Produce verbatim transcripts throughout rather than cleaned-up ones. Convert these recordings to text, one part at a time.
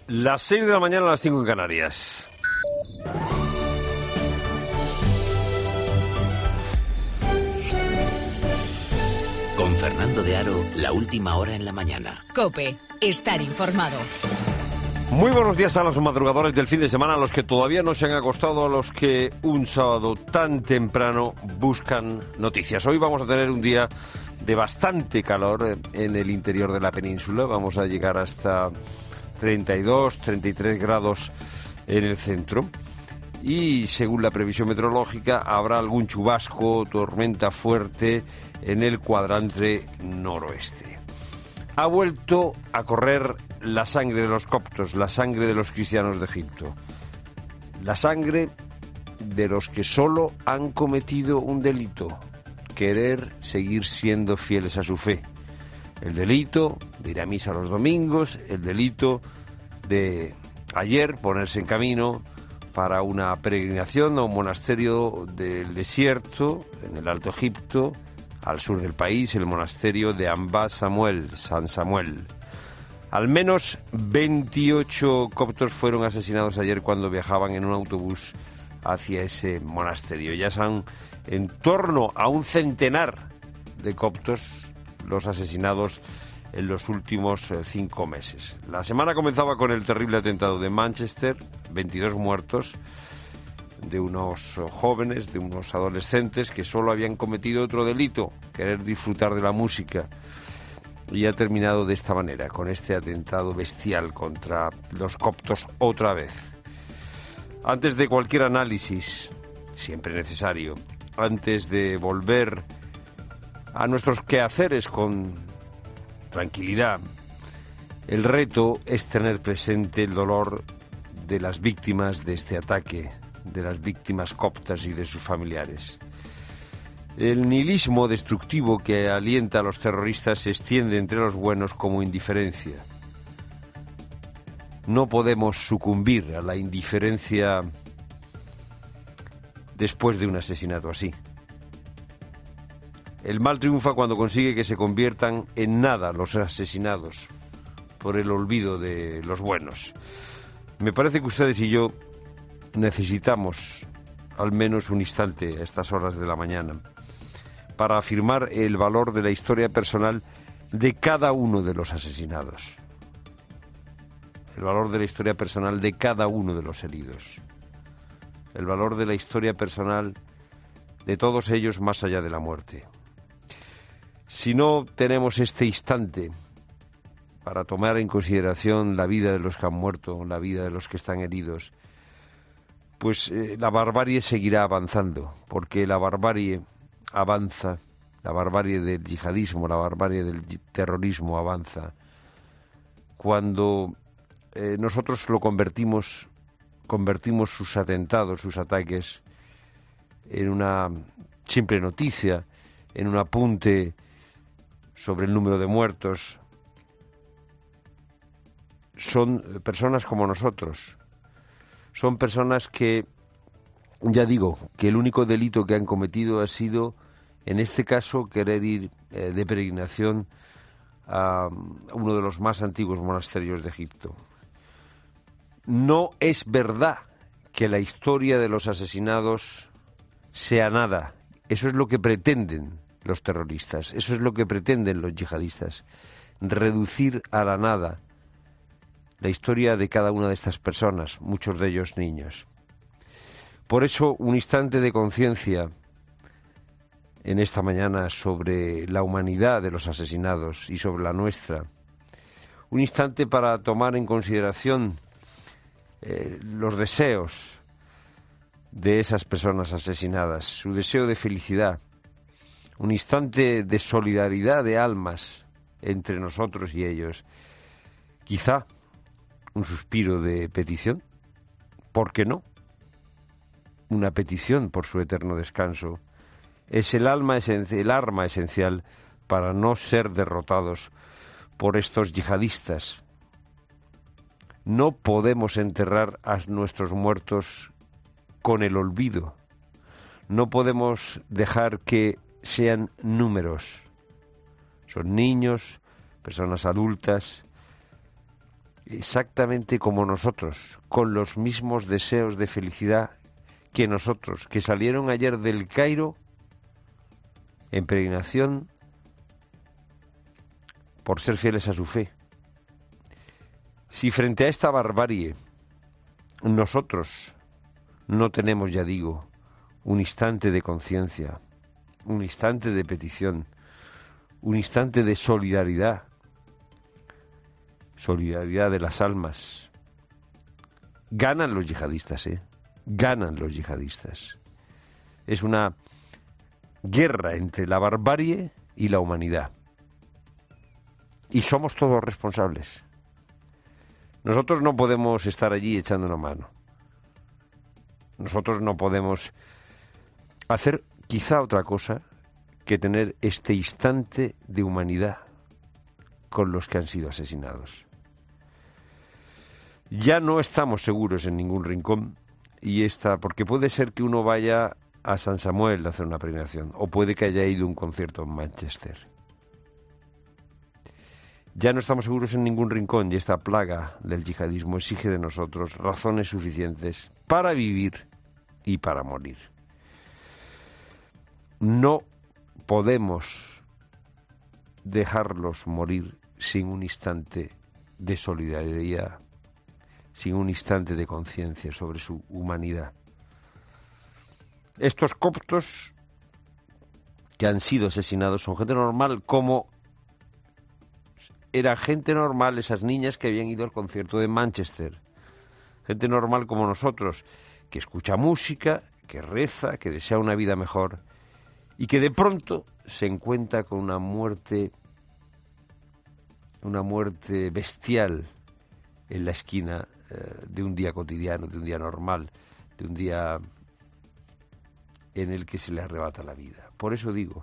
Las seis de la mañana a las cinco en Canarias. Con Fernando de Aro, la última hora en la mañana. COPE, estar informado. Muy buenos días a los madrugadores del fin de semana, a los que todavía no se han acostado, a los que un sábado tan temprano buscan noticias. Hoy vamos a tener un día de bastante calor en el interior de la península. Vamos a llegar hasta treinta y dos, treinta y tres grados en el centro. Y según la previsión meteorológica, habrá algún chubasco, tormenta fuerte en el cuadrante noroeste. Ha vuelto a correr la sangre de los coptos, la sangre de los cristianos de Egipto. La sangre de los que solo han cometido un delito: querer seguir siendo fieles a su fe. El delito de ir a misa los domingos, el delito de ayer ponerse en camino para una peregrinación a un monasterio del desierto, en el Alto Egipto, al sur del país, el monasterio de Amba Samuel, San Samuel. Al menos veintiocho coptos fueron asesinados ayer cuando viajaban en un autobús hacia ese monasterio. Ya son en torno a un centenar de coptos los asesinados en los últimos eh, cinco meses. La semana comenzaba con el terrible atentado de Manchester, veintidós muertos, de unos jóvenes, de unos adolescentes que solo habían cometido otro delito: querer disfrutar de la música. Y ha terminado de esta manera, con este atentado bestial contra los coptos otra vez. Antes de cualquier análisis, siempre necesario, antes de volver a nuestros quehaceres con tranquilidad, el reto es tener presente el dolor de las víctimas de este ataque, de las víctimas coptas y de sus familiares. El nihilismo destructivo que alienta a los terroristas se extiende entre los buenos como indiferencia. No podemos sucumbir a la indiferencia después de un asesinato así. El mal triunfa cuando consigue que se conviertan en nada los asesinados por el olvido de los buenos. Me parece que ustedes y yo necesitamos al menos un instante a estas horas de la mañana para afirmar el valor de la historia personal de cada uno de los asesinados, el valor de la historia personal de cada uno de los heridos, el valor de la historia personal de todos ellos más allá de la muerte. Si no tenemos este instante para tomar en consideración la vida de los que han muerto, la vida de los que están heridos, pues eh, la barbarie seguirá avanzando, porque la barbarie avanza, la barbarie del yihadismo, la barbarie del terrorismo avanza. Cuando eh, nosotros lo convertimos, convertimos sus atentados, sus ataques, en una simple noticia, en un apunte sobre el número de muertos. Son personas como nosotros, son personas que, ya digo, que el único delito que han cometido ha sido, en este caso, querer ir eh, de peregrinación a uno de los más antiguos monasterios de Egipto. No es verdad que la historia de los asesinados sea nada. Eso es lo que pretenden los terroristas, eso es lo que pretenden los yihadistas: reducir a la nada la historia de cada una de estas personas, muchos de ellos niños. Por eso, un instante de conciencia en esta mañana sobre la humanidad de los asesinados y sobre la nuestra. Un instante para tomar en consideración eh, los deseos de esas personas asesinadas, su deseo de felicidad. Un instante de solidaridad de almas entre nosotros y ellos. Quizá un suspiro de petición, ¿por qué no? Una petición por su eterno descanso. Es el alma esencial, el arma esencial para no ser derrotados por estos yihadistas. No podemos enterrar a nuestros muertos con el olvido. No podemos dejar que sean números. Son niños, personas adultas. exactamente como nosotros, con los mismos deseos de felicidad que nosotros, que salieron ayer del Cairo en peregrinación por ser fieles a su fe. Si frente a esta barbarie nosotros no tenemos, ya digo, un instante de conciencia, un instante de petición, un instante de solidaridad, solidaridad de las almas, ganan los yihadistas, ¿eh? Ganan los yihadistas. Es una guerra entre la barbarie y la humanidad. Y somos todos responsables. Nosotros no podemos estar allí echando una mano. Nosotros no podemos hacer quizá otra cosa que tener este instante de humanidad con los que han sido asesinados. Ya no estamos seguros en ningún rincón, y esta, porque puede ser que uno vaya a San Samuel a hacer una peregrinación, o puede que haya ido a un concierto en Manchester. Ya no estamos seguros en ningún rincón, y esta plaga del yihadismo exige de nosotros razones suficientes para vivir y para morir. No podemos dejarlos morir sin un instante de solidaridad, sin un instante de conciencia sobre su humanidad. Estos coptos que han sido asesinados son gente normal, como era gente normal esas niñas que habían ido al concierto de Manchester. Gente normal como nosotros, que escucha música, que reza, que desea una vida mejor, y que de pronto se encuentra con una muerte, una muerte bestial en la esquina eh, de un día cotidiano, de un día normal, de un día en el que se le arrebata la vida. Por eso digo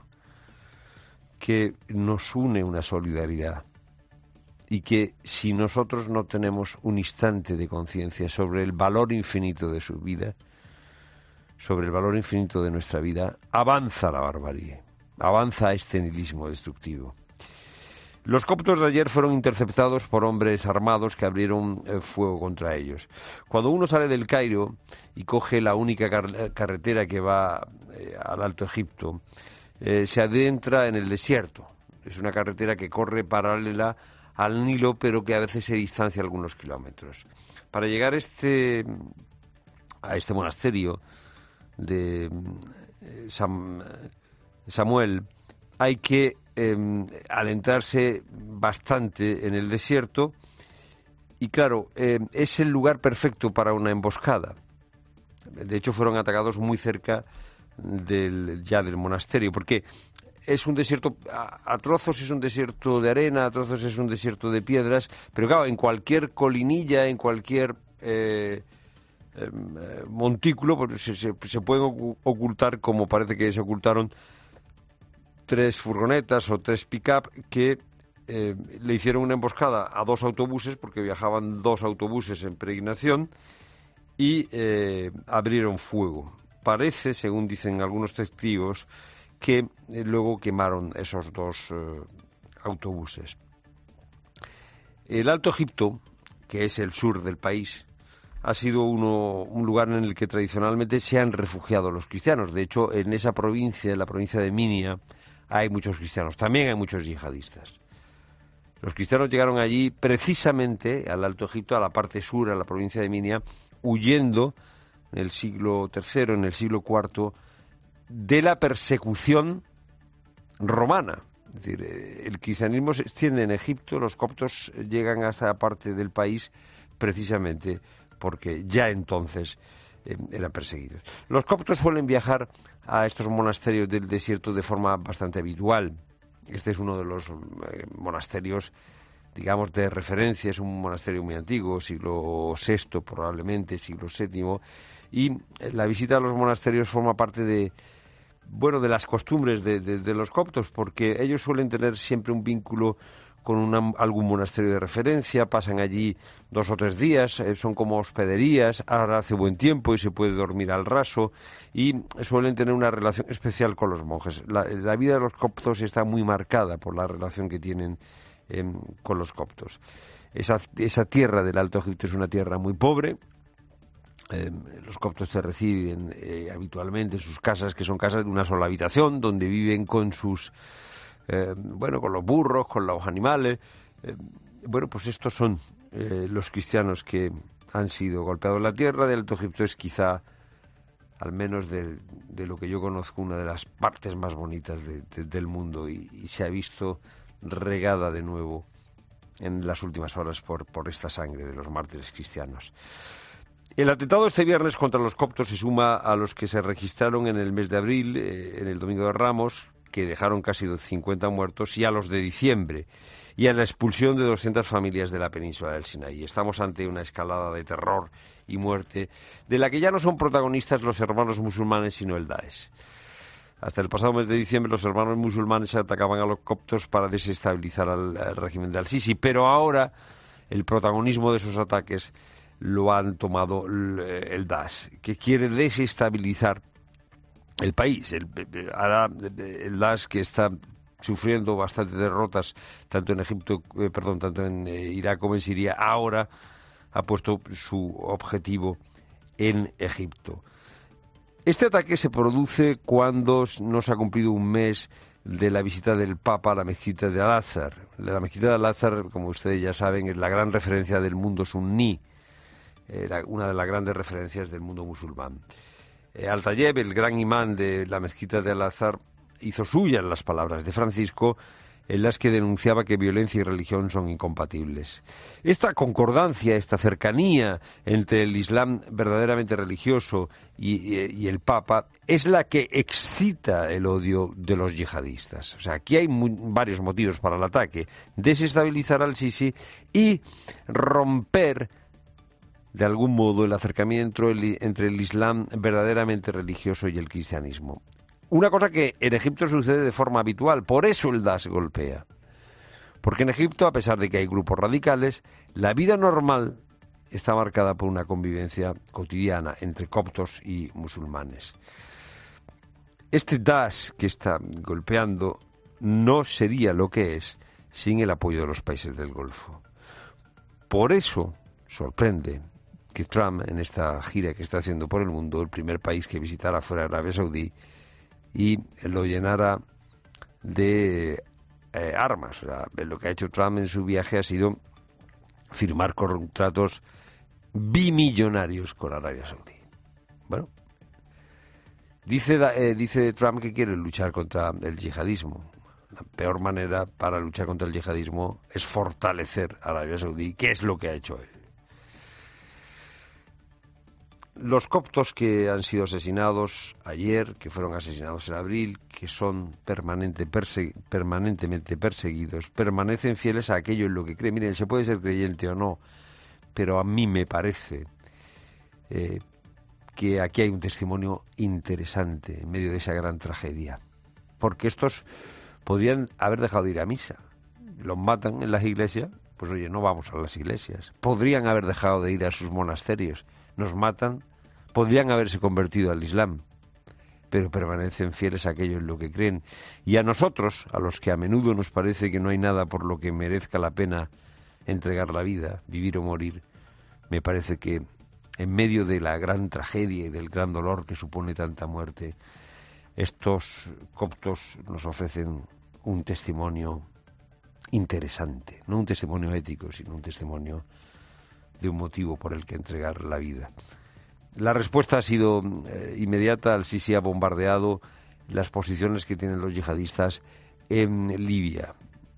que nos une una solidaridad, y que si nosotros no tenemos un instante de conciencia sobre el valor infinito de su vida, sobre el valor infinito de nuestra vida, avanza la barbarie, avanza este nihilismo destructivo. Los coptos de ayer fueron interceptados por hombres armados que abrieron eh, fuego contra ellos. Cuando uno sale del Cairo y coge la única car- carretera que va eh, al Alto Egipto, eh, se adentra en el desierto. Es una carretera que corre paralela al Nilo, pero que a veces se distancia algunos kilómetros. Para llegar a este, a este monasterio de Sam, Samuel, hay que eh, adentrarse bastante en el desierto, y claro, eh, es el lugar perfecto para una emboscada. De hecho, fueron atacados muy cerca del, ya del monasterio, porque es un desierto, a, a trozos es un desierto de arena, a trozos es un desierto de piedras, pero claro, en cualquier colinilla, en cualquier eh, eh, montículo, pues se, se, se pueden ocultar, como parece que se ocultaron, tres furgonetas o tres pick-up que eh, le hicieron una emboscada a dos autobuses, porque viajaban dos autobuses en peregrinación, y eh, abrieron fuego. Parece, según dicen algunos testigos, que eh, luego quemaron esos dos eh, autobuses. El Alto Egipto, que es el sur del país, ha sido uno, un lugar en el que tradicionalmente se han refugiado los cristianos. De hecho, en esa provincia, en la provincia de Minia, hay muchos cristianos. También hay muchos yihadistas. Los cristianos llegaron allí precisamente al Alto Egipto, a la parte sur, a la provincia de Minia, huyendo en el siglo tercero, en el siglo cuarto, de la persecución romana. Es decir, el cristianismo se extiende en Egipto, los coptos llegan a esa parte del país precisamente porque ya entonces eh, eran perseguidos. Los coptos suelen viajar a estos monasterios del desierto de forma bastante habitual. Este es uno de los eh, monasterios, digamos, de referencia. Es un monasterio muy antiguo, siglo sexto probablemente, siglo séptimo, y la visita a los monasterios forma parte de, bueno, de las costumbres de, de, de los coptos, porque ellos suelen tener siempre un vínculo con una, algún monasterio de referencia, pasan allí dos o tres días, eh, son como hospederías, ahora hace buen tiempo y se puede dormir al raso, y suelen tener una relación especial con los monjes. La, la vida de los coptos está muy marcada por la relación que tienen eh, con los coptos. esa, esa tierra del Alto Egipto es una tierra muy pobre. Eh, los coptos te reciben eh, habitualmente en sus casas, que son casas de una sola habitación, donde viven con sus, eh, bueno, con los burros, con los animales. Eh, bueno, pues estos son eh, los cristianos que han sido golpeados. La tierra del Alto Egipto es quizá, al menos de, de lo que yo conozco, una de las partes más bonitas de, de, del mundo, y, y se ha visto regada de nuevo en las últimas horas por, por esta sangre de los mártires cristianos. El atentado este viernes contra los coptos se suma a los que se registraron en el mes de abril, eh, en el Domingo de Ramos, que dejaron casi cincuenta muertos, y a los de diciembre, y a la expulsión de doscientas familias de la península del Sinaí. Estamos ante una escalada de terror y muerte, de la que ya no son protagonistas los hermanos musulmanes, sino el Daesh. Hasta el pasado mes de diciembre los hermanos musulmanes atacaban a los coptos para desestabilizar al, al régimen de Al-Sisi, pero ahora el protagonismo de esos ataques lo han tomado el, el Daesh, que quiere desestabilizar el país. El, ahora el Daesh, que está sufriendo bastantes derrotas tanto en Egipto, eh, perdón, tanto en eh, Irak como en Siria, ahora ha puesto su objetivo en Egipto. Este ataque se produce cuando no se ha cumplido un mes de la visita del Papa a la mezquita de Al-Azhar. La mezquita de Al-Azhar, como ustedes ya saben, es la gran referencia del mundo suní, era una de las grandes referencias del mundo musulmán. Eh, Al-Tayeb, el gran imán de la mezquita de Al-Azhar, hizo suyas las palabras de Francisco, en las que denunciaba que violencia y religión son incompatibles. Esta concordancia, esta cercanía entre el Islam verdaderamente religioso y, y, y el Papa es la que excita el odio de los yihadistas. O sea, aquí hay muy, varios motivos para el ataque: desestabilizar al Sisi y romper de algún modo el acercamiento entre el Islam verdaderamente religioso y el cristianismo. Una cosa que en Egipto sucede de forma habitual, por eso el Daesh golpea. Porque en Egipto, a pesar de que hay grupos radicales, la vida normal está marcada por una convivencia cotidiana entre coptos y musulmanes. Este Daesh que está golpeando no sería lo que es sin el apoyo de los países del Golfo. Por eso sorprende que Trump, en esta gira que está haciendo por el mundo, el primer país que visitara fuera de Arabia Saudí, y lo llenara de eh, armas. O sea, lo que ha hecho Trump en su viaje ha sido firmar contratos bimillonarios con Arabia Saudí. Bueno, dice, eh, dice Trump que quiere luchar contra el yihadismo. La peor manera para luchar contra el yihadismo es fortalecer a Arabia Saudí, que es lo que ha hecho él. Los coptos que han sido asesinados ayer, que fueron asesinados en abril, que son permanente, perse- permanentemente perseguidos, permanecen fieles a aquello en lo que creen. Miren, se puede ser creyente o no, pero a mí me parece eh, que aquí hay un testimonio interesante en medio de esa gran tragedia. Porque estos podrían haber dejado de ir a misa. Los matan en las iglesias, pues oye, no vamos a las iglesias. Podrían haber dejado de ir a sus monasterios. Nos matan, podrían haberse convertido al Islam, pero permanecen fieles a aquello en lo que creen. Y a nosotros, a los que a menudo nos parece que no hay nada por lo que merezca la pena entregar la vida, vivir o morir, me parece que en medio de la gran tragedia y del gran dolor que supone tanta muerte, estos coptos nos ofrecen un testimonio interesante, no un testimonio ético, sino un testimonio de un motivo por el que entregar la vida. La respuesta ha sido eh, inmediata. Al-Sisi ha bombardeado las posiciones que tienen los yihadistas en Libia.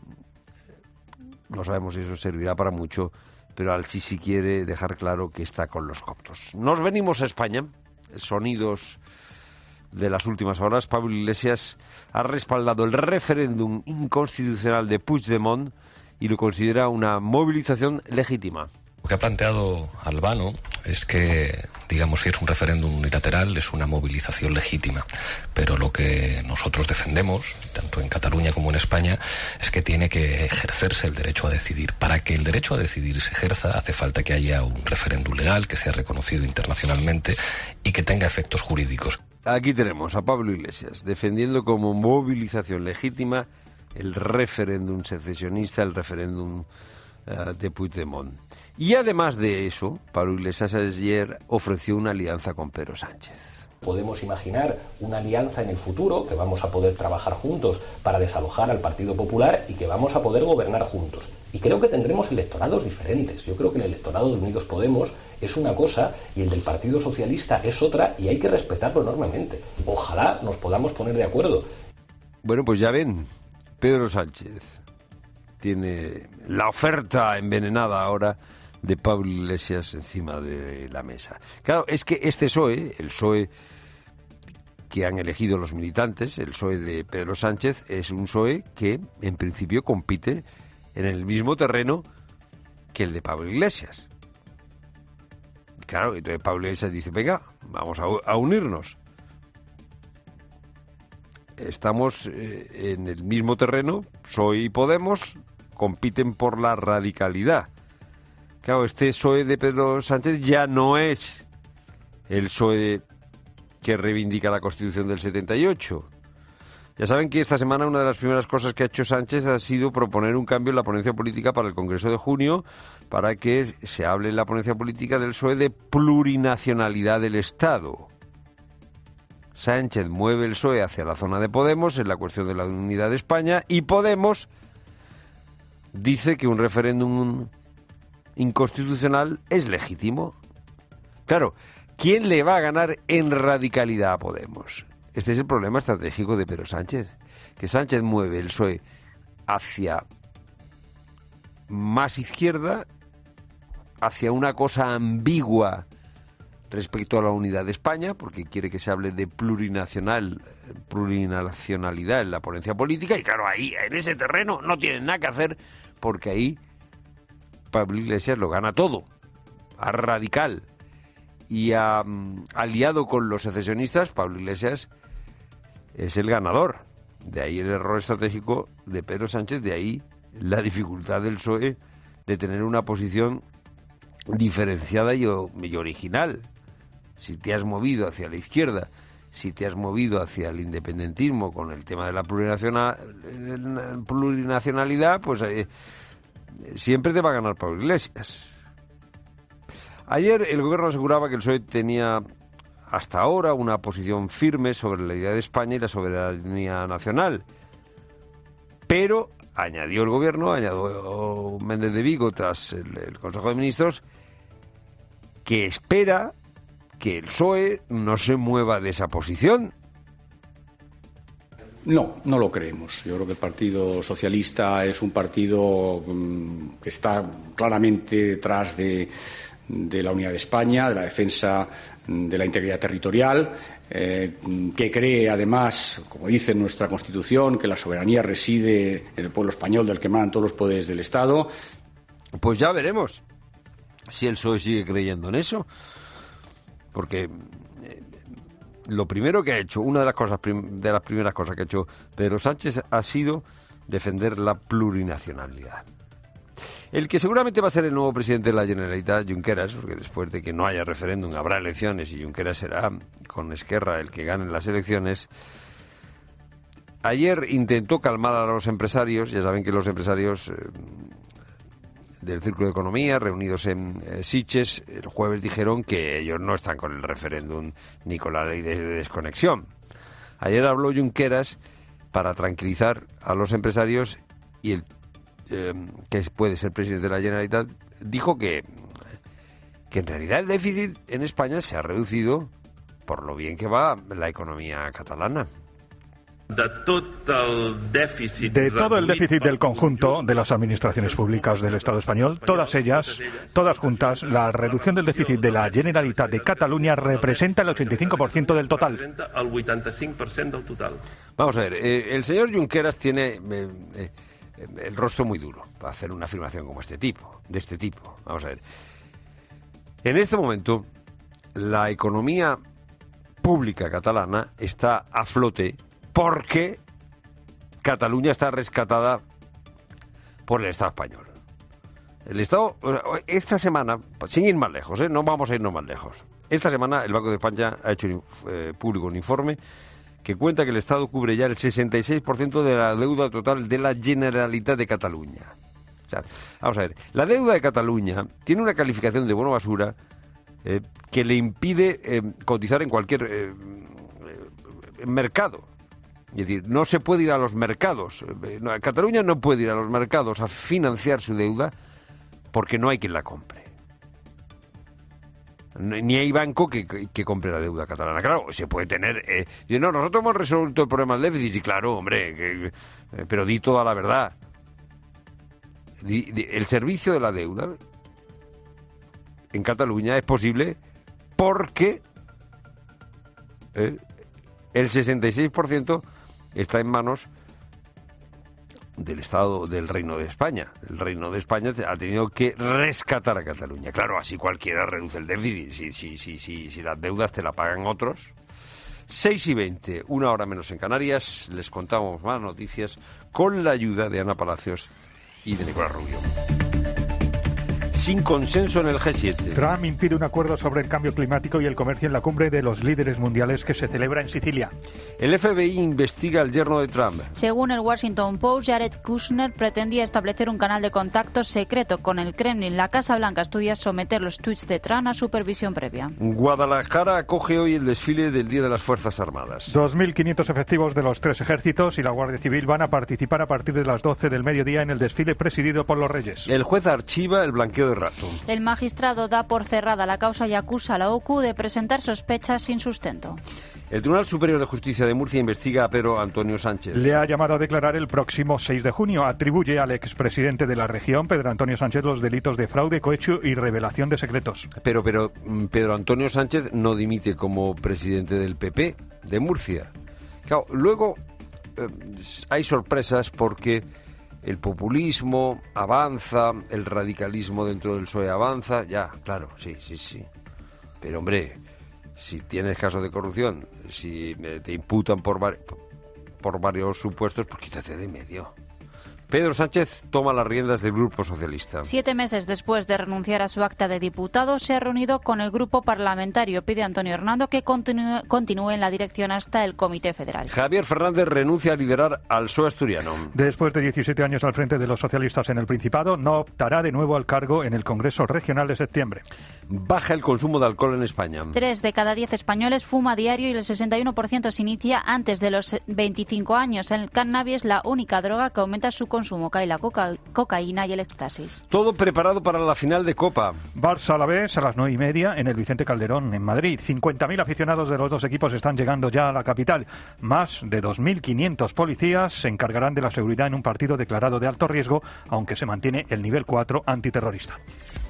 No sabemos si eso servirá para mucho, pero Al-Sisi quiere dejar claro que está con los coptos. Nos venimos a España. Sonidos de las últimas horas. Pablo Iglesias ha respaldado el referéndum inconstitucional de Puigdemont y lo considera una movilización legítima. Lo que ha planteado Albano es que, digamos, si es un referéndum unilateral, es una movilización legítima. Pero lo que nosotros defendemos, tanto en Cataluña como en España, es que tiene que ejercerse el derecho a decidir. Para que el derecho a decidir se ejerza, hace falta que haya un referéndum legal, que sea reconocido internacionalmente y que tenga efectos jurídicos. Aquí tenemos a Pablo Iglesias defendiendo como movilización legítima el referéndum secesionista, el referéndum uh, de Puigdemont. Y además de eso, Pablo Iglesias ayer ofreció una alianza con Pedro Sánchez. Podemos imaginar una alianza en el futuro, que vamos a poder trabajar juntos para desalojar al Partido Popular y que vamos a poder gobernar juntos. Y creo que tendremos electorados diferentes. Yo creo que el electorado de Unidos Podemos es una cosa y el del Partido Socialista es otra, y hay que respetarlo enormemente. Ojalá nos podamos poner de acuerdo. Bueno, pues ya ven, Pedro Sánchez tiene la oferta envenenada ahora de Pablo Iglesias encima de la mesa. Claro, es que este P S O E, el P S O E que han elegido los militantes, el P S O E de Pedro Sánchez, es un P S O E que en principio compite en el mismo terreno que el de Pablo Iglesias. Claro, entonces Pablo Iglesias dice, venga, vamos a, a unirnos. Estamos eh, en el mismo terreno, P S O E y Podemos compiten por la radicalidad. Claro, este P S O E de Pedro Sánchez ya no es el P S O E que reivindica la Constitución del setenta y ocho. Ya saben que esta semana una de las primeras cosas que ha hecho Sánchez ha sido proponer un cambio en la ponencia política para el Congreso de junio, para que se hable en la ponencia política del P S O E de plurinacionalidad del Estado. Sánchez mueve el P S O E hacia la zona de Podemos en la cuestión de la unidad de España, y Podemos dice que un referéndum inconstitucional es legítimo. Claro, ¿quién le va a ganar en radicalidad a Podemos? Este es el problema estratégico de Pedro Sánchez, que Sánchez mueve el P S O E hacia más izquierda, hacia una cosa ambigua respecto a la unidad de España, porque quiere que se hable de plurinacional, plurinacionalidad en la ponencia política, y claro, ahí, en ese terreno, no tienen nada que hacer, porque ahí Pablo Iglesias lo gana todo, a radical, y a, um, aliado con los secesionistas, Pablo Iglesias es el ganador. De ahí el error estratégico de Pedro Sánchez, de ahí la dificultad del P S O E de tener una posición diferenciada y, y original. Si te has movido hacia la izquierda, si te has movido hacia el independentismo con el tema de la plurinacional, plurinacionalidad, pues eh, siempre te va a ganar Pablo Iglesias. Ayer el gobierno aseguraba que el P S O E tenía hasta ahora una posición firme sobre la idea de España y la soberanía nacional. Pero añadió el gobierno, añadió Méndez de Vigo tras el, el Consejo de Ministros, que espera que el P S O E no se mueva de esa posición. No, no lo creemos. Yo creo que el Partido Socialista es un partido um, que está claramente detrás de, de la unidad de España, de la defensa de la integridad territorial, eh, que cree, además, como dice nuestra Constitución, que la soberanía reside en el pueblo español, del que emanan todos los poderes del Estado. Pues ya veremos si el P S O E sigue creyendo en eso, porque eh, lo primero que ha hecho, una de las cosas de las primeras cosas que ha hecho Pedro Sánchez ha sido defender la plurinacionalidad. El que seguramente va a ser el nuevo presidente de la Generalitat, Junqueras, porque después de que no haya referéndum habrá elecciones y Junqueras será con Esquerra el que gane las elecciones. Ayer intentó calmar a los empresarios. Ya saben que los empresarios eh, del Círculo de Economía, reunidos en eh, Sitges, el jueves dijeron que ellos no están con el referéndum ni con la ley de desconexión. Ayer habló Junqueras para tranquilizar a los empresarios, y el Eh, que puede ser presidente de la Generalitat, dijo que, que en realidad el déficit en España se ha reducido por lo bien que va la economía catalana. De todo el déficit del conjunto de las administraciones públicas del Estado español, todas ellas, todas juntas, la reducción del déficit de la Generalitat de Cataluña representa el ochenta y cinco por ciento del total. Vamos a ver, eh, el señor Junqueras tiene eh, eh, el rostro muy duro para hacer una afirmación como este tipo, de este tipo. Vamos a ver. En este momento, la economía pública catalana está a flote porque Cataluña está rescatada por el Estado español. El Estado, esta semana, sin ir más lejos, ¿eh? no vamos a irnos más lejos. Esta semana el Banco de España ha hecho eh, público un informe que cuenta que el Estado cubre ya el sesenta y seis por ciento de la deuda total de la Generalitat de Cataluña. O sea, vamos a ver, la deuda de Cataluña tiene una calificación de bono basura eh, que le impide eh, cotizar en cualquier eh, eh, mercado. Es decir, no se puede ir a los mercados. Cataluña no puede ir a los mercados a financiar su deuda porque no hay quien la compre. Ni hay banco que, que, que compre la deuda catalana. Claro, se puede tener... Eh, no, nosotros hemos resuelto el problema del déficit. Y claro, hombre, que, eh, pero di toda la verdad. Di, di, el servicio de la deuda en Cataluña es posible porque eh, el sesenta y seis por ciento está en manos del Estado del Reino de España. El Reino de España ha tenido que rescatar a Cataluña. Claro, así cualquiera reduce el déficit. Si, si, si, si, si las deudas te la pagan otros. seis y veinte, una hora menos en Canarias. Les contamos más noticias con la ayuda de Ana Palacios y de Nicolás Rubio. Sin consenso en el G siete. Trump impide un acuerdo sobre el cambio climático y el comercio en la cumbre de los líderes mundiales que se celebra en Sicilia. El F B I investiga al yerno de Trump. Según el Washington Post, Jared Kushner pretendía establecer un canal de contacto secreto con el Kremlin. La Casa Blanca estudia someter los tweets de Trump a supervisión previa. Guadalajara acoge hoy el desfile del Día de las Fuerzas Armadas. dos mil quinientos efectivos de los tres ejércitos y la Guardia Civil van a participar a partir de las doce del mediodía en el desfile presidido por los Reyes. El juez archiva el blanqueo de rato. El magistrado da por cerrada la causa y acusa a la O C U de presentar sospechas sin sustento. El Tribunal Superior de Justicia de Murcia investiga a Pedro Antonio Sánchez. Le ha llamado a declarar el próximo seis de junio. Atribuye al expresidente de la región, Pedro Antonio Sánchez, los delitos de fraude, cohecho y revelación de secretos. Pero, pero Pedro Antonio Sánchez no dimite como presidente del P P de Murcia. Claro, luego eh, hay sorpresas porque el populismo avanza, el radicalismo dentro del P S O E avanza, ya, claro, sí, sí, sí. Pero, hombre, si tienes casos de corrupción, si te imputan por, var- por varios supuestos, pues quítate de medio. Pedro Sánchez toma las riendas del Grupo Socialista. Siete meses después de renunciar a su acta de diputado, se ha reunido con el grupo parlamentario. Pide a Antonio Hernando que continúe, continúe en la dirección hasta el Comité Federal. Javier Fernández renuncia a liderar al P S O E asturiano. Después de diecisiete años al frente de los socialistas en el Principado, no optará de nuevo al cargo en el Congreso Regional de septiembre. Baja el consumo de alcohol en España. Tres de cada diez españoles fuma a diario y el sesenta y uno por ciento se inicia antes de los veinticinco años. El cannabis es la única droga que aumenta su consumo. Cae la coca- cocaína y el éxtasis. Todo preparado para la final de Copa. Barça Alavés a las nueve y media en el Vicente Calderón, en Madrid. cincuenta mil aficionados de los dos equipos están llegando ya a la capital. Más de dos mil quinientos policías se encargarán de la seguridad en un partido declarado de alto riesgo, aunque se mantiene el nivel cuatro antiterrorista.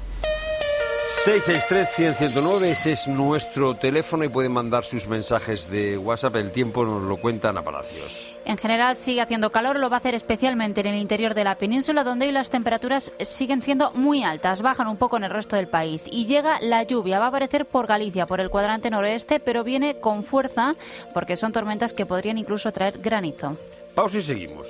seis seis tres, cien, ciento nueve, ese es nuestro teléfono y pueden mandar sus mensajes de WhatsApp. El tiempo nos lo cuenta Ana Palacios. En general sigue haciendo calor, lo va a hacer especialmente en el interior de la península, donde hoy las temperaturas siguen siendo muy altas, bajan un poco en el resto del país. Y llega la lluvia, va a aparecer por Galicia, por el cuadrante noroeste, pero viene con fuerza porque son tormentas que podrían incluso traer granizo. Pausa y seguimos.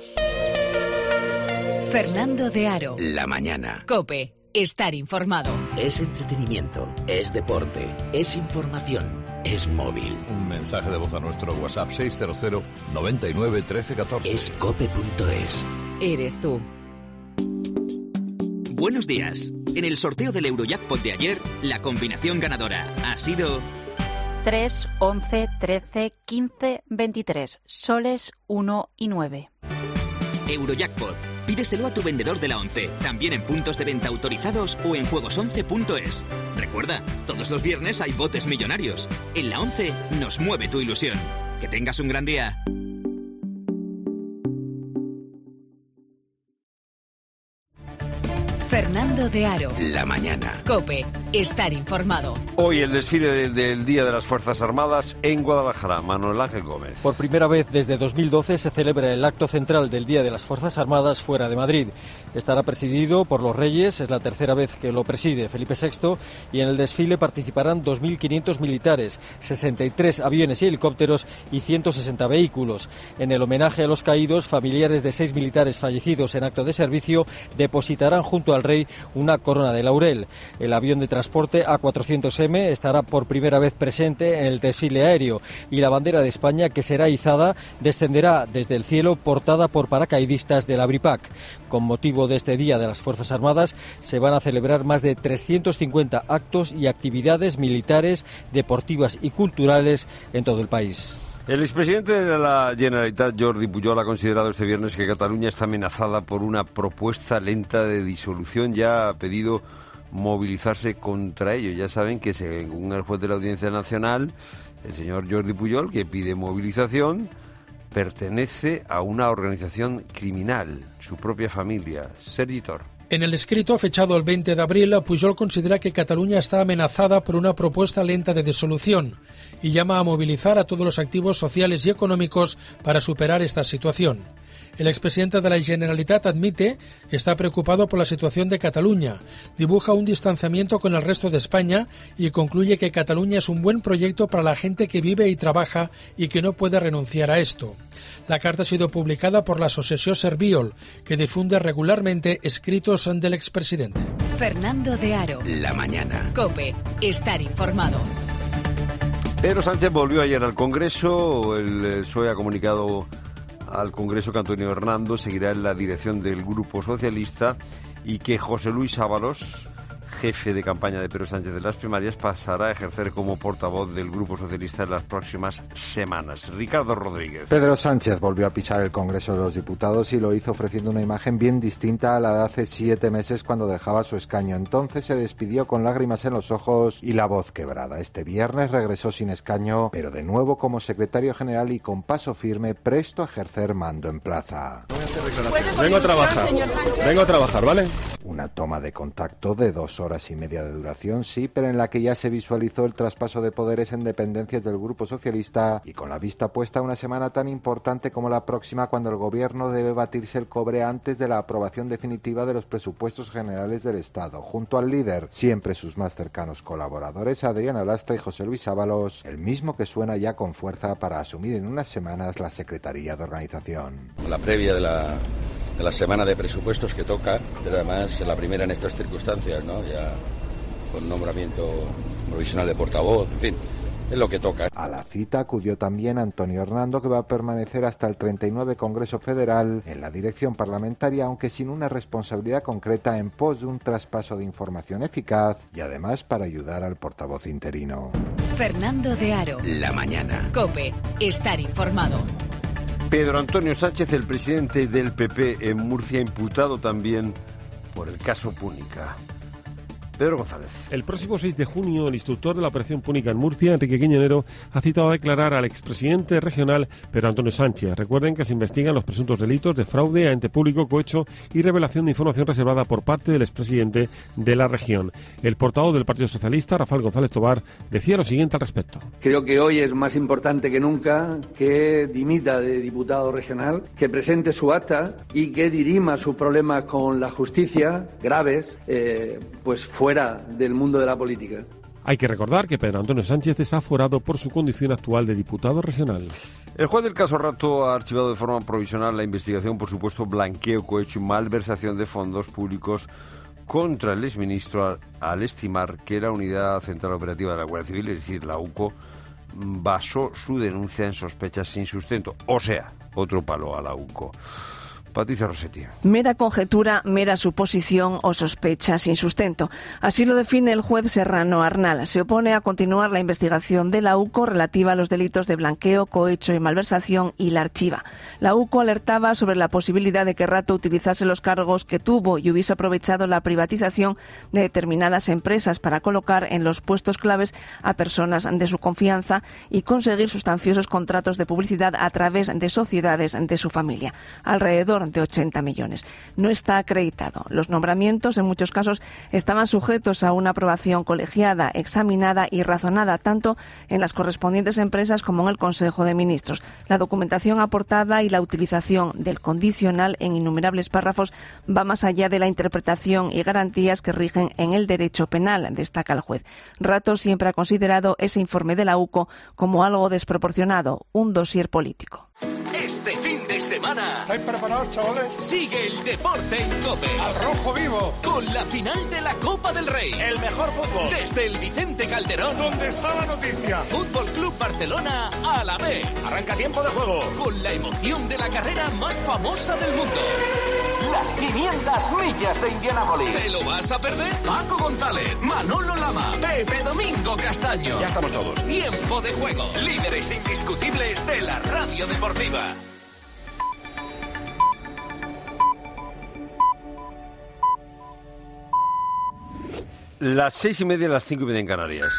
Fernando de Aro. La mañana. COPE. Estar informado. Es entretenimiento, es deporte, es información, es móvil. Un mensaje de voz a nuestro WhatsApp seis cero cero, noventa y nueve, trece, catorce. Es cope punto es. Eres tú. Buenos días. En el sorteo del Eurojackpot de ayer, la combinación ganadora ha sido tres, once, trece, quince, veintitrés. Soles uno y nueve. Eurojackpot. Pídeselo a tu vendedor de la ONCE, también en puntos de venta autorizados o en juegos once punto es. Recuerda, todos los viernes hay botes millonarios. En la ONCE nos mueve tu ilusión. Que tengas un gran día. Fernando de Aro. La mañana. COPE. Estar informado. Hoy el desfile del, del Día de las Fuerzas Armadas en Guadalajara. Manuel Ángel Gómez. Por primera vez desde dos mil doce se celebra el acto central del Día de las Fuerzas Armadas fuera de Madrid. Estará presidido por los Reyes, es la tercera vez que lo preside Felipe sexto, y en el desfile participarán dos mil quinientos militares, sesenta y tres aviones y helicópteros y ciento sesenta vehículos. En el homenaje a los caídos, familiares de seis militares fallecidos en acto de servicio depositarán junto al al rey una corona de laurel. El avión de transporte A cuatrocientos eme estará por primera vez presente en el desfile aéreo y la bandera de España, que será izada, descenderá desde el cielo portada por paracaidistas del Abripac. Con motivo de este Día de las Fuerzas Armadas se van a celebrar más de trescientos cincuenta actos y actividades militares, deportivas y culturales en todo el país. El expresidente de la Generalitat, Jordi Pujol, ha considerado este viernes que Cataluña está amenazada por una propuesta lenta de disolución. Ya ha pedido movilizarse contra ello. Ya saben que, según el juez de la Audiencia Nacional, el señor Jordi Pujol, que pide movilización, pertenece a una organización criminal, su propia familia. Sergi Tor. En el escrito fechado el veinte de abril, Pujol considera que Cataluña está amenazada por una propuesta lenta de disolución y llama a movilizar a todos los activos sociales y económicos para superar esta situación. El expresidente de la Generalitat admite que está preocupado por la situación de Cataluña, dibuja un distanciamiento con el resto de España y concluye que Cataluña es un buen proyecto para la gente que vive y trabaja y que no puede renunciar a esto. La carta ha sido publicada por la Asociació Serviol, que difunde regularmente escritos del expresidente. Fernando de Aro. La mañana. COPE. Estar informado. Pedro Sánchez volvió ayer al Congreso. El P S O E ha comunicado al Congreso que Antonio Hernando seguirá en la dirección del Grupo Socialista y que José Luis Ábalos, jefe de campaña de Pedro Sánchez de las primarias, pasará a ejercer como portavoz del Grupo Socialista en las próximas semanas. Ricardo Rodríguez. Pedro Sánchez volvió a pisar el Congreso de los Diputados y lo hizo ofreciendo una imagen bien distinta a la de hace siete meses cuando dejaba su escaño. Entonces se despidió con lágrimas en los ojos y la voz quebrada. Este viernes regresó sin escaño, pero de nuevo como secretario general y con paso firme, presto a ejercer mando en plaza. Vengo a trabajar, vengo a trabajar, ¿vale? Una toma de contacto de dos horas y media de duración, sí, pero en la que ya se visualizó el traspaso de poderes en dependencias del Grupo Socialista y con la vista puesta a una semana tan importante como la próxima, cuando el Gobierno debe batirse el cobre antes de la aprobación definitiva de los presupuestos generales del Estado, junto al líder, siempre sus más cercanos colaboradores, Adrián Alastra y José Luis Ábalos, el mismo que suena ya con fuerza para asumir en unas semanas la Secretaría de Organización. La previa de la de la semana de presupuestos que toca, pero además la primera en estas circunstancias, ¿no? Ya con nombramiento provisional de portavoz, en fin, es lo que toca. A la cita acudió también Antonio Hernando, que va a permanecer hasta el treinta y nueve Congreso Federal en la dirección parlamentaria, aunque sin una responsabilidad concreta, en pos de un traspaso de información eficaz y además para ayudar al portavoz interino. Fernando de Aro. La mañana. COPE. Estar informado. Pedro Antonio Sánchez, el presidente del P P en Murcia, imputado también por el caso Púnica. Pedro González. El próximo seis de junio, el instructor de la operación Púnica en Murcia, Enrique Quiñonero, ha citado a declarar al expresidente regional Pedro Antonio Sánchez. Recuerden que se investigan los presuntos delitos de fraude a ente público, cohecho y revelación de información reservada por parte del expresidente de la región. El portavoz del Partido Socialista, Rafael González Tobar, decía lo siguiente al respecto. Creo que hoy es más importante que nunca que dimita de diputado regional, que presente su acta y que dirima sus problemas con la justicia graves, eh, pues fuera del mundo de la política. Hay que recordar que Pedro Antonio Sánchez está aforado por su condición actual de diputado regional. El juez del caso Rato ha archivado de forma provisional la investigación por supuesto blanqueo, cohecho y malversación de fondos públicos contra el exministro al estimar que la Unidad Central Operativa de la Guardia Civil, es decir, la U C O, basó su denuncia en sospechas sin sustento. O sea, otro palo a la U C O. Patricia Rossetti. Mera conjetura, mera suposición o sospecha sin sustento. Así lo define el juez Serrano Arnal. Se opone a continuar la investigación de la U C O relativa a los delitos de blanqueo, cohecho y malversación y la archiva. La U C O alertaba sobre la posibilidad de que Rato utilizase los cargos que tuvo y hubiese aprovechado la privatización de determinadas empresas para colocar en los puestos claves a personas de su confianza y conseguir sustanciosos contratos de publicidad a través de sociedades de su familia. Alrededor de ochenta millones. No está acreditado. Los nombramientos, en muchos casos, estaban sujetos a una aprobación colegiada, examinada y razonada, tanto en las correspondientes empresas como en el Consejo de Ministros. La documentación aportada y la utilización del condicional en innumerables párrafos va más allá de la interpretación y garantías que rigen en el derecho penal, destaca el juez. Rato siempre ha considerado ese informe de la U C O como algo desproporcionado, un dossier político. Este fin de semana. ¿Estáis preparados, chavales? Sigue el deporte en COPE. ¡Al rojo vivo! Con la final de la Copa del Rey. El mejor fútbol. Desde el Vicente Calderón. ¿Dónde está la noticia? Fútbol Club Barcelona a la vez. Arranca tiempo de juego. Con la emoción de la carrera más famosa del mundo. Las quinientas millas de Indianápolis. ¿Te lo vas a perder? Paco González, Manolo Lama, Pepe Domingo Castaño. Ya estamos todos. Tiempo de juego. Líderes indiscutibles de la radio deportiva. Las seis y media, las cinco y media en Canarias.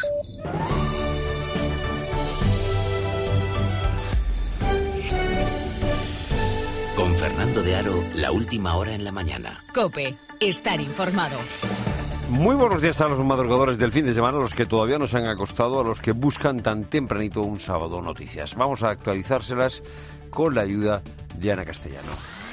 Con Fernando de Aro, la última hora en la mañana. COPE, estar informado. Muy buenos días a los madrugadores del fin de semana, a los que todavía no se han acostado, a los que buscan tan tempranito un sábado noticias. Vamos a actualizárselas con la ayuda de Ana Castellano.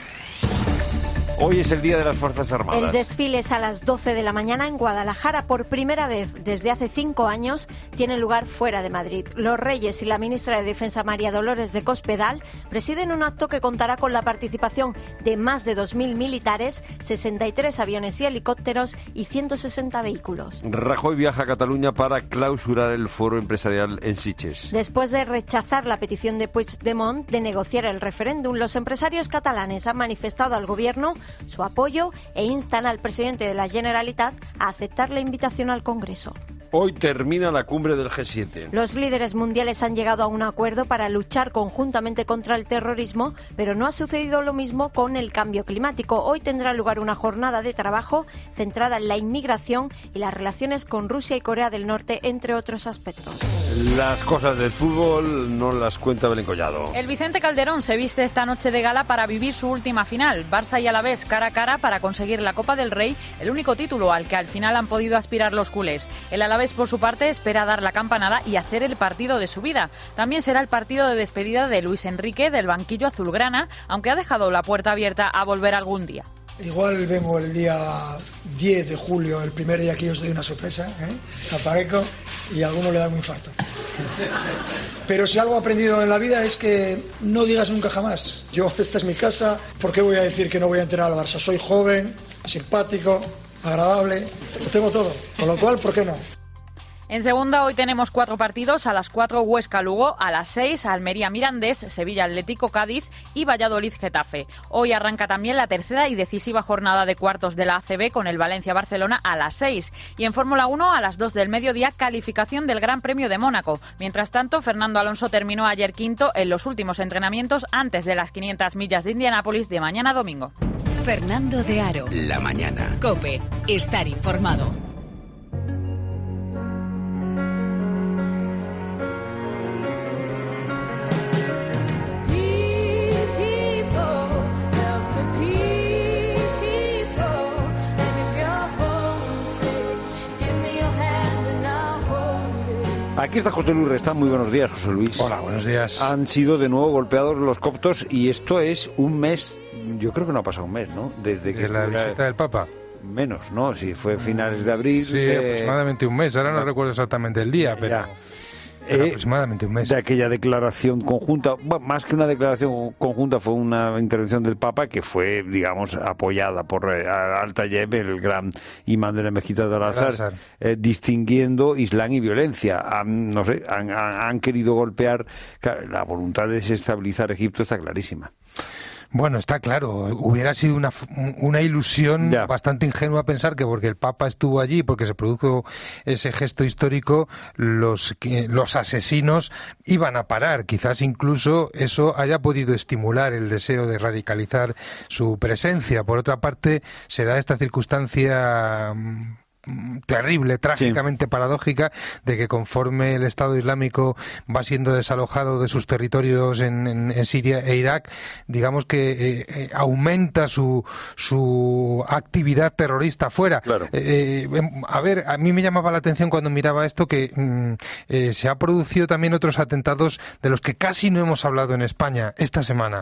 Hoy es el Día de las Fuerzas Armadas. El desfile es a las doce de la mañana en Guadalajara. Por primera vez desde hace cinco años tiene lugar fuera de Madrid. Los Reyes y la ministra de Defensa, María Dolores de Cospedal, presiden un acto que contará con la participación de más de dos mil militares, sesenta y tres aviones y helicópteros y ciento sesenta vehículos. Rajoy viaja a Cataluña para clausurar el foro empresarial en Sitges. Después de rechazar la petición de Puigdemont de negociar el referéndum, los empresarios catalanes han manifestado al gobierno su apoyo e instan al presidente de la Generalitat a aceptar la invitación al Congreso. Hoy termina la cumbre del G siete. Los líderes mundiales han llegado a un acuerdo para luchar conjuntamente contra el terrorismo, pero no ha sucedido lo mismo con el cambio climático. Hoy tendrá lugar una jornada de trabajo centrada en la inmigración y las relaciones con Rusia y Corea del Norte, entre otros aspectos. Las cosas del fútbol no las cuenta Belén Collado. El Vicente Calderón se viste esta noche de gala para vivir su última final. Barça y Alavés cara a cara para conseguir la Copa del Rey, el único título al que al final han podido aspirar los culés. El Alavés, por su parte, espera dar la campanada y hacer el partido de su vida. También será el partido de despedida de Luis Enrique del banquillo azulgrana, aunque ha dejado la puerta abierta a volver algún día. Igual vengo el día diez de julio, el primer día que os doy una sorpresa, ¿eh? A Pareco, y a alguno le da un infarto. Pero si algo he aprendido en la vida es que no digas nunca jamás. Yo, esta es mi casa, ¿por qué voy a decir que no voy a entrenar al Barça? Soy joven, simpático, agradable, lo tengo todo. Con lo cual, ¿por qué no? En segunda, hoy tenemos cuatro partidos. A las cuatro, Huesca-Lugo. A las seis, Almería-Mirandés, Sevilla-Atlético-Cádiz y Valladolid-Getafe. Hoy arranca también la tercera y decisiva jornada de cuartos de la A C B con el Valencia-Barcelona a las seis. Y en Fórmula uno, a las dos del mediodía, calificación del Gran Premio de Mónaco. Mientras tanto, Fernando Alonso terminó ayer quinto en los últimos entrenamientos antes de las quinientas millas de Indianápolis de mañana domingo. Fernando de Aro. La mañana. COPE, estar informado. Aquí está José Luis Restán. Muy buenos días, José Luis. Hola, buenos días. Han sido de nuevo golpeados los coptos y esto es un mes, yo creo que no ha pasado un mes, ¿no? Desde que ¿De la visita del Papa? Menos, ¿no? Si fue finales de abril. Sí, de... aproximadamente un mes. Ahora no, no recuerdo exactamente el día, pero... Ya. Eh, aproximadamente un mes. De aquella declaración conjunta, bueno, más que una declaración conjunta, fue una intervención del Papa que fue, digamos, apoyada por eh, Al-Tayeb, el gran imán de la mezquita de Al-Azhar, eh, distinguiendo Islam y violencia. Han, no sé, han, han, han querido golpear. La voluntad de desestabilizar Egipto está clarísima. Bueno, está claro, hubiera sido una, una ilusión ya. bastante ingenua pensar que porque el Papa estuvo allí, porque se produjo ese gesto histórico, los, los asesinos iban a parar. Quizás incluso eso haya podido estimular el deseo de radicalizar su presencia. Por otra parte, se da esta circunstancia terrible, trágicamente sí. paradójica, de que conforme el Estado Islámico va siendo desalojado de sus territorios en, en, en Siria e Irak, digamos que eh, eh, aumenta su su actividad terrorista fuera. Claro. Eh, eh, a ver, a mí me llamaba la atención cuando miraba esto que mm, eh, se ha producido también otros atentados de los que casi no hemos hablado en España esta semana.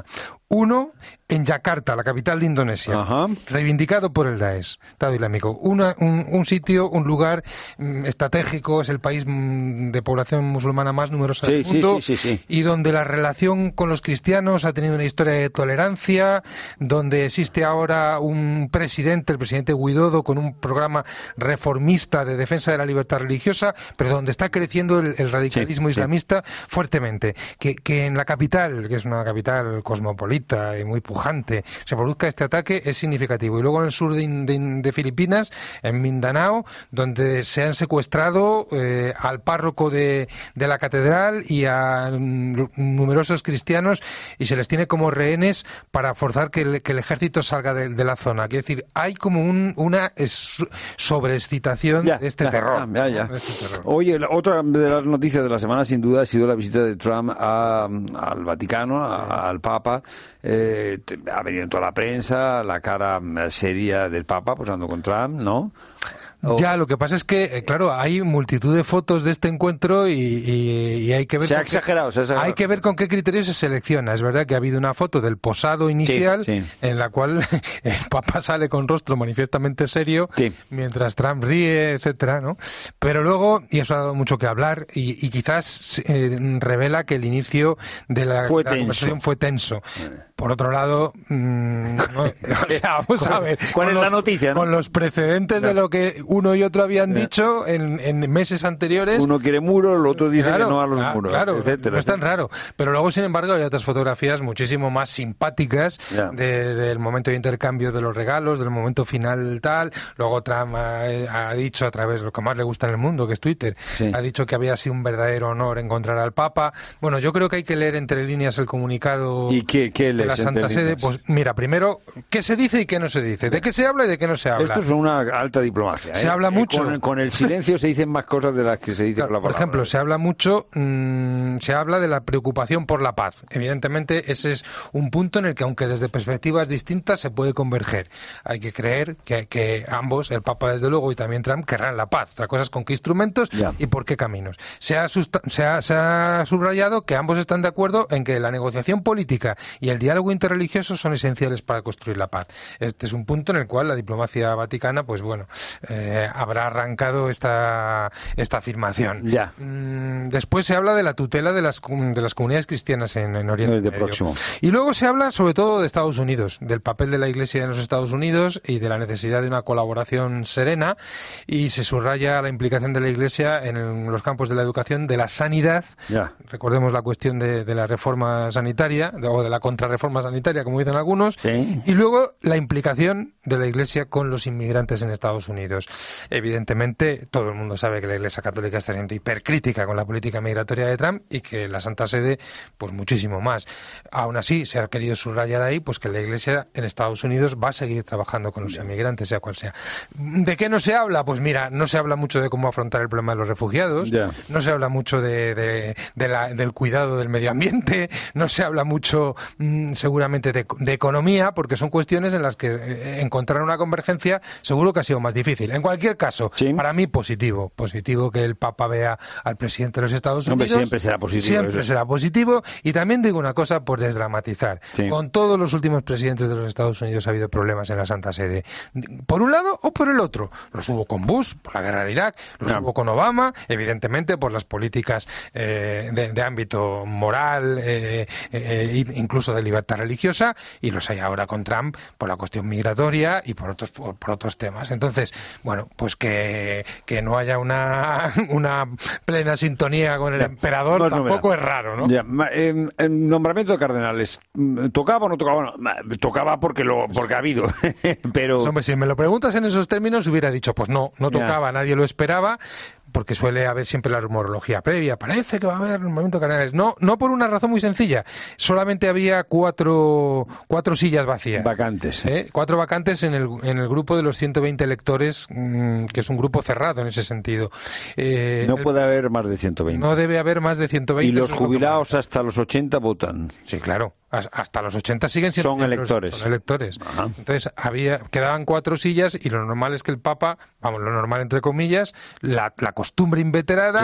Uno en Yakarta, la capital de Indonesia, Ajá. reivindicado por el Daesh, Estado Islámico. Una, un, un sitio, un lugar mm, estratégico, es el país mm, de población musulmana más numerosa sí, del mundo, sí, sí, sí, sí. y donde la relación con los cristianos ha tenido una historia de tolerancia, donde existe ahora un presidente, el presidente Widodo, con un programa reformista de defensa de la libertad religiosa, pero donde está creciendo el, el radicalismo sí, islamista sí. fuertemente. Que, que en la capital, que es una capital cosmopolita y muy pujante, se produzca este ataque es significativo. Y luego en el sur de, de, de Filipinas, en Mindanao, donde se han secuestrado eh, al párroco de, de la catedral y a numerosos cristianos y se les tiene como rehenes para forzar que el, que el ejército salga de, de la zona. Quiero decir, hay como un, una sobreexcitación ya, de este ya, terror. Ya, ya. ¿no? De este terror. Oye, otra de las noticias de la semana sin duda ha sido la visita de Trump a, al Vaticano, a, al Papa. Eh, ha venido en toda la prensa, la cara seria del Papa posando con Trump, ¿no? Oh. Ya, lo que pasa es que, claro, hay multitud de fotos de este encuentro y, y, y hay que ver... Se ha, qué, exagerado, se ha exagerado. Hay que ver con qué criterios se selecciona. Es verdad que ha habido una foto del posado inicial sí, sí. en la cual el Papa sale con rostro manifiestamente serio, sí. mientras Trump ríe, etcétera, ¿no? Pero luego, y eso ha dado mucho que hablar, y, y quizás eh, revela que el inicio de la, fue de la conversación fue tenso. Por otro lado, mmm, no, o sea, vamos a ver... ¿Cuál es los, la noticia, no? Con los precedentes no. de lo que uno y otro habían yeah. dicho en, en meses anteriores. Uno quiere muros, el otro dice claro, que no a los ah, muros, claro, etcétera. No es tan raro. Pero luego, sin embargo, hay otras fotografías muchísimo más simpáticas yeah. de, del momento de intercambio de los regalos, del momento final tal. Luego Trump ha, ha dicho, a través de lo que más le gusta en el mundo, que es Twitter, sí. ha dicho que había sido un verdadero honor encontrar al Papa. Bueno, yo creo que hay que leer entre líneas el comunicado ¿Y qué, qué de la Santa Sede. Pues mira, primero, ¿qué se dice y qué no se dice? ¿De qué se habla y de qué no se habla? Esto es una alta diplomacia. ¿eh? Se habla mucho. Con, con el silencio se dicen más cosas de las que se dice claro, con la palabra. Por ejemplo, se habla mucho, mmm, se habla de la preocupación por la paz. Evidentemente, ese es un punto en el que, aunque desde perspectivas distintas, se puede converger. Hay que creer que, que ambos, el Papa desde luego y también Trump, querrán la paz. Otra cosa es con qué instrumentos ya. y por qué caminos. Se ha, se, ha, se ha subrayado que ambos están de acuerdo en que la negociación política y el diálogo interreligioso son esenciales para construir la paz. Este es un punto en el cual la diplomacia vaticana, pues bueno, eh, habrá arrancado esta, esta afirmación. Ya. Mm, después se habla de la tutela de las, de las comunidades cristianas en, en Oriente Medio. Próximo. Y luego se habla sobre todo de Estados Unidos, del papel de la Iglesia en los Estados Unidos y de la necesidad de una colaboración serena, y se subraya la implicación de la Iglesia en los campos de la educación, de la sanidad. Ya. Recordemos la cuestión de, de la reforma sanitaria, de, o de la contrarreforma sanitaria, como dicen algunos, sí. y luego la implicación de la Iglesia con los inmigrantes en Estados Unidos. Evidentemente, todo el mundo sabe que la Iglesia Católica está siendo hipercrítica con la política migratoria de Trump y que la Santa Sede, pues muchísimo más. Aún así, se ha querido subrayar ahí pues que la Iglesia en Estados Unidos va a seguir trabajando con los inmigrantes, sea cual sea. ¿De qué no se habla? Pues mira, no se habla mucho de cómo afrontar el problema de los refugiados, yeah. no se habla mucho de, de, de la, del cuidado del medio ambiente, no se habla mucho mmm, seguramente de, de economía, porque son cuestiones en las que eh, encontrar una convergencia seguro que ha sido más difícil. En cualquier caso, ¿sí? para mí positivo, positivo que el Papa vea al presidente de los Estados Unidos. Hombre, siempre será positivo. Siempre eso. será positivo. Y también digo una cosa por desdramatizar. Sí. Con todos los últimos presidentes de los Estados Unidos ha habido problemas en la Santa Sede. Por un lado o por el otro. Los hubo con Bush, por la guerra de Irak, los no. hubo con Obama, evidentemente por las políticas eh, de, de ámbito moral, eh, eh, incluso de libertad religiosa, y los hay ahora con Trump por la cuestión migratoria y por otros por, por otros temas. Entonces, bueno, pues que, que no haya una, una plena sintonía con el ya, emperador no, tampoco no, es raro, ¿no? Ya, eh, el nombramiento de cardenales, ¿tocaba o no tocaba? No, tocaba porque lo porque ha habido, pero... Pues, hombre, si me lo preguntas en esos términos hubiera dicho, pues no, no tocaba, ya. nadie lo esperaba, porque suele haber siempre la rumorología previa. Parece que va a haber un movimiento de cardenales. No, no por una razón muy sencilla. Solamente había cuatro, cuatro sillas vacías. Vacantes. ¿Eh? Cuatro vacantes en el, en el grupo de los ciento veinte electores, mmm, que es un grupo cerrado en ese sentido. Eh, no el, puede haber más de ciento veinte. No debe haber más de ciento veinte. Y los jubilados hasta los ochenta votan. Sí, claro. Hasta los ochenta siguen siendo son electores. Son electores. Ajá. Entonces había quedaban cuatro sillas y lo normal es que el Papa, vamos, lo normal entre comillas, la, la costumbre inveterada, sí.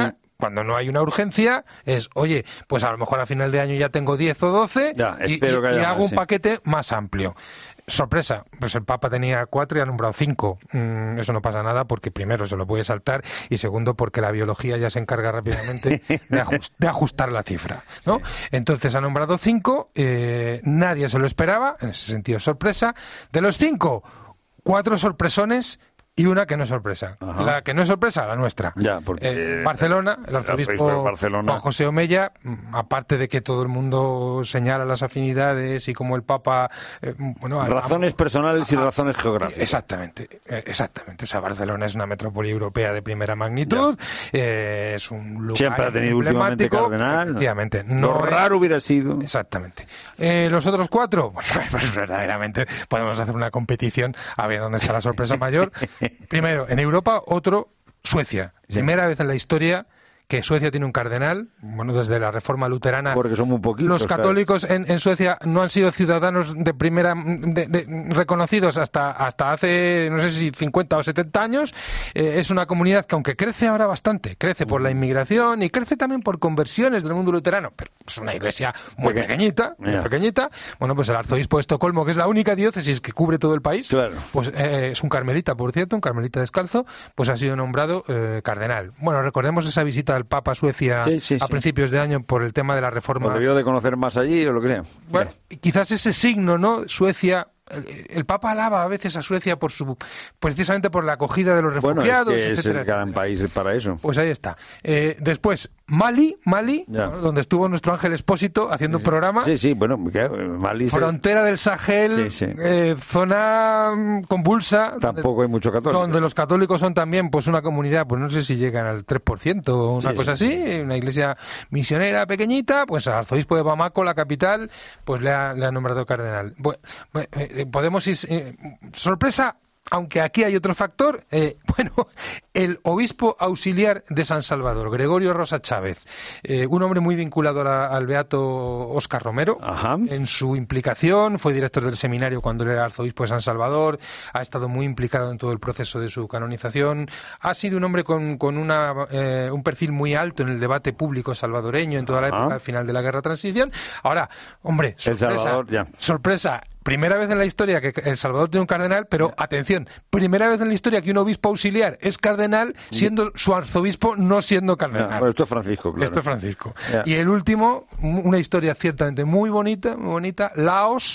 cuando no hay una urgencia, es, oye, pues a lo mejor a final de año ya tengo diez o doce ya, y, y, que y hago más, un sí. paquete más amplio. Sorpresa, pues el Papa tenía cuatro y ha nombrado cinco. Mm, eso no pasa nada porque primero se lo puede saltar y segundo porque la biología ya se encarga rápidamente de, ajust, de ajustar la cifra, ¿no? Sí. Entonces ha nombrado cinco, eh, nadie se lo esperaba, en ese sentido sorpresa. De los cinco, cuatro sorpresones y una que no es sorpresa. Ajá. La que no es sorpresa, la nuestra. Ya, porque eh, Barcelona, el arzobispo de Barcelona. Juan José Omeya, aparte de que todo el mundo señala las afinidades y como el Papa... Eh, bueno, razones a, personales a, y razones geográficas. Exactamente, eh, exactamente. O sea, Barcelona es una metrópoli europea de primera magnitud, eh, es un lugar siempre ha tenido últimamente cardenal. Efectivamente. No Lo es, raro hubiera sido. Exactamente. Eh, los otros cuatro, pues, pues verdaderamente podemos hacer una competición a ver dónde está la sorpresa mayor. Primero, en Europa, otro, Suecia. Sí. Primera vez en la historia que Suecia tiene un cardenal, bueno, desde la Reforma Luterana. Porque son muy poquitos. Los católicos en, en Suecia no han sido ciudadanos de primera de, de, reconocidos hasta hasta hace, no sé si cincuenta o setenta años. Eh, es una comunidad que, aunque crece ahora bastante, crece por la inmigración y crece también por conversiones del mundo luterano, pero es una iglesia muy Peque... pequeñita, muy yeah. pequeñita. Bueno, pues el arzobispo de Estocolmo, que es la única diócesis que cubre todo el país, claro. pues eh, es un carmelita, por cierto, un carmelita descalzo, pues ha sido nombrado eh, cardenal. Bueno, recordemos esa visita al Papa a Suecia sí, sí, a sí. principios de año por el tema de la reforma. ¿O debió de conocer más allí o lo que sea? Bueno, quizás ese signo, ¿no? Suecia... El, el Papa alaba a veces a Suecia por su precisamente por la acogida de los refugiados, bueno, es que etcétera, es el gran país para eso. Pues ahí está. Eh, después, Mali, Mali, ¿no? Donde estuvo nuestro Ángel Expósito haciendo un programa. Sí, sí, bueno, Mali. Frontera se... del Sahel, sí, sí. Eh, zona convulsa. Tampoco donde, hay mucho católico. Donde los católicos son también, pues, una comunidad, pues no sé si llegan al tres por ciento o una sí, cosa sí, así, sí. Una iglesia misionera pequeñita, pues al arzobispo de Bamako, la capital, pues le ha, le ha nombrado cardenal. Bueno, eh, podemos ir... Eh, sorpresa, aunque aquí hay otro factor, eh, bueno, el obispo auxiliar de San Salvador, Gregorio Rosa Chávez, eh, un hombre muy vinculado a la, al beato Óscar Romero. Ajá. En su implicación, fue director del seminario cuando él era arzobispo de San Salvador, ha estado muy implicado en todo el proceso de su canonización, ha sido un hombre con, con una, eh, un perfil muy alto en el debate público salvadoreño en toda la Ajá. época final de la Guerra de Transición. Ahora, hombre, sorpresa, El Salvador, ya. sorpresa, primera vez en la historia que El Salvador tiene un cardenal, pero atención, primera vez en la historia que un obispo auxiliar es cardenal, siendo su arzobispo no siendo cardenal. No, bueno, esto es Francisco, claro. Esto es Francisco. Yeah. Y el último, una historia ciertamente muy bonita, muy bonita, Laos,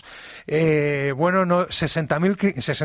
eh, bueno, no, sesenta mil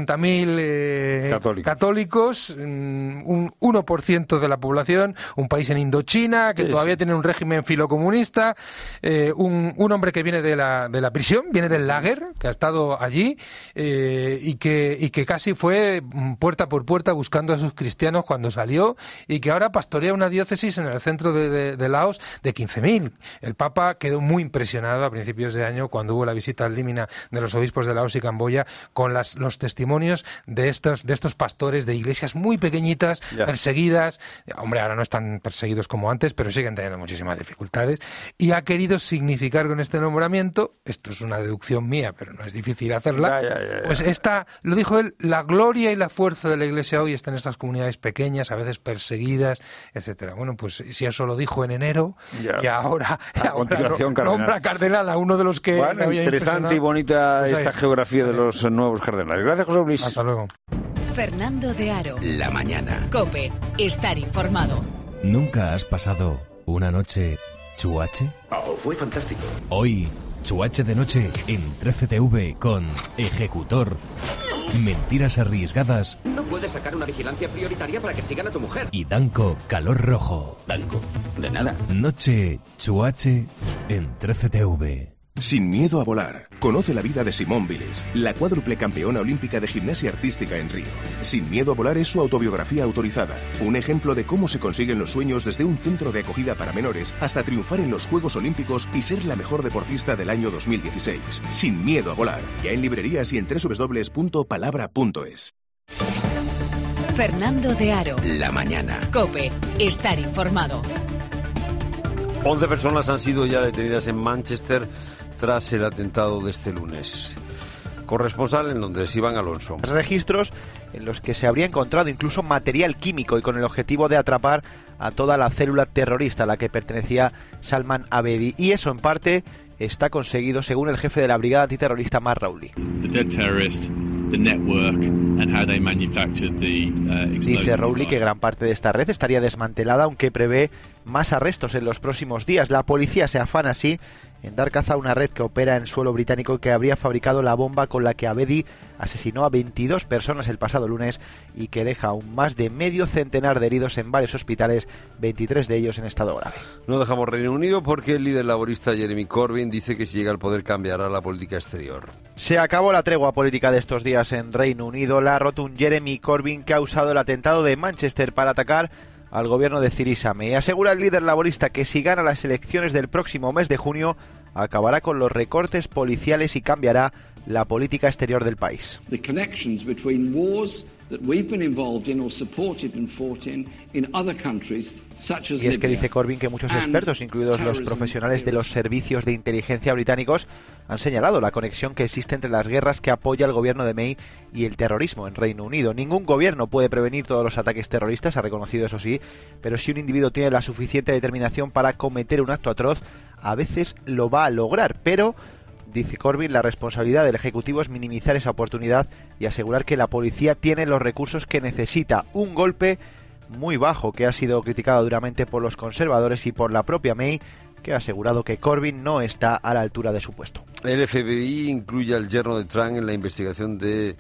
eh, Católico. católicos, un uno por ciento de la población, un país en Indochina que sí, todavía sí. tiene un régimen filocomunista, eh, un, un hombre que viene de la, de la prisión, viene del lager, que ha estado allí eh, y, que, y que casi fue puerta por puerta buscando a sus cristianos cuando salió y que ahora pastorea una diócesis en el centro de, de, de Laos de quince mil. El Papa quedó muy impresionado a principios de año cuando hubo la visita al Límina de los obispos de Laos y Camboya con las, los testimonios de estos, de estos pastores de iglesias muy pequeñitas, yeah. perseguidas. Hombre, ahora no están perseguidos como antes, pero siguen teniendo muchísimas dificultades y ha querido significar con este nombramiento, esto es una deducción mía, pero no es difícil difícil hacerla, ya, ya, ya, ya. Pues esta, lo dijo él, la gloria y la fuerza de la Iglesia hoy está en estas comunidades pequeñas, a veces perseguidas, etcétera. Bueno, pues si eso lo dijo en enero ya. y ahora, a ahora continuación, no, nombra cardenal a uno de los que bueno, había interesante y bonita pues esta ahí, geografía de los nuevos cardenales. Gracias, José Luis. Hasta luego. Fernando de Aro. La mañana. COPE. Estar informado. ¿Nunca has pasado una noche chuache? Oh, fue fantástico. Hoy, chuache de noche en trece T V con Ejecutor. Mentiras arriesgadas. No puedes sacar una vigilancia prioritaria para que sigan a tu mujer. Y Danco, calor rojo. Danco, de nada. Noche chuache en trece T V. Sin miedo a volar. Conoce la vida de Simone Biles, la cuádruple campeona olímpica de gimnasia artística en Río. Sin miedo a volar es su autobiografía autorizada. Un ejemplo de cómo se consiguen los sueños desde un centro de acogida para menores hasta triunfar en los Juegos Olímpicos y ser la mejor deportista del año dos mil dieciséis. Sin miedo a volar. Ya en librerías y en doble u doble u doble u punto palabra punto es. Fernando de Aro. La mañana. COPE. Estar informado. once personas han sido ya detenidas en Manchester tras el atentado de este lunes. Corresponsal en Londres, Iván Alonso. Registros en los que se habría encontrado incluso material químico y con el objetivo de atrapar a toda la célula terrorista a la que pertenecía Salman Abedi. Y eso en parte está conseguido según el jefe de la brigada antiterrorista Mark Rowley. Dice Rowley que gran parte de esta red estaría desmantelada, aunque prevé más arrestos en los próximos días. La policía se afana así en dar caza a una red que opera en suelo británico y que habría fabricado la bomba con la que Abedi asesinó a veintidós personas el pasado lunes y que deja aún más de medio centenar de heridos en varios hospitales, veintitrés de ellos en estado grave. No dejamos Reino Unido porque el líder laborista Jeremy Corbyn dice que si llega al poder cambiará la política exterior. Se acabó la tregua política de estos días en Reino Unido. La ha roto un Jeremy Corbyn que ha usado el atentado de Manchester para atacar al gobierno de Theresa May. Asegura el líder laborista que si gana las elecciones del próximo mes de junio, acabará con los recortes policiales y cambiará la política exterior del país. Y es que dice Corbyn que muchos expertos, incluidos los profesionales de los servicios de inteligencia británicos, han señalado la conexión que existe entre las guerras que apoya el gobierno de May y el terrorismo en Reino Unido. Ningún gobierno puede prevenir todos los ataques terroristas, ha reconocido eso sí, pero si un individuo tiene la suficiente determinación para cometer un acto atroz, a veces lo va a lograr, pero dice Corbyn, la responsabilidad del Ejecutivo es minimizar esa oportunidad y asegurar que la policía tiene los recursos que necesita. Un golpe muy bajo que ha sido criticado duramente por los conservadores y por la propia May, que ha asegurado que Corbyn no está a la altura de su puesto. El F B I incluye al yerno de Trump en la investigación de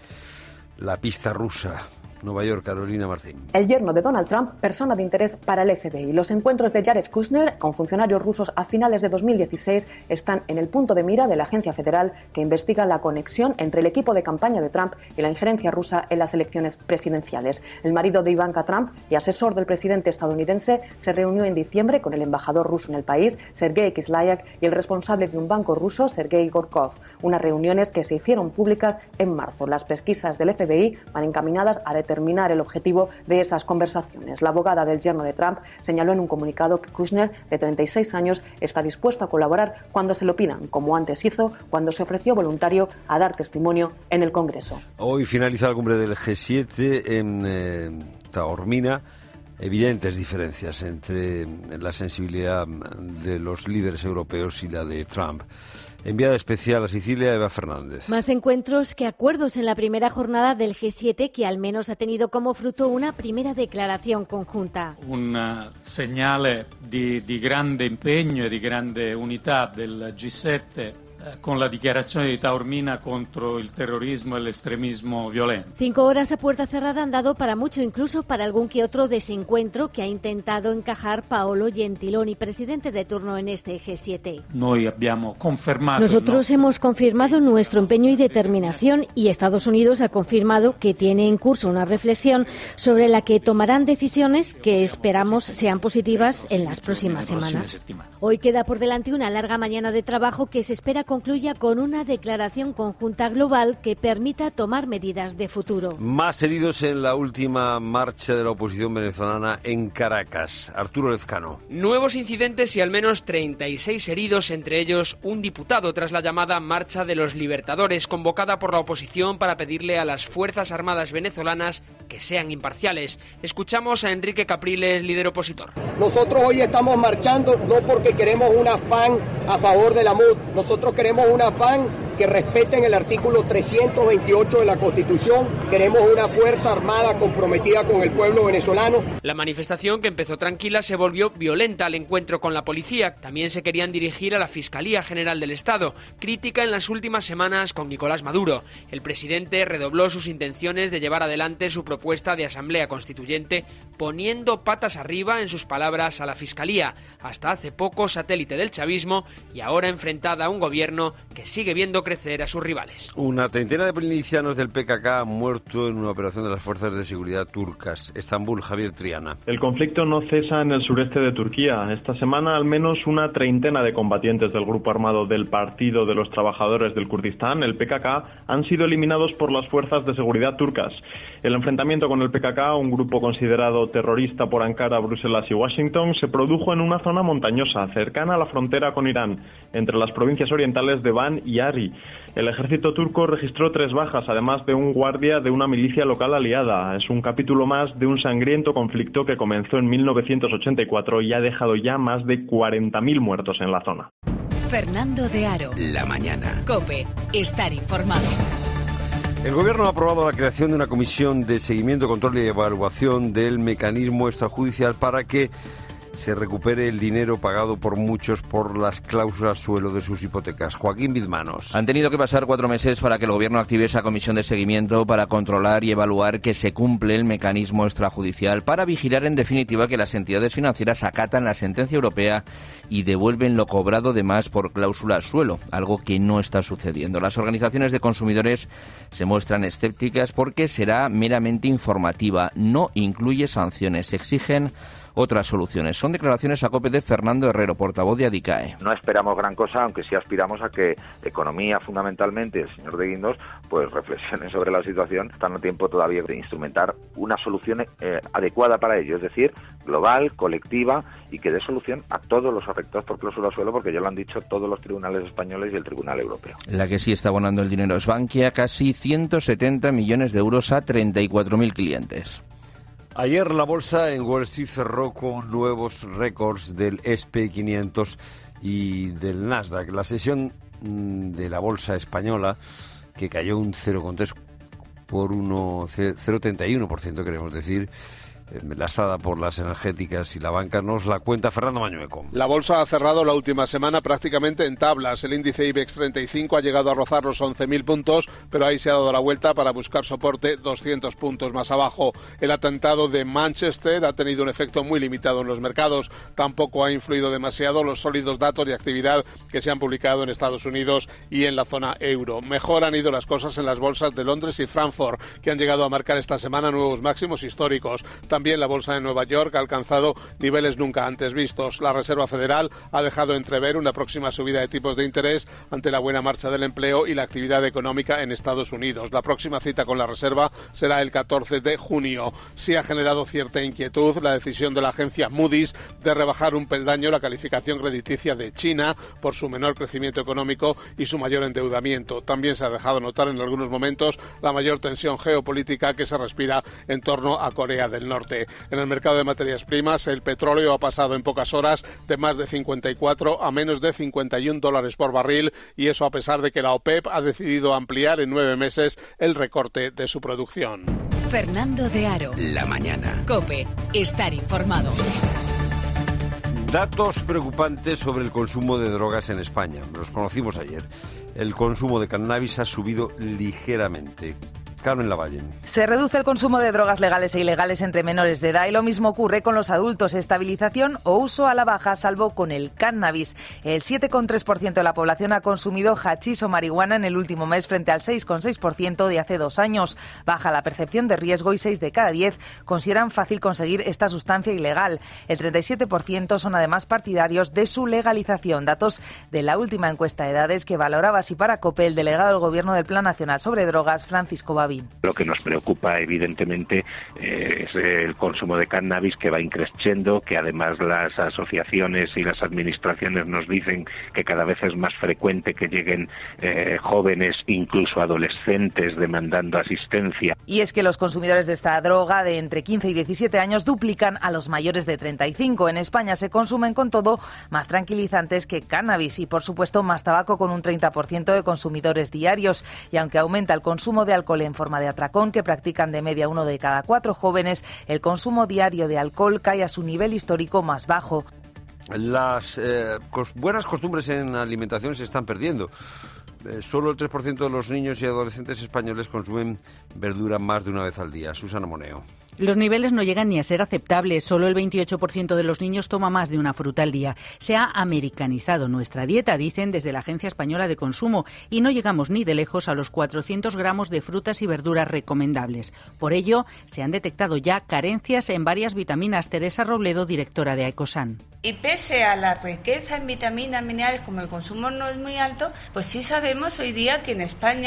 la pista rusa. Nueva York, Carolina Martín. El yerno de Donald Trump, persona de interés para el F B I. Los encuentros de Jared Kushner con funcionarios rusos a finales de dos mil dieciséis están en el punto de mira de la agencia federal que investiga la conexión entre el equipo de campaña de Trump y la injerencia rusa en las elecciones presidenciales. El marido de Ivanka Trump y asesor del presidente estadounidense se reunió en diciembre con el embajador ruso en el país, Sergei Kislyak, y el responsable de un banco ruso, Sergei Gorkov. Unas reuniones que se hicieron públicas en marzo. Las pesquisas del F B I van encaminadas a determinar terminar el objetivo de esas conversaciones. La abogada del yerno de Trump señaló en un comunicado que Kushner, de treinta y seis años, está dispuesto a colaborar cuando se lo pidan, como antes hizo cuando se ofreció voluntario a dar testimonio en el Congreso. Hoy finaliza la cumbre del G siete en eh, Taormina. Evidentes diferencias entre la sensibilidad de los líderes europeos y la de Trump. Enviada especial a Sicilia, Eva Fernández. Más encuentros que acuerdos en la primera jornada del G siete, que al menos ha tenido como fruto una primera declaración conjunta. Un segnale di, di grande impegno e di grande unità del G siete con la dichiarazione di Taormina contro il terrorismo e l'estremismo violento. Cinco horas a puerta cerrada han dado para mucho, incluso para algún que otro desencuentro que ha intentado encajar Paolo Gentiloni, presidente de turno en este G siete. Noi abbiamo confermato Nosotros no. hemos confirmado nuestro empeño y determinación, y Estados Unidos ha confirmado que tiene en curso una reflexión sobre la que tomarán decisiones que esperamos sean positivas en las próximas semanas. Hoy queda por delante una larga mañana de trabajo que se espera concluya con una declaración conjunta global que permita tomar medidas de futuro. Más heridos en la última marcha de la oposición venezolana en Caracas. Arturo Lezcano. Nuevos incidentes y al menos treinta y seis heridos, entre ellos un diputado, tras la llamada Marcha de los Libertadores, convocada por la oposición para pedirle a las Fuerzas Armadas venezolanas que sean imparciales. Escuchamos a Enrique Capriles, líder opositor. Nosotros hoy estamos marchando no porque queremos un afán a favor de la M U D, nosotros queremos un afán que respeten el artículo trescientos veintiocho de la Constitución. Queremos una Fuerza Armada comprometida con el pueblo venezolano. La manifestación, que empezó tranquila, se volvió violenta al encuentro con la policía. También se querían dirigir a la Fiscalía General del Estado, crítica en las últimas semanas con Nicolás Maduro. El presidente redobló sus intenciones de llevar adelante su propuesta de asamblea constituyente, poniendo patas arriba, en sus palabras, a la Fiscalía, hasta hace poco satélite del chavismo y ahora enfrentada a un gobierno que sigue viendo crecer a sus rivales. Una treintena de milicianos del P K K han muerto en una operación de las fuerzas de seguridad turcas. Estambul, Javier Triana. El conflicto no cesa en el sureste de Turquía. Esta semana al menos una treintena de combatientes del grupo armado del Partido de los Trabajadores del Kurdistán, el P K K, han sido eliminados por las fuerzas de seguridad turcas. El enfrentamiento con el P K K, un grupo considerado terrorista por Ankara, Bruselas y Washington, se produjo en una zona montañosa cercana a la frontera con Irán, entre las provincias orientales de Van y Ari. El ejército turco registró tres bajas, además de un guardia de una milicia local aliada. Es un capítulo más de un sangriento conflicto que comenzó en mil novecientos ochenta y cuatro y ha dejado ya más de cuarenta mil muertos en la zona. Fernando de Aro. La mañana. COPE. Estar informado. El Gobierno ha aprobado la creación de una comisión de seguimiento, control y evaluación del mecanismo extrajudicial para que se recupere el dinero pagado por muchos por las cláusulas suelo de sus hipotecas. Joaquín Bizmanos. Han tenido que pasar cuatro meses para que el Gobierno active esa comisión de seguimiento para controlar y evaluar que se cumple el mecanismo extrajudicial, para vigilar en definitiva que las entidades financieras acatan la sentencia europea y devuelven lo cobrado de más por cláusulas suelo, algo que no está sucediendo. Las organizaciones de consumidores se muestran escépticas porque será meramente informativa, no incluye sanciones, exigen otras soluciones. Son declaraciones a COPE de Fernando Herrero, portavoz de ADICAE. No esperamos gran cosa, aunque sí aspiramos a que Economía, fundamentalmente, el señor de Guindos, pues reflexione sobre la situación, estando a tiempo todavía de instrumentar una solución eh, adecuada para ello, es decir, global, colectiva, y que dé solución a todos los afectados por cláusula suelo, porque ya lo han dicho todos los tribunales españoles y el Tribunal Europeo. La que sí está abonando el dinero es Bankia, casi ciento setenta millones de euros a treinta y cuatro mil clientes. Ayer la bolsa en Wall Street cerró con nuevos récords del S and P quinientos y del Nasdaq. La sesión de la bolsa española, que cayó un cero coma tres por uno, cero coma treinta y uno por ciento, queremos decir, lastrada por las energéticas y la banca, nos la cuenta Fernando Mañueco. La bolsa ha cerrado la última semana prácticamente en tablas. El índice IBEX treinta y cinco ha llegado a rozar los once mil puntos, pero ahí se ha dado la vuelta para buscar soporte doscientos puntos más abajo. El atentado de Manchester ha tenido un efecto muy limitado en los mercados. Tampoco ha influido demasiado los sólidos datos de actividad que se han publicado en Estados Unidos y en la zona euro. Mejor han ido las cosas en las bolsas de Londres y Frankfurt, que han llegado a marcar esta semana nuevos máximos históricos. También También la bolsa de Nueva York ha alcanzado niveles nunca antes vistos. La Reserva Federal ha dejado entrever una próxima subida de tipos de interés ante la buena marcha del empleo y la actividad económica en Estados Unidos. La próxima cita con la Reserva será el catorce de junio. Sí ha generado cierta inquietud la decisión de la agencia Moody's de rebajar un peldaño la calificación crediticia de China por su menor crecimiento económico y su mayor endeudamiento. También se ha dejado notar en algunos momentos la mayor tensión geopolítica que se respira en torno a Corea del Norte. En el mercado de materias primas, el petróleo ha pasado en pocas horas de más de cincuenta y cuatro a menos de cincuenta y un dólares por barril, y eso a pesar de que la OPEP ha decidido ampliar en nueve meses el recorte de su producción. Fernando de Aro. La mañana. COPE. Estar informado. Datos preocupantes sobre el consumo de drogas en España. Los conocimos ayer. El consumo de cannabis ha subido ligeramente. Carmen Lavalle. Se reduce el consumo de drogas legales e ilegales entre menores de edad y lo mismo ocurre con los adultos. Estabilización o uso a la baja, salvo con el cannabis. El siete coma tres por ciento de la población ha consumido hachís o marihuana en el último mes frente al seis coma seis por ciento de hace dos años. Baja la percepción de riesgo y seis de cada diez consideran fácil conseguir esta sustancia ilegal. El treinta y siete por ciento son además partidarios de su legalización. Datos de la última encuesta de edades que valoraba así para COPE el delegado del Gobierno del Plan Nacional sobre Drogas, Francisco Babi. Lo que nos preocupa, evidentemente, eh, es el consumo de cannabis, que va increciendo, que además las asociaciones y las administraciones nos dicen que cada vez es más frecuente que lleguen eh, jóvenes, incluso adolescentes, demandando asistencia. Y es que los consumidores de esta droga de entre quince y diecisiete años duplican a los mayores de treinta y cinco. En España se consumen, con todo, más tranquilizantes que cannabis y, por supuesto, más tabaco, con un treinta por ciento de consumidores diarios. Y aunque aumenta el consumo de alcohol en forma de atracón, que practican de media uno de cada cuatro jóvenes, el consumo diario de alcohol cae a su nivel histórico más bajo. Las eh, cos- buenas costumbres en alimentación se están perdiendo. Eh, solo el tres por ciento de los niños y adolescentes españoles consumen verdura más de una vez al día. Susana Moneo. Los niveles no llegan ni a ser aceptables. Solo el veintiocho por ciento de los niños toma más de una fruta al día. Se ha americanizado nuestra dieta, dicen desde la Agencia Española de Consumo, y no llegamos ni de lejos a los cuatrocientos gramos de frutas y verduras recomendables. Por ello, se han detectado ya carencias en varias vitaminas. Teresa Robledo, directora de Ecosan. Y pese a la riqueza en vitaminas, minerales, como el consumo no es muy alto, pues sí sabemos hoy día que en España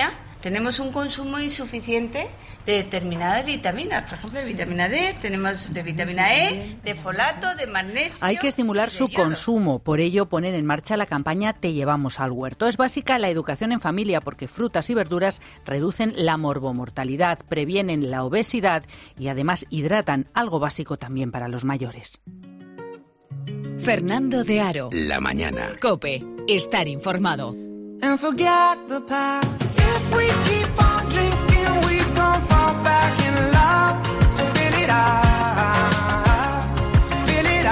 tenemos un consumo insuficiente de determinadas vitaminas. Por ejemplo, de vitamina D, tenemos de vitamina E, de folato, de magnesio. Hay que estimular su consumo. Por ello, poner en marcha la campaña Te llevamos al huerto. Es básica la educación en familia porque frutas y verduras reducen la morbomortalidad, previenen la obesidad y además hidratan, algo básico también para los mayores. Fernando de Aro. La mañana. COPE. Estar informado. And forget the past. If we keep on drinking, we gon' fall back in love. So fill it up, fill it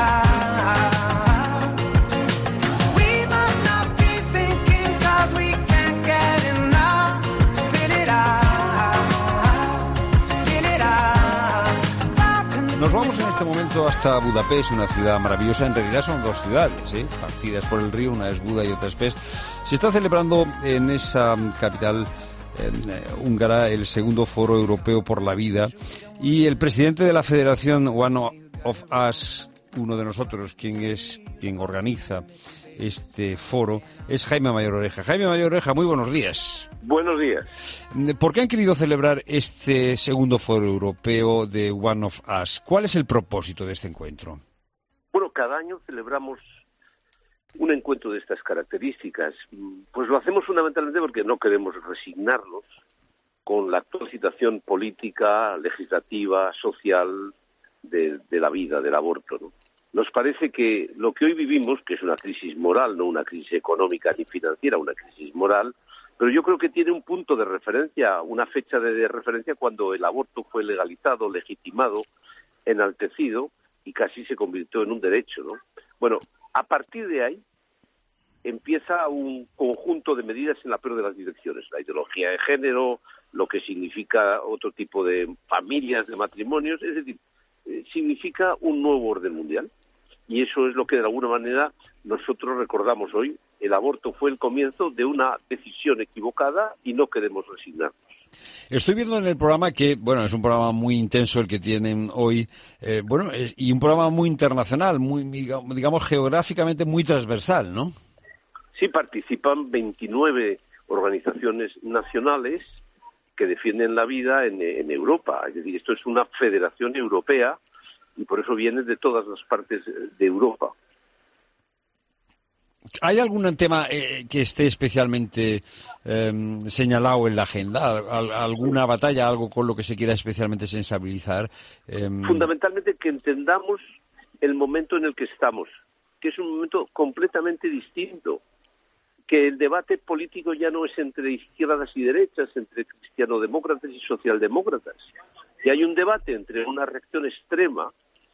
up. We must not be thinking cause we can't get enough. So fill it up, fill it up. Nos vamos en este momento hasta Budapest, una ciudad maravillosa. En realidad son dos ciudades, ¿eh? Partidas por el río, una es Buda y otra es Pest. Se está celebrando en esa capital eh, húngara el segundo Foro Europeo por la Vida y el presidente de la Federación One of Us, uno de nosotros, quien es quien organiza este foro, es Jaime Mayor Oreja. Jaime Mayor Oreja, muy buenos días. Buenos días. ¿Por qué han querido celebrar este segundo Foro Europeo de One of Us? ¿Cuál es el propósito de este encuentro? Bueno, cada año celebramos un encuentro de estas características. Pues lo hacemos fundamentalmente porque no queremos resignarnos con la actual situación política, legislativa, social de, de la vida, del aborto, ¿no? Nos parece que lo que hoy vivimos, que es una crisis moral, no una crisis económica ni financiera, una crisis moral, pero yo creo que tiene un punto de referencia, una fecha de, de referencia cuando el aborto fue legalizado, legitimado, enaltecido y casi se convirtió en un derecho, ¿no? Bueno, a partir de ahí empieza un conjunto de medidas en la peor de las direcciones. La ideología de género, lo que significa otro tipo de familias, de matrimonios, es decir, eh, significa un nuevo orden mundial. Y eso es lo que de alguna manera nosotros recordamos hoy. El aborto fue el comienzo de una decisión equivocada y no queremos resignarnos. Estoy viendo en el programa que, bueno, es un programa muy intenso el que tienen hoy, eh, bueno, es, y un programa muy internacional, muy, digamos, geográficamente muy transversal, ¿no? Sí, participan veintinueve organizaciones nacionales que defienden la vida en, en Europa. Es decir, esto es una federación europea y por eso viene de todas las partes de Europa. ¿Hay algún tema eh, que esté especialmente eh, señalado en la agenda? ¿Al, ¿Alguna batalla, algo con lo que se quiera especialmente sensibilizar? Eh... Fundamentalmente que entendamos el momento en el que estamos, que es un momento completamente distinto, que el debate político ya no es entre izquierdas y derechas, entre cristianodemócratas y socialdemócratas, que hay un debate entre una reacción extrema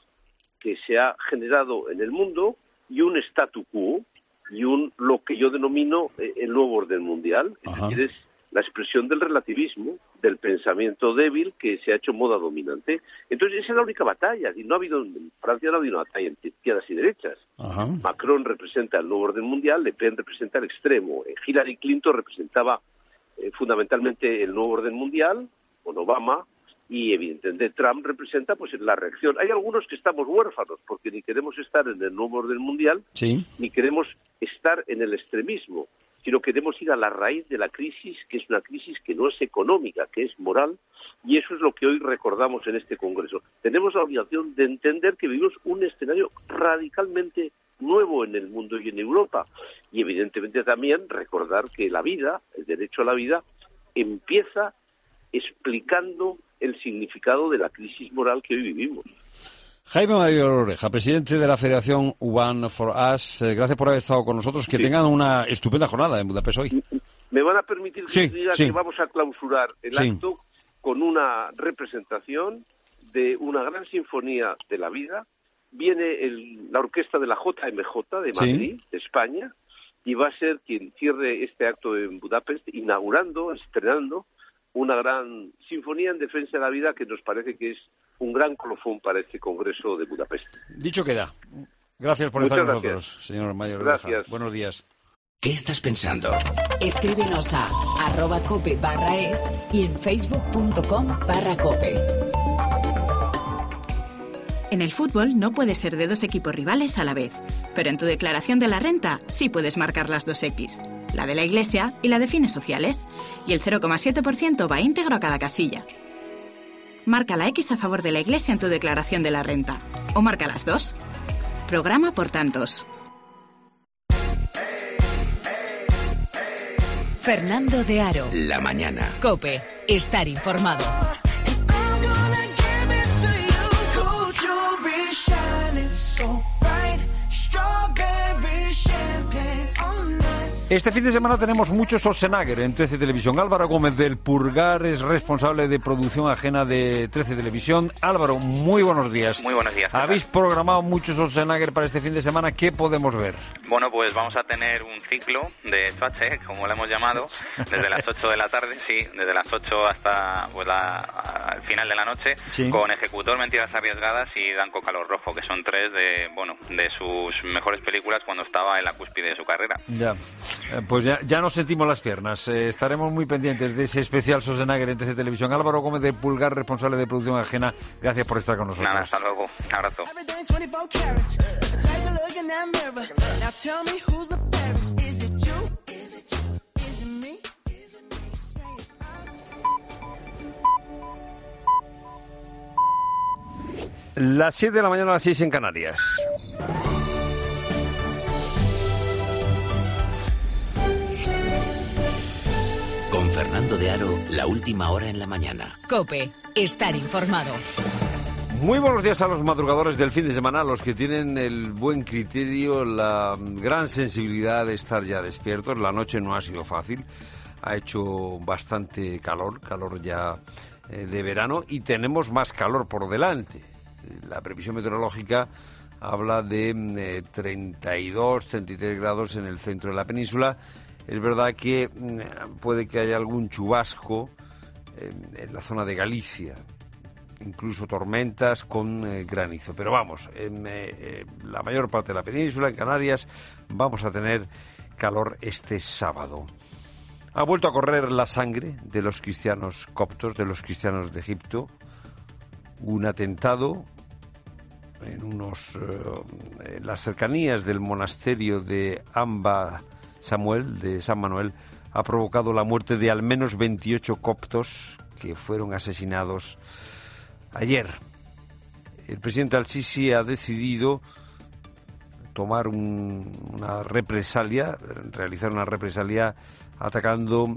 que se ha generado en el mundo y un statu quo, y un lo que yo denomino eh, el nuevo orden mundial, es decir, es la expresión del relativismo, del pensamiento débil que se ha hecho moda dominante. Entonces esa es la única batalla, y no ha habido, en Francia no ha habido una batalla entre izquierdas y derechas. Ajá. Macron representa el nuevo orden mundial, Le Pen representa el extremo, Hillary Clinton representaba eh, fundamentalmente el nuevo orden mundial, con Obama, y evidentemente Trump representa pues la reacción. Hay algunos que estamos huérfanos porque ni queremos estar en el nuevo orden mundial, sí, ni queremos estar en el extremismo, sino queremos ir a la raíz de la crisis, que es una crisis que no es económica, que es moral, y eso es lo que hoy recordamos en este Congreso. Tenemos la obligación de entender que vivimos un escenario radicalmente nuevo en el mundo y en Europa, y evidentemente también recordar que la vida, el derecho a la vida, empieza explicando el significado de la crisis moral que hoy vivimos. Jaime Mayor Oreja, presidente de la Federación One for Us, eh, gracias por haber estado con nosotros. Que sí. Tengan una estupenda jornada en Budapest hoy. ¿Me van a permitir que sí, diga sí. que vamos a clausurar el sí. acto con una representación de una gran sinfonía de la vida? Viene el, la orquesta de la J M J de Madrid, sí. de España, y va a ser quien cierre este acto en Budapest, inaugurando, estrenando una gran sinfonía en defensa de la vida que nos parece que es un gran colofón para este Congreso de Budapest. Dicho queda. Gracias por Muchas estar con gracias. nosotros, señor Mayor. Gracias. Oreja. Buenos días. ¿Qué estás pensando? Escríbenos a arroba cope barra es y en facebook punto com barra cope. En el fútbol no puedes ser de dos equipos rivales a la vez, pero en tu declaración de la renta sí puedes marcar las dos X. la de la Iglesia y la de fines sociales. Y el cero coma siete por ciento va íntegro a cada casilla. Marca la X a favor de la Iglesia en tu declaración de la renta. O marca las dos. Programa por tantos. Fernando de Aro. La mañana. COPE. Estar informado. Este fin de semana tenemos mucho Schwarzenegger en trece Televisión. Álvaro Gómez del Purgar es responsable de producción ajena de trece Televisión. Álvaro, muy buenos días. Muy buenos días. Habéis programado mucho Schwarzenegger para este fin de semana. ¿Qué podemos ver? Bueno, pues vamos a tener un ciclo de Schwarze, como lo hemos llamado, desde las ocho de la tarde, sí, desde las ocho hasta pues, la, al final de la noche, sí, con Ejecutor, Mentiras arriesgadas y Danco Calor Rojo, que son tres de, bueno, de sus mejores películas cuando estaba en la cúspide de su carrera. Ya. Pues ya, ya nos sentimos las piernas. Eh, estaremos muy pendientes de ese especial Schwarzenegger en T C Televisión. Álvaro Gómez de Pulgar, responsable de producción ajena. Gracias por estar con nosotros. Nada, hasta luego. Un abrazo. Las siete de la mañana a las seis en Canarias. Con Fernando de Aro, la última hora en la mañana. COPE. Estar informado. Muy buenos días a los madrugadores del fin de semana, los que tienen el buen criterio, la gran sensibilidad de estar ya despiertos. La noche no ha sido fácil, ha hecho bastante calor, calor ya eh, de verano, y tenemos más calor por delante. La previsión meteorológica habla de eh, treinta y dos, treinta y tres grados en el centro de la península. Es verdad que eh, puede que haya algún chubasco eh, en la zona de Galicia, incluso tormentas con eh, granizo. Pero vamos, en eh, eh, la mayor parte de la península, en Canarias, vamos a tener calor este sábado. Ha vuelto a correr la sangre de los cristianos coptos, de los cristianos de Egipto. Un atentado en unos eh, en las cercanías del monasterio de Amba Samuel, de San Manuel, ha provocado la muerte de al menos veintiocho coptos que fueron asesinados ayer. El presidente Al-Sisi ha decidido tomar un, una represalia, realizar una represalia atacando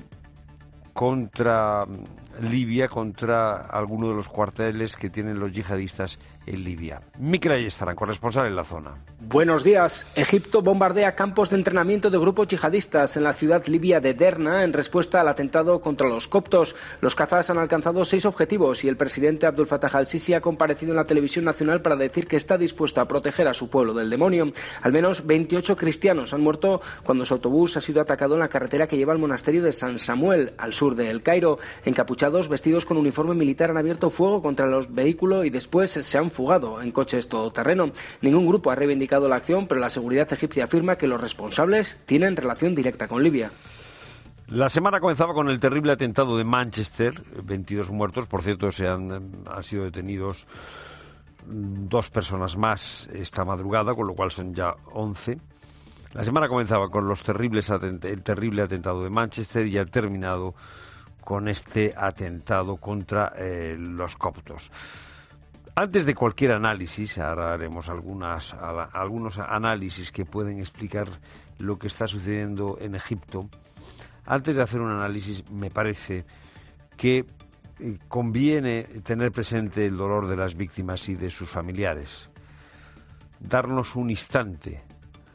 contra Libia, contra alguno de los cuarteles que tienen los yihadistas en Libia. Mikel Ayestarán, corresponsal en la zona. Buenos días. Egipto bombardea campos de entrenamiento de grupos yihadistas en la ciudad libia de Derna en respuesta al atentado contra los coptos. Los cazas han alcanzado seis objetivos y el presidente Abdul Fattah al-Sisi ha comparecido en la televisión nacional para decir que está dispuesto a proteger a su pueblo del demonio. Al menos veintiocho cristianos han muerto cuando su autobús ha sido atacado en la carretera que lleva al monasterio de San Samuel, al sur de El Cairo. Encapuchados, vestidos con uniforme militar, han abierto fuego contra los vehículos y después se han fugado en coches todoterreno. Ningún grupo ha reivindicado la acción, pero la seguridad egipcia afirma que los responsables tienen relación directa con Libia. La semana comenzaba con el terrible atentado de Manchester, veintidós muertos, por cierto, se han, han sido detenidos dos personas más esta madrugada, con lo cual son ya once. La semana comenzaba con los terribles atent- el terrible atentado de Manchester y ha terminado con este atentado contra eh, los coptos. Antes de cualquier análisis, ahora haremos algunas, a, algunos análisis que pueden explicar lo que está sucediendo en Egipto. Antes de hacer un análisis, me parece que eh, conviene tener presente el dolor de las víctimas y de sus familiares. Darnos un instante,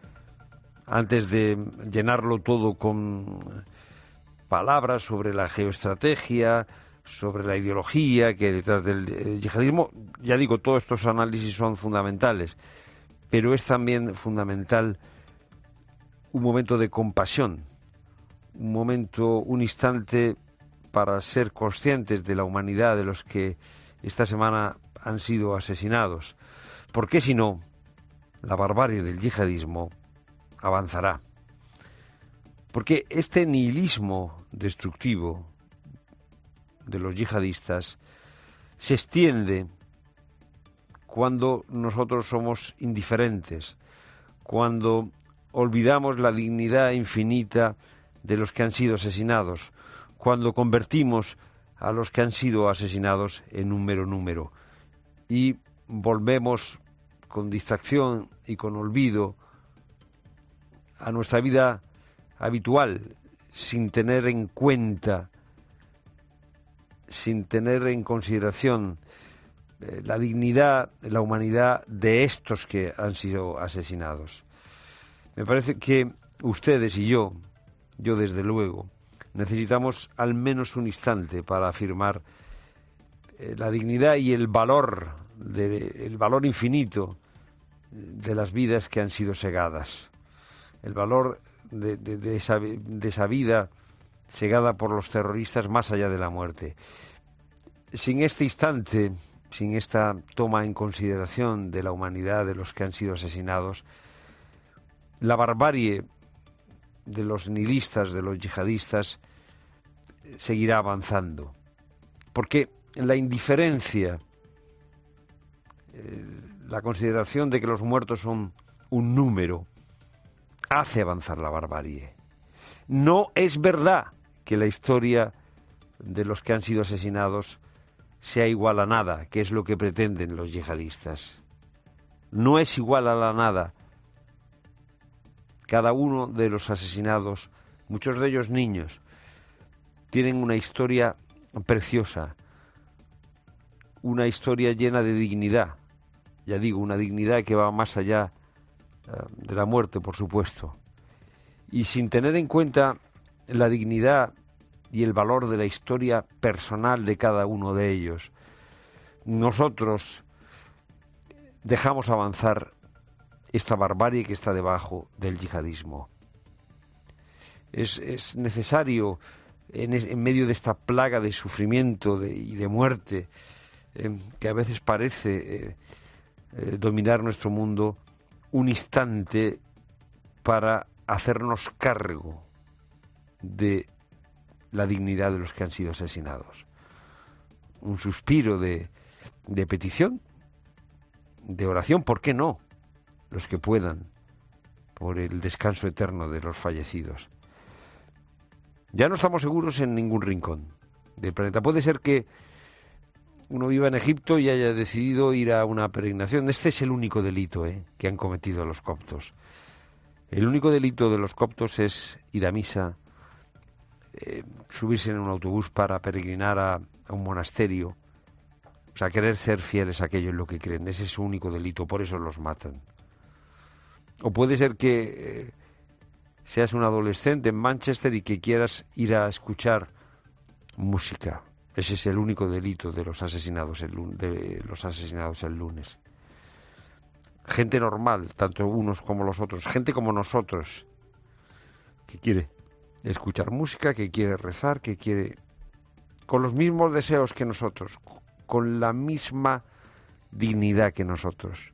antes de llenarlo todo con palabras sobre la geoestrategia, sobre la ideología que hay detrás del yihadismo. Ya digo, todos estos análisis son fundamentales, pero es también fundamental un momento de compasión, un momento, un instante para ser conscientes de la humanidad de los que esta semana han sido asesinados. Porque si no, la barbarie del yihadismo avanzará. Porque este nihilismo destructivo de los yihadistas se extiende cuando nosotros somos indiferentes, cuando olvidamos la dignidad infinita de los que han sido asesinados, cuando convertimos a los que han sido asesinados en un mero número y volvemos con distracción y con olvido a nuestra vida habitual, sin tener en cuenta, sin tener en consideración eh, la dignidad, la humanidad de estos que han sido asesinados. Me parece que ustedes y yo, yo desde luego, necesitamos al menos un instante para afirmar eh, la dignidad y el valor, de, el valor infinito de las vidas que han sido segadas, el valor de, de, de, esa, de esa vida segada por los terroristas más allá de la muerte. Sin este instante, sin esta toma en consideración de la humanidad de los que han sido asesinados, la barbarie de los nihilistas, de los yihadistas, seguirá avanzando. Porque la indiferencia, eh, la consideración de que los muertos son un número, hace avanzar la barbarie. No es verdad que la historia de los que han sido asesinados sea igual a nada, que es lo que pretenden los yihadistas. No es igual a la nada. Cada uno de los asesinados, muchos de ellos niños, tienen una historia preciosa, una historia llena de dignidad. Ya digo, una dignidad que va más allá uh, de la muerte, por supuesto. Y sin tener en cuenta la dignidad y el valor de la historia personal de cada uno de ellos, nosotros dejamos avanzar esta barbarie que está debajo del yihadismo. Es, es necesario, en, es, en medio de esta plaga de sufrimiento de, y de muerte, eh, que a veces parece eh, eh, dominar nuestro mundo, un instante para hacernos cargo de la dignidad de los que han sido asesinados. Un suspiro de, de petición, de oración, ¿por qué no? Los que puedan, por el descanso eterno de los fallecidos. Ya no estamos seguros en ningún rincón del planeta. Puede ser que uno viva en Egipto y haya decidido ir a una peregrinación. Este es el único delito ¿eh? que han cometido los coptos. El único delito de los coptos es ir a misa, eh, subirse en un autobús para peregrinar a, a un monasterio, o sea, querer ser fieles a aquello en lo que creen. Ese es su único delito, por eso los matan. O puede ser que eh, seas un adolescente en Manchester y que quieras ir a escuchar música. Ese es el único delito de los asesinados el, de los asesinados el lunes. Gente normal, tanto unos como los otros, gente como nosotros, que quiere escuchar música, que quiere rezar, que quiere, con los mismos deseos que nosotros, con la misma dignidad que nosotros,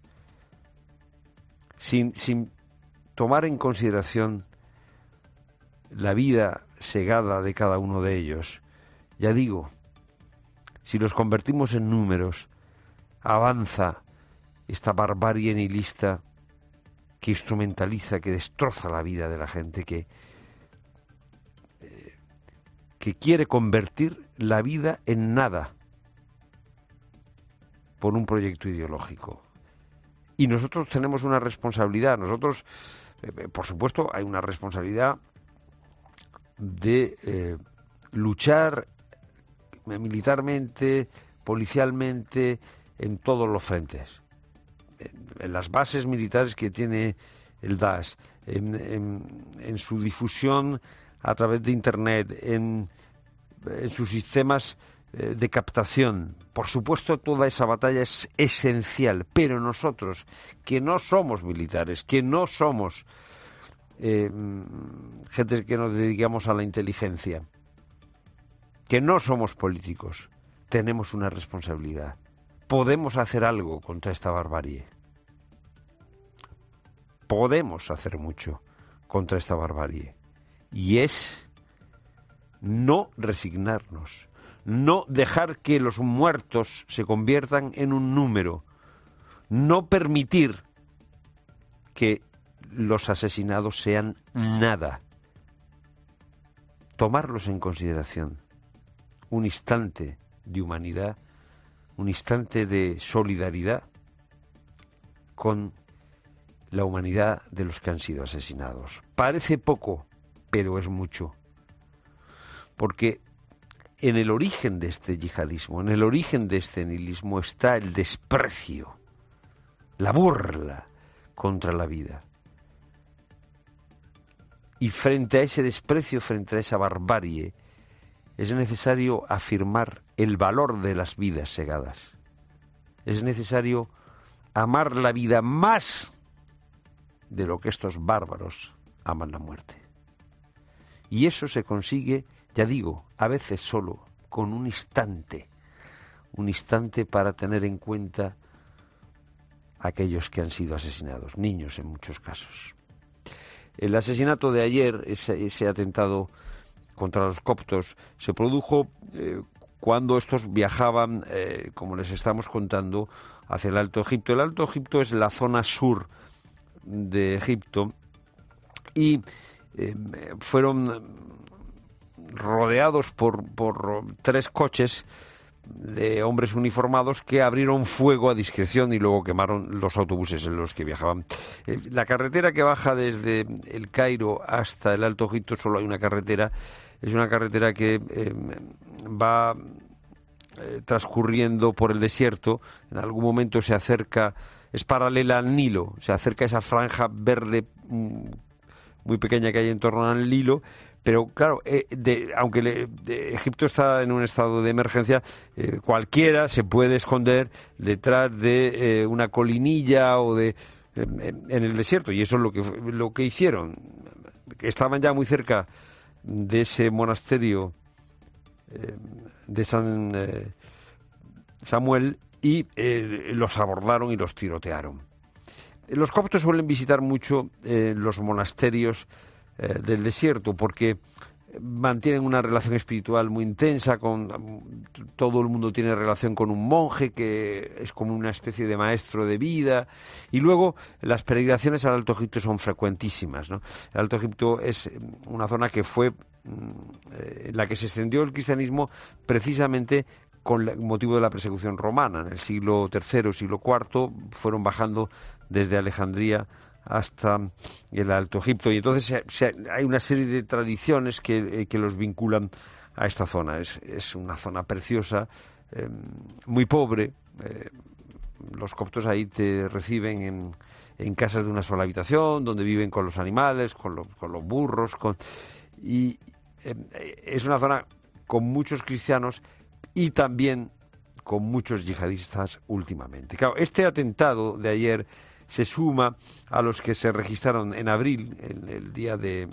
sin, sin tomar en consideración la vida segada de cada uno de ellos. Ya digo, si los convertimos en números, avanza esta barbarie nihilista que instrumentaliza, que destroza la vida de la gente, que, eh, que quiere convertir la vida en nada por un proyecto ideológico. Y nosotros tenemos una responsabilidad. Nosotros, eh, por supuesto, hay una responsabilidad de eh, luchar militarmente, policialmente, en todos los frentes. En las bases militares que tiene el Daesh, en, en, en su difusión a través de Internet, en, en sus sistemas eh, de captación. Por supuesto, toda esa batalla es esencial, pero nosotros, que no somos militares, que no somos eh, gente que nos dedicamos a la inteligencia, que no somos políticos, tenemos una responsabilidad. Podemos hacer algo contra esta barbarie. Podemos hacer mucho contra esta barbarie. Y es no resignarnos, no dejar que los muertos se conviertan en un número, no permitir que los asesinados sean nada. tomarlos en consideración, un instante de humanidad, un instante de solidaridad con la humanidad de los que han sido asesinados. Parece poco, pero es mucho, porque en el origen de este yihadismo, en el origen de este nihilismo está el desprecio, la burla contra la vida. Y frente a ese desprecio, frente a esa barbarie, es necesario afirmar el valor de las vidas segadas. Es necesario amar la vida más de lo que estos bárbaros aman la muerte. Y eso se consigue, ya digo, a veces solo con un instante, un instante para tener en cuenta a aquellos que han sido asesinados, niños en muchos casos. El asesinato de ayer, ese, ese atentado contra los coptos, se produjo eh, cuando estos viajaban, eh, como les estamos contando, hacia el Alto Egipto. El Alto Egipto es la zona sur de Egipto y eh, fueron rodeados por, por tres coches de hombres uniformados que abrieron fuego a discreción y luego quemaron los autobuses en los que viajaban. Eh, la carretera que baja desde el Cairo hasta el Alto Egipto, solo hay una carretera, es una carretera que eh, va eh, transcurriendo por el desierto, en algún momento se acerca, es paralela al Nilo, se acerca a esa franja verde mm, muy pequeña que hay en torno al Nilo. Pero claro, eh, de, aunque le, de, Egipto está en un estado de emergencia, eh, cualquiera se puede esconder detrás de eh, una colinilla o de eh, en el desierto, y eso es lo que lo que hicieron. Estaban ya muy cerca de ese monasterio eh, de San eh, Samuel y eh, los abordaron y los tirotearon. Los coptos suelen visitar mucho eh, los monasterios Eh, del desierto porque mantienen una relación espiritual muy intensa con todo el mundo, tiene relación con un monje que es como una especie de maestro de vida, y luego las peregrinaciones al Alto Egipto son frecuentísimas, ¿no? El Alto Egipto es una zona que fue eh, en la que se extendió el cristianismo precisamente con el motivo de la persecución romana. En el siglo tercero, siglo cuarto fueron bajando desde Alejandría hasta el Alto Egipto, y entonces se, se, hay una serie de tradiciones que, eh, que los vinculan a esta zona. Es, es una zona preciosa, eh, muy pobre. Eh, los coptos ahí te reciben en, en casas de una sola habitación, donde viven con los animales, con, lo, con los burros, con, y eh, es una zona con muchos cristianos y también con muchos yihadistas últimamente. Claro, este atentado de ayer se suma a los que se registraron en abril, en el día de,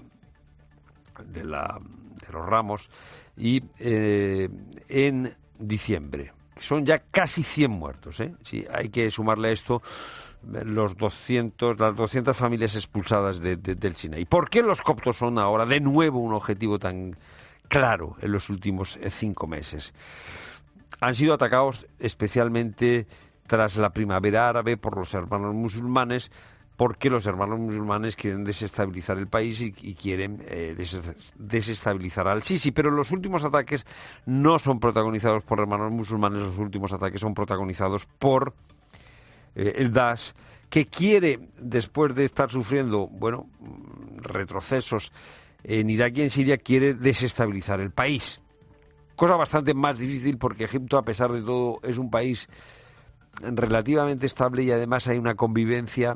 de, la, de los Ramos, y eh, en diciembre. Son ya casi cien muertos, ¿eh? Sí, hay que sumarle a esto los doscientos, las doscientas familias expulsadas de, de, del Sinaí. ¿Por qué los coptos son ahora de nuevo un objetivo tan claro en los últimos cinco meses? Han sido atacados especialmente tras la primavera árabe por los hermanos musulmanes, porque los hermanos musulmanes quieren desestabilizar el país y, y quieren eh, des, desestabilizar al Sisi. Pero los últimos ataques no son protagonizados por hermanos musulmanes, los últimos ataques son protagonizados por eh, el Daesh, que quiere, después de estar sufriendo, bueno, retrocesos en Irak y en Siria, quiere desestabilizar el país. Cosa bastante más difícil porque Egipto, a pesar de todo, es un país relativamente estable y además hay una convivencia,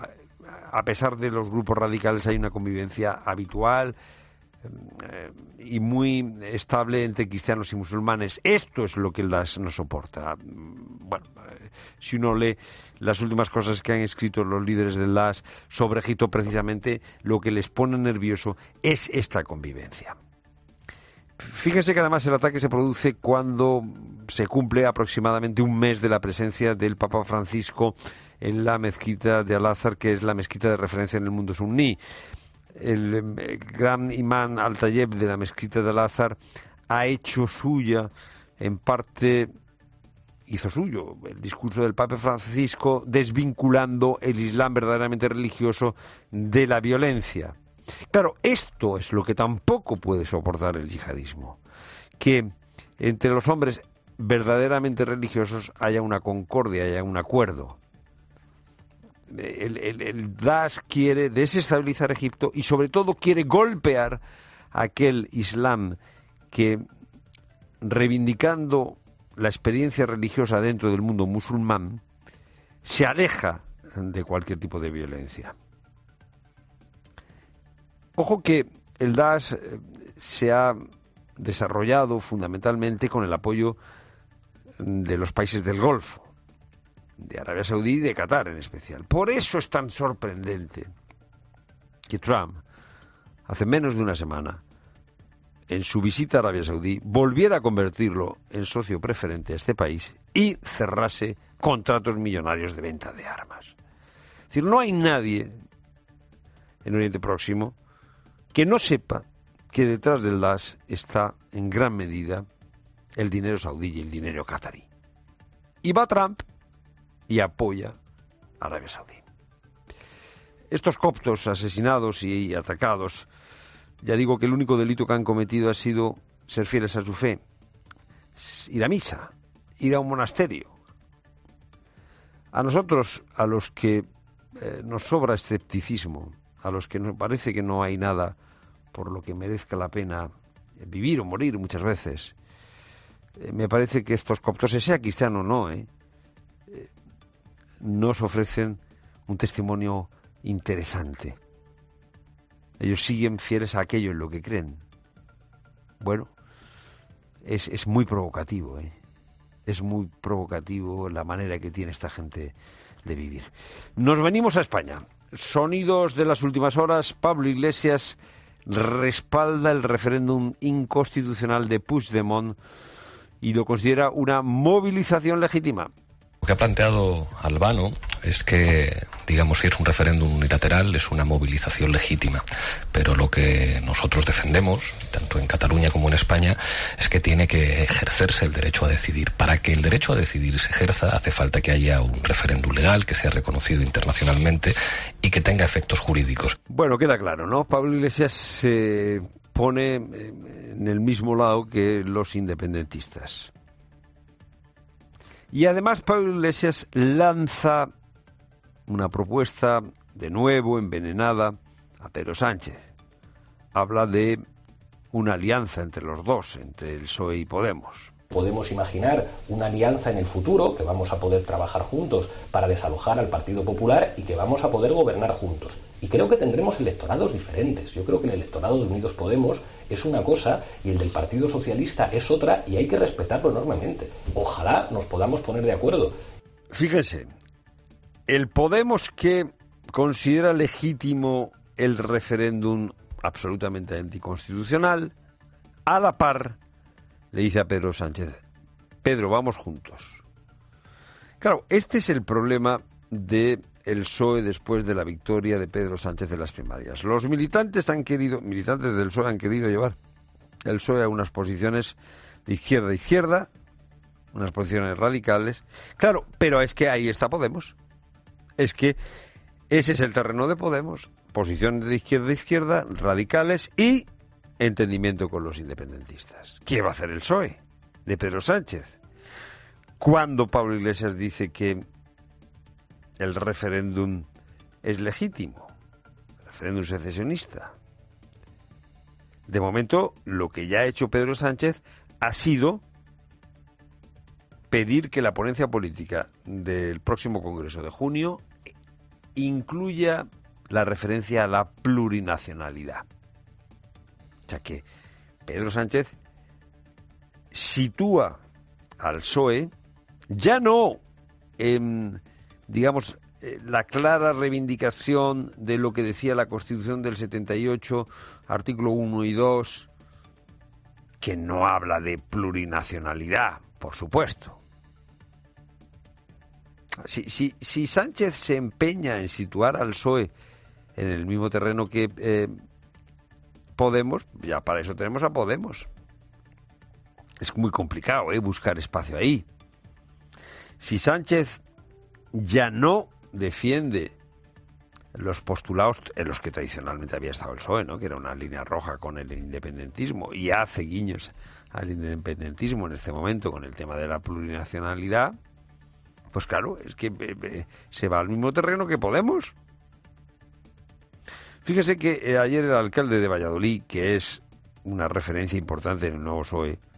a pesar de los grupos radicales, hay una convivencia habitual eh, y muy estable entre cristianos y musulmanes. Esto es lo que el Daesh no soporta. Bueno, eh, si uno lee las últimas cosas que han escrito los líderes del Daesh sobre Egipto, precisamente lo que les pone nervioso es esta convivencia. Fíjense que además el ataque se produce cuando se cumple aproximadamente un mes de la presencia del Papa Francisco en la mezquita de Al-Azhar, que es la mezquita de referencia en el mundo suní. El, el gran imán Al-Tayeb de la mezquita de Al-Azhar ha hecho suya, en parte hizo suyo, el discurso del Papa Francisco, desvinculando el Islam verdaderamente religioso de la violencia. Claro, esto es lo que tampoco puede soportar el yihadismo, que entre los hombres verdaderamente religiosos haya una concordia, haya un acuerdo. El, el, el Daesh quiere desestabilizar Egipto y sobre todo quiere golpear a aquel Islam que, reivindicando la experiencia religiosa dentro del mundo musulmán, se aleja de cualquier tipo de violencia. Ojo que el Daesh se ha desarrollado fundamentalmente con el apoyo de los países del Golfo, de Arabia Saudí y de Qatar en especial. Por eso es tan sorprendente que Trump, hace menos de una semana, en su visita a Arabia Saudí, volviera a convertirlo en socio preferente a este país y cerrase contratos millonarios de venta de armas. Es decir, no hay nadie en Oriente Próximo que no sepa que detrás del Daesh está en gran medida el dinero saudí y el dinero qatarí. Y va Trump y apoya a Arabia Saudí. Estos coptos asesinados y atacados, ya digo que el único delito que han cometido ha sido ser fieles a su fe, ir a misa, ir a un monasterio. A nosotros, a los que eh, nos sobra escepticismo, a los que nos parece que no hay nada por lo que merezca la pena vivir o morir muchas veces, eh, me parece que estos coptos, sea cristiano o no, eh, eh, nos ofrecen un testimonio interesante. Ellos siguen fieles a aquello en lo que creen. Bueno, es, es muy provocativo, ¿eh? Es muy provocativo la manera que tiene esta gente de vivir. Nos venimos a España. Sonidos de las últimas horas. Pablo Iglesias respalda el referéndum inconstitucional de Puigdemont y lo considera una movilización legítima. Lo que ha planteado Albano es que, digamos, si es un referéndum unilateral, es una movilización legítima. Pero lo que nosotros defendemos, tanto en Cataluña como en España, es que tiene que ejercerse el derecho a decidir. Para que el derecho a decidir se ejerza, hace falta que haya un referéndum legal, que sea reconocido internacionalmente y que tenga efectos jurídicos. Bueno, queda claro, ¿no? Pablo Iglesias se pone en el mismo lado que los independentistas. Y además Pablo Iglesias lanza una propuesta de nuevo envenenada a Pedro Sánchez. Habla de una alianza entre los dos, entre el P S O E y Podemos. Podemos imaginar una alianza en el futuro, que vamos a poder trabajar juntos para desalojar al Partido Popular y que vamos a poder gobernar juntos. Y creo que tendremos electorados diferentes. Yo creo que el electorado de Unidos Podemos es una cosa y el del Partido Socialista es otra, y hay que respetarlo enormemente. Ojalá nos podamos poner de acuerdo. Fíjense, el Podemos, que considera legítimo el referéndum absolutamente anticonstitucional, a la par le dice a Pedro Sánchez: Pedro, vamos juntos. Claro, este es el problema de el P S O E después de la victoria de Pedro Sánchez en las primarias. Los militantes han querido, militantes del P S O E han querido llevar el P S O E a unas posiciones de izquierda a izquierda, unas posiciones radicales. Claro, pero es que ahí está Podemos. Es que ese es el terreno de Podemos. Posiciones de izquierda a izquierda, radicales y entendimiento con los independentistas. ¿Qué va a hacer el P S O E de Pedro Sánchez? Cuando Pablo Iglesias dice que el referéndum es legítimo, el referéndum secesionista. De momento, lo que ya ha hecho Pedro Sánchez ha sido pedir que la ponencia política del próximo Congreso de junio incluya la referencia a la plurinacionalidad. O sea que Pedro Sánchez sitúa al P S O E ya no en, digamos, la clara reivindicación de lo que decía la Constitución del setenta y ocho, artículo uno y dos, que no habla de plurinacionalidad, por supuesto. Si, si, si Sánchez se empeña en situar al P S O E en el mismo terreno que eh, Podemos, ya para eso tenemos a Podemos. Es muy complicado, ¿eh?, buscar espacio ahí. Si Sánchez ya no defiende los postulados en los que tradicionalmente había estado el P S O E, ¿no? Que era una línea roja con el independentismo, y hace guiños al independentismo en este momento con el tema de la plurinacionalidad, pues claro, es que eh, eh, se va al mismo terreno que Podemos. Fíjese que eh, ayer el alcalde de Valladolid, que es una referencia importante en el nuevo P S O E,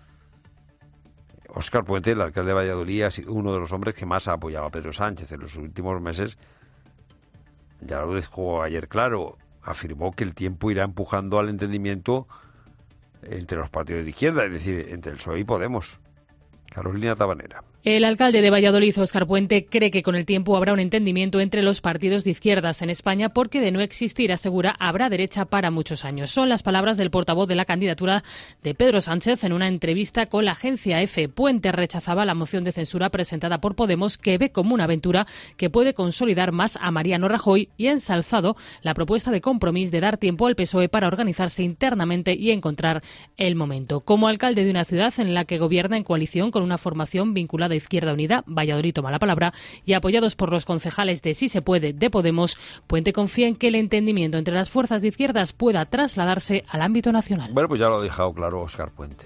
Óscar Puente, el alcalde de Valladolid, ha sido uno de los hombres que más ha apoyado a Pedro Sánchez en los últimos meses. Ya lo dejó ayer claro, afirmó que el tiempo irá empujando al entendimiento entre los partidos de izquierda, es decir, entre el P S O E y Podemos. Carolina Tabanera. El alcalde de Valladolid, Óscar Puente, cree que con el tiempo habrá un entendimiento entre los partidos de izquierdas en España porque de no existir, asegura, habrá derecha para muchos años. Son las palabras del portavoz de la candidatura de Pedro Sánchez en una entrevista con la agencia EFE. Puente rechazaba la moción de censura presentada por Podemos, que ve como una aventura que puede consolidar más a Mariano Rajoy, y ha ensalzado la propuesta de Compromís de dar tiempo al P S O E para organizarse internamente y encontrar el momento. Como alcalde de una ciudad en la que gobierna en coalición con una formación vinculada a Izquierda Unida, Valladolid toma la palabra, y apoyados por los concejales de Sí se puede de Podemos, Puente confía en que el entendimiento entre las fuerzas de izquierdas pueda trasladarse al ámbito nacional. Bueno, pues ya lo ha dejado claro Óscar Puente.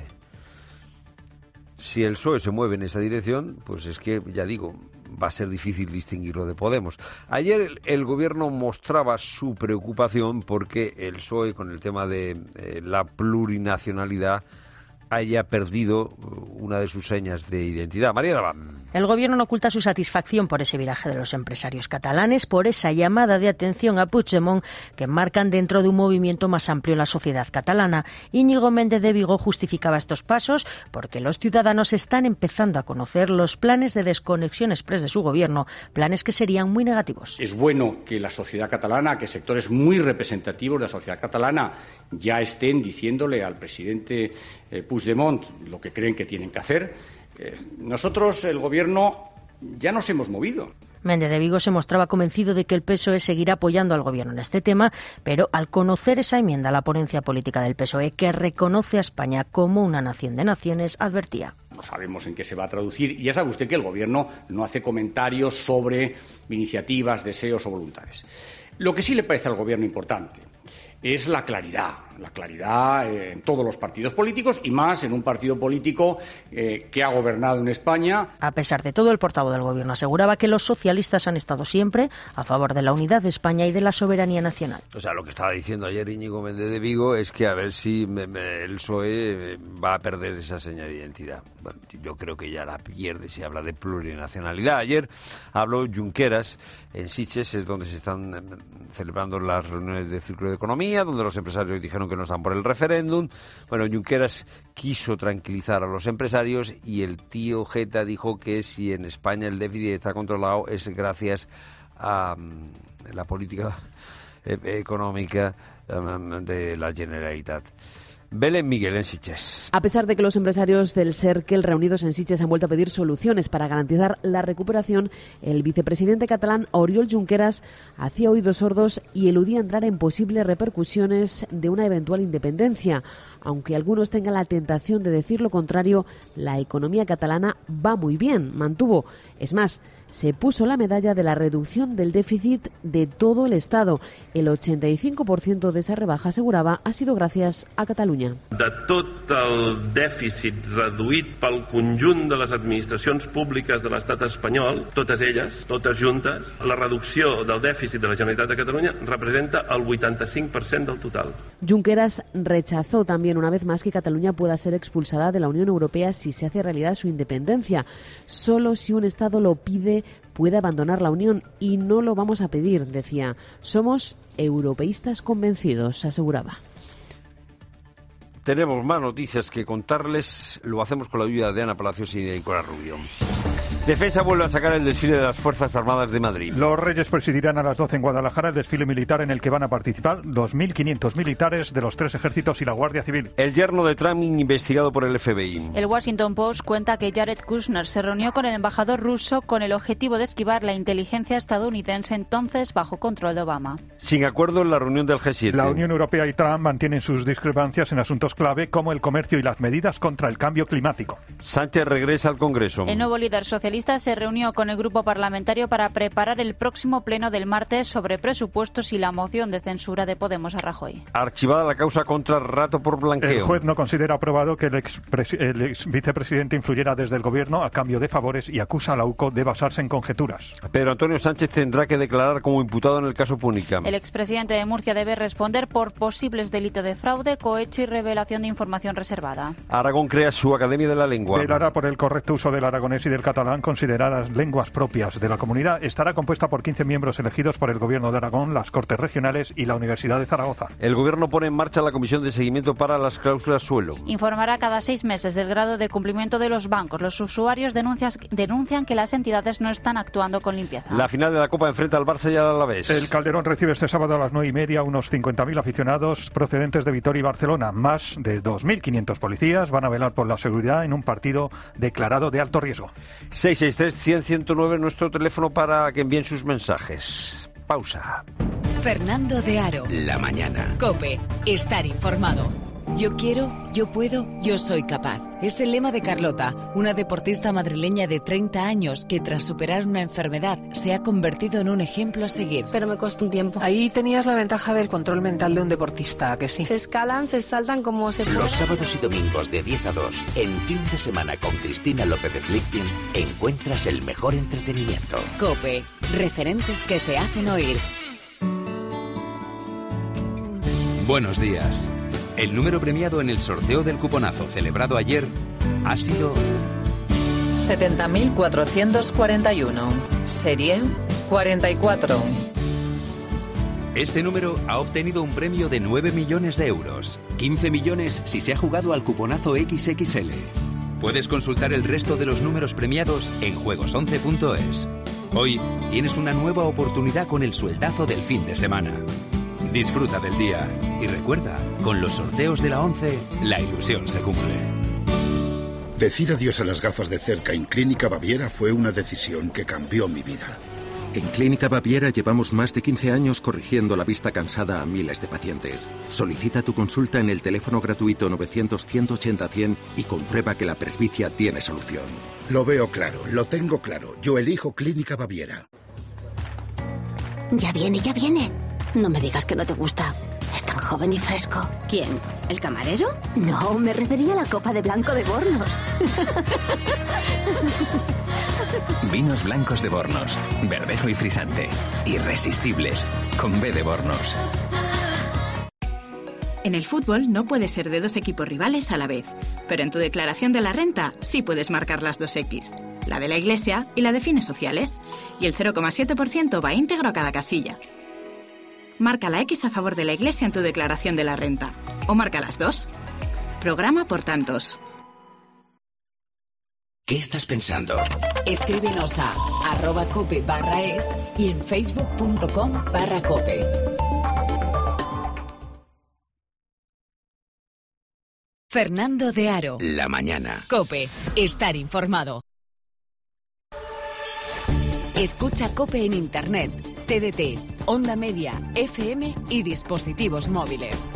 Si el P S O E se mueve en esa dirección, pues es que, ya digo, va a ser difícil distinguirlo de Podemos. Ayer el, el gobierno mostraba su preocupación porque el P S O E, con el tema de eh, la plurinacionalidad, haya perdido una de sus señas de identidad. María Daván. El gobierno no oculta su satisfacción por ese viraje de los empresarios catalanes, por esa llamada de atención a Puigdemont que marcan dentro de un movimiento más amplio en la sociedad catalana. Íñigo Méndez de Vigo justificaba estos pasos porque los ciudadanos están empezando a conocer los planes de desconexión exprés de su gobierno, planes que serían muy negativos. Es bueno que la sociedad catalana, que sectores muy representativos de la sociedad catalana ya estén diciéndole al presidente eh, Puigdemont lo que creen que tienen que hacer. Eh, nosotros, el Gobierno, ya nos hemos movido. Méndez de Vigo se mostraba convencido de que el P S O E seguirá apoyando al Gobierno en este tema, pero al conocer esa enmienda a la ponencia política del P S O E, que reconoce a España como una nación de naciones, advertía. No sabemos en qué se va a traducir, y ya sabe usted que el Gobierno no hace comentarios sobre iniciativas, deseos o voluntades. Lo que sí le parece al Gobierno importante es la claridad, la claridad en todos los partidos políticos y más en un partido político eh, que ha gobernado en España. A pesar de todo, el portavoz del Gobierno aseguraba que los socialistas han estado siempre a favor de la unidad de España y de la soberanía nacional. O sea, lo que estaba diciendo ayer Íñigo Méndez de Vigo es que a ver si me, me, el P S O E va a perder esa señal de identidad. Bueno, yo creo que ya la pierde si habla de plurinacionalidad. Ayer habló Junqueras en Sitges, es donde se están celebrando las reuniones del Círculo de Economía, donde los empresarios dijeron que no están por el referéndum. Bueno, Junqueras quiso tranquilizar a los empresarios y el tío Jeta dijo que si en España el déficit está controlado es gracias a um, la política eh, económica um, de la Generalitat. Belén Miguel en Sitges. A pesar de que los empresarios del Cerkel reunidos en Sitges han vuelto a pedir soluciones para garantizar la recuperación, el vicepresidente catalán Oriol Junqueras hacía oídos sordos y eludía entrar en posibles repercusiones de una eventual independencia. Aunque algunos tengan la tentación de decir lo contrario, la economía catalana va muy bien, mantuvo. Es más, se puso la medalla de la reducción del déficit de todo el Estado. El ochenta y cinco por ciento de esa rebaja, aseguraba, ha sido gracias a Catalunya. De tot el dèficit reduït pel conjunt de les administracions públiques de l'estat espanyol, totes elles, totes juntes, la reducció del dèficit de la Generalitat de Catalunya representa el vuitanta-cinc per cent del total. Junqueras rechazó también una vez más que Cataluña pueda ser expulsada de la Unión Europea si se hace realidad su independencia. Solo si un Estado lo pide puede abandonar la Unión y no lo vamos a pedir, decía. Somos europeístas convencidos, aseguraba. Tenemos más noticias que contarles. Lo hacemos con la ayuda de Ana Palacios y de Nicolás Rubio. Defensa vuelve a sacar el desfile de las Fuerzas Armadas de Madrid. Los Reyes presidirán a las doce en Guadalajara el desfile militar en el que van a participar dos mil quinientos militares de los tres ejércitos y la Guardia Civil. El yerno de Trump investigado por el F B I. El Washington Post cuenta que Jared Kushner se reunió con el embajador ruso con el objetivo de esquivar la inteligencia estadounidense entonces bajo control de Obama. Sin acuerdo en la reunión del G siete. La Unión Europea y Trump mantienen sus discrepancias en asuntos clave como el comercio y las medidas contra el cambio climático. Sánchez regresa al Congreso. El nuevo líder Socialista se reunió con el grupo parlamentario para preparar el próximo pleno del martes sobre presupuestos y la moción de censura de Podemos a Rajoy. Archivada la causa contra Rato por blanqueo. El juez no considera aprobado que el ex, el ex vicepresidente influyera desde el gobierno a cambio de favores y acusa a la U C O de basarse en conjeturas. Pedro Antonio Sánchez tendrá que declarar como imputado en el caso Púnica. El expresidente de Murcia debe responder por posibles delitos de fraude, cohecho y revelación de información reservada. Aragón crea su Academia de la Lengua. Velará por el correcto uso del aragonés y del catalán, consideradas lenguas propias de la comunidad. Estará compuesta por quince miembros elegidos por el Gobierno de Aragón, las Cortes Regionales y la Universidad de Zaragoza. El Gobierno pone en marcha la Comisión de Seguimiento para las Cláusulas Suelo. Informará cada seis meses del grado de cumplimiento de los bancos. Los usuarios denuncias, denuncian que las entidades no están actuando con limpieza. La final de la Copa enfrenta al Barça y al Alavés. El Calderón recibe este sábado a las nueve y media unos cincuenta mil aficionados procedentes de Vitoria y Barcelona. Más de dos mil quinientos policías van a velar por la seguridad en un partido declarado de alto riesgo. seis seis tres, cien, ciento nueve, nuestro teléfono para que envíen sus mensajes. Pausa. Fernando de Aro. La mañana. COPE. Estar informado. Yo quiero, yo puedo, yo soy capaz. Es el lema de Carlota, una deportista madrileña de treinta años que tras superar una enfermedad se ha convertido en un ejemplo a seguir. Pero me costó un tiempo. Ahí tenías la ventaja del control mental de un deportista, que sí. Se escalan, se saltan como se puede. Los sábados y domingos de diez a dos, en Fin de Semana con Cristina López Slichting, encuentras el mejor entretenimiento. COPE. Referentes que se hacen oír. Buenos días. El número premiado en el sorteo del cuponazo celebrado ayer ha sido setenta mil cuatrocientos cuarenta y uno, serie cuarenta y cuatro. Este número ha obtenido un premio de nueve millones de euros, quince millones si se ha jugado al cuponazo equis equis ele. Puedes consultar el resto de los números premiados en juegos once punto es. Hoy tienes una nueva oportunidad con el sueldazo del fin de semana. Disfruta del día y recuerda, con los sorteos de la once, la ilusión se cumple. Decir adiós a las gafas de cerca en Clínica Baviera fue una decisión que cambió mi vida. En Clínica Baviera llevamos más de quince años corrigiendo la vista cansada a miles de pacientes. Solicita tu consulta en el teléfono gratuito novecientos, ciento ochenta, cien y comprueba que la presbicia tiene solución. Lo veo claro, lo tengo claro. Yo elijo Clínica Baviera. Ya viene, ya viene. No me digas que no te gusta. Es tan joven y fresco. ¿Quién? ¿El camarero? No, me refería a la copa de blanco de Bornos. Vinos blancos de Bornos. Verdejo y frisante. Irresistibles. Con B de Bornos. En el fútbol no puedes ser de dos equipos rivales a la vez. Pero en tu declaración de la renta sí puedes marcar las dos X. La de la Iglesia y la de fines sociales. Y el cero coma siete por ciento va íntegro a cada casilla. Marca la X a favor de la Iglesia en tu declaración de la renta. O marca las dos. Programa por tantos. ¿Qué estás pensando? Escríbenos a arroba cope barra es y en facebook.com barra cope. Fernando de Aro. La mañana. COPE. Estar informado. Escucha COPE en Internet, T D T, Onda Media, F M y dispositivos móviles.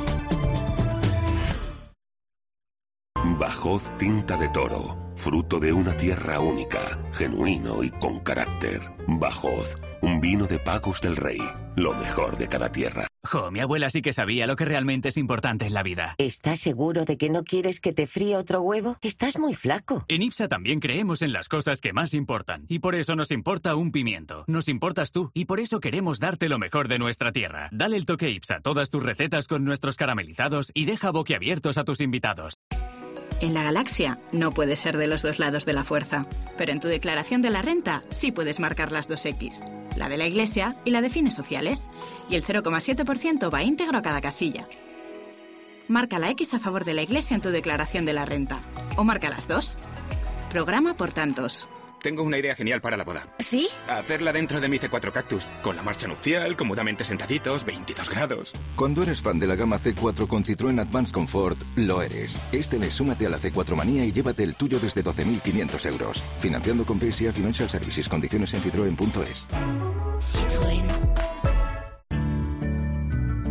Bajós Tinta de Toro, fruto de una tierra única, genuino y con carácter. Bajós, un vino de Pacos del Rey, lo mejor de cada tierra. Jo, mi abuela sí que sabía lo que realmente es importante en la vida. ¿Estás seguro de que no quieres que te fríe otro huevo? Estás muy flaco. En IPSA también creemos en las cosas que más importan. Y por eso nos importa un pimiento. Nos importas tú. Y por eso queremos darte lo mejor de nuestra tierra. Dale el toque IPSA a todas tus recetas con nuestros caramelizados y deja boquiabiertos a tus invitados. En la galaxia no puedes ser de los dos lados de la fuerza. Pero en tu declaración de la renta sí puedes marcar las dos X. La de la Iglesia y la de fines sociales. Y el cero coma siete por ciento va íntegro a cada casilla. Marca la X a favor de la Iglesia en tu declaración de la renta. O marca las dos. Programa por tantos. Tengo una idea genial para la boda. ¿Sí? Hacerla dentro de mi C cuatro Cactus, con la marcha nupcial, cómodamente sentaditos, veintidós grados. Cuando eres fan de la gama C cuatro con Citroën Advance Comfort, lo eres. Este mes súmate a la C cuatro Manía y llévate el tuyo desde doce mil quinientos euros. Financiando con P S A Financial Services. Condiciones en citroen punto es. Citroën.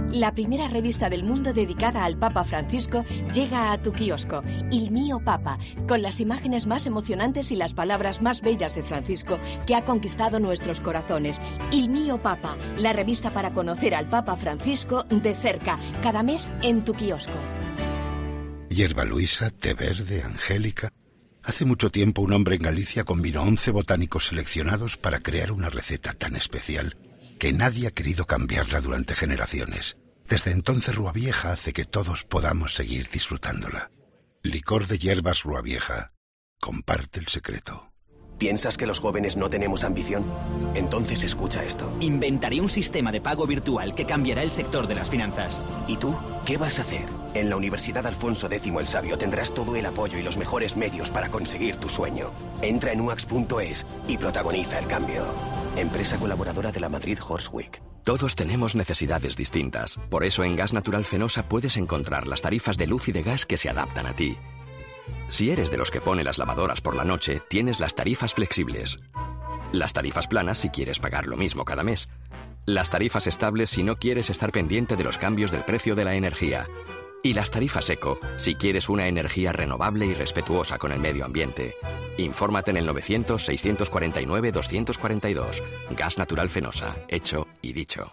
La primera revista del mundo dedicada al Papa Francisco llega a tu kiosco, Il Mio Papa, con las imágenes más emocionantes y las palabras más bellas de Francisco que ha conquistado nuestros corazones. Il Mio Papa, la revista para conocer al Papa Francisco de cerca, cada mes en tu kiosco. Hierba Luisa, té verde, angélica. Hace mucho tiempo un hombre en Galicia combinó once botánicos seleccionados para crear una receta tan especial que nadie ha querido cambiarla durante generaciones. Desde entonces Rúa Vieja hace que todos podamos seguir disfrutándola. Licor de hierbas Rúa Vieja. Comparte el secreto. ¿Piensas que los jóvenes no tenemos ambición? Entonces escucha esto. Inventaré un sistema de pago virtual que cambiará el sector de las finanzas. ¿Y tú? ¿Qué vas a hacer? En la Universidad Alfonso X el Sabio tendrás todo el apoyo y los mejores medios para conseguir tu sueño. Entra en u a x punto es y protagoniza el cambio. Empresa colaboradora de la Madrid Horse Week. Todos tenemos necesidades distintas. Por eso en Gas Natural Fenosa puedes encontrar las tarifas de luz y de gas que se adaptan a ti. Si eres de los que pone las lavadoras por la noche, tienes las tarifas flexibles. Las tarifas planas si quieres pagar lo mismo cada mes. Las tarifas estables si no quieres estar pendiente de los cambios del precio de la energía. Y las tarifas eco si quieres una energía renovable y respetuosa con el medio ambiente. Infórmate en el novecientos, seiscientos cuarenta y nueve, doscientos cuarenta y dos. Gas Natural Fenosa. Hecho y dicho.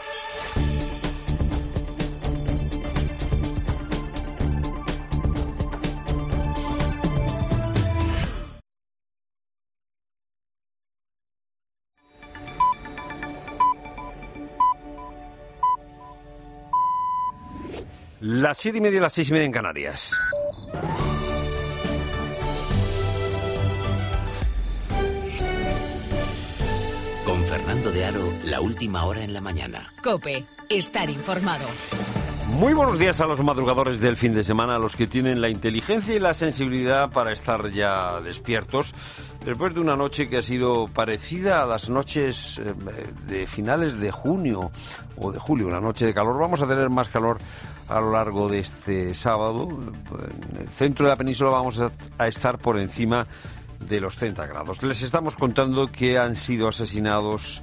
Las siete y media y las seis y media en Canarias. Con Fernando de Aro, la última hora en la mañana. COPE, estar informado. Muy buenos días a los madrugadores del fin de semana, a los que tienen la inteligencia y la sensibilidad para estar ya despiertos después de una noche que ha sido parecida a las noches de finales de junio o de julio, una noche de calor. Vamos a tener más calor a lo largo de este sábado. En el centro de la península vamos a estar por encima de los treinta grados. Les estamos contando que han sido asesinados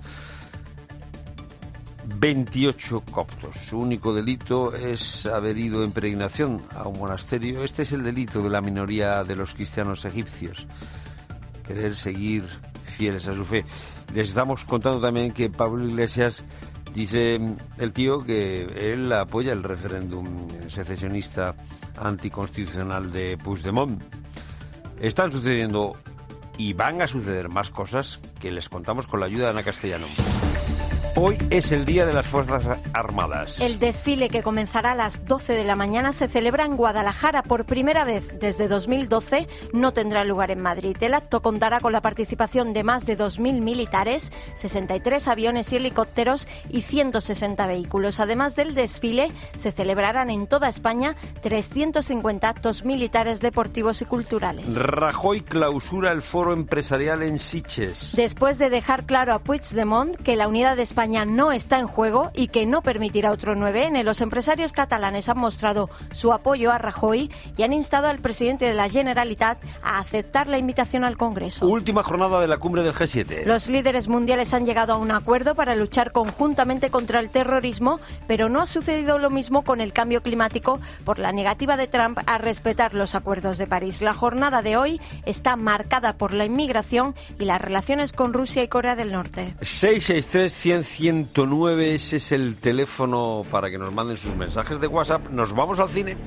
veintiocho coptos. Su único delito es haber ido en peregrinación a un monasterio. Este es el delito de la minoría de los cristianos egipcios, querer seguir fieles a su fe. Les estamos contando también que Pablo Iglesias dice, el tío, que él apoya el referéndum secesionista anticonstitucional de Puigdemont. Están sucediendo y van a suceder más cosas que les contamos con la ayuda de Ana Castellano. Hoy es el Día de las Fuerzas Armadas. El desfile, que comenzará a las doce de la mañana, se celebra en Guadalajara por primera vez desde dos mil doce. No tendrá lugar en Madrid. El acto contará con la participación de más de dos mil militares, sesenta y tres aviones y helicópteros y ciento sesenta vehículos. Además del desfile, se celebrarán en toda España trescientos cincuenta actos militares, deportivos y culturales. Rajoy clausura el foro empresarial en Sitges. Después de dejar claro a Puigdemont que la unidad de España no está en juego y que no permitirá otro nueve ene, los empresarios catalanes han mostrado su apoyo a Rajoy y han instado al presidente de la Generalitat a aceptar la invitación al Congreso. Última jornada de la cumbre del Ge siete. Los líderes mundiales han llegado a un acuerdo para luchar conjuntamente contra el terrorismo, pero no ha sucedido lo mismo con el cambio climático por la negativa de Trump a respetar los acuerdos de París. La jornada de hoy está marcada por la inmigración y las relaciones con Rusia y Corea del Norte. seis seis tres, cien, ciento nueve, ese es el teléfono para que nos manden sus mensajes de WhatsApp. Nos vamos al cine.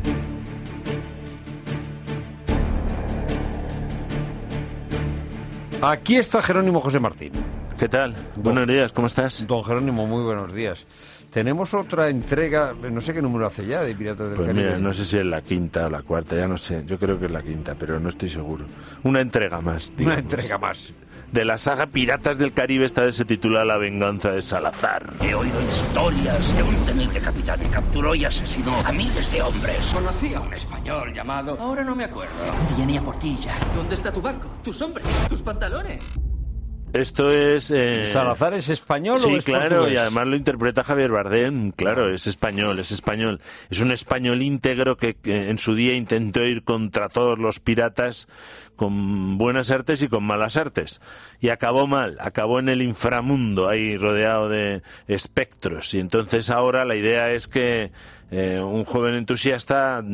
Aquí está Jerónimo José Martín. ¿Qué tal? Don, buenos días, ¿cómo estás? Don Jerónimo, muy buenos días. Tenemos otra entrega, no sé qué número hace ya, de Piratas del pues Caribe. Mira, no sé si es la quinta o la cuarta, ya no sé. Yo creo que es la quinta, pero no estoy seguro. Una entrega más, digamos. Una entrega más. De la saga Piratas del Caribe, esta vez se titula La venganza de Salazar. He oído historias de un temible capitán que capturó y asesinó a miles de hombres. Conocí a un español llamado... Ahora no me acuerdo. Venía por ti, Jack. ¿Dónde está tu barco? ¿Tus hombres? ¿Tus pantalones? Esto es... Eh... ¿Salazar es español sí, o es claro, portugués? Y además lo interpreta Javier Bardem, claro, es español, es español. Es un español íntegro que, que en su día intentó ir contra todos los piratas con buenas artes y con malas artes. Y acabó mal, acabó en el inframundo, ahí rodeado de espectros. Y entonces ahora la idea es que eh, un joven entusiasta...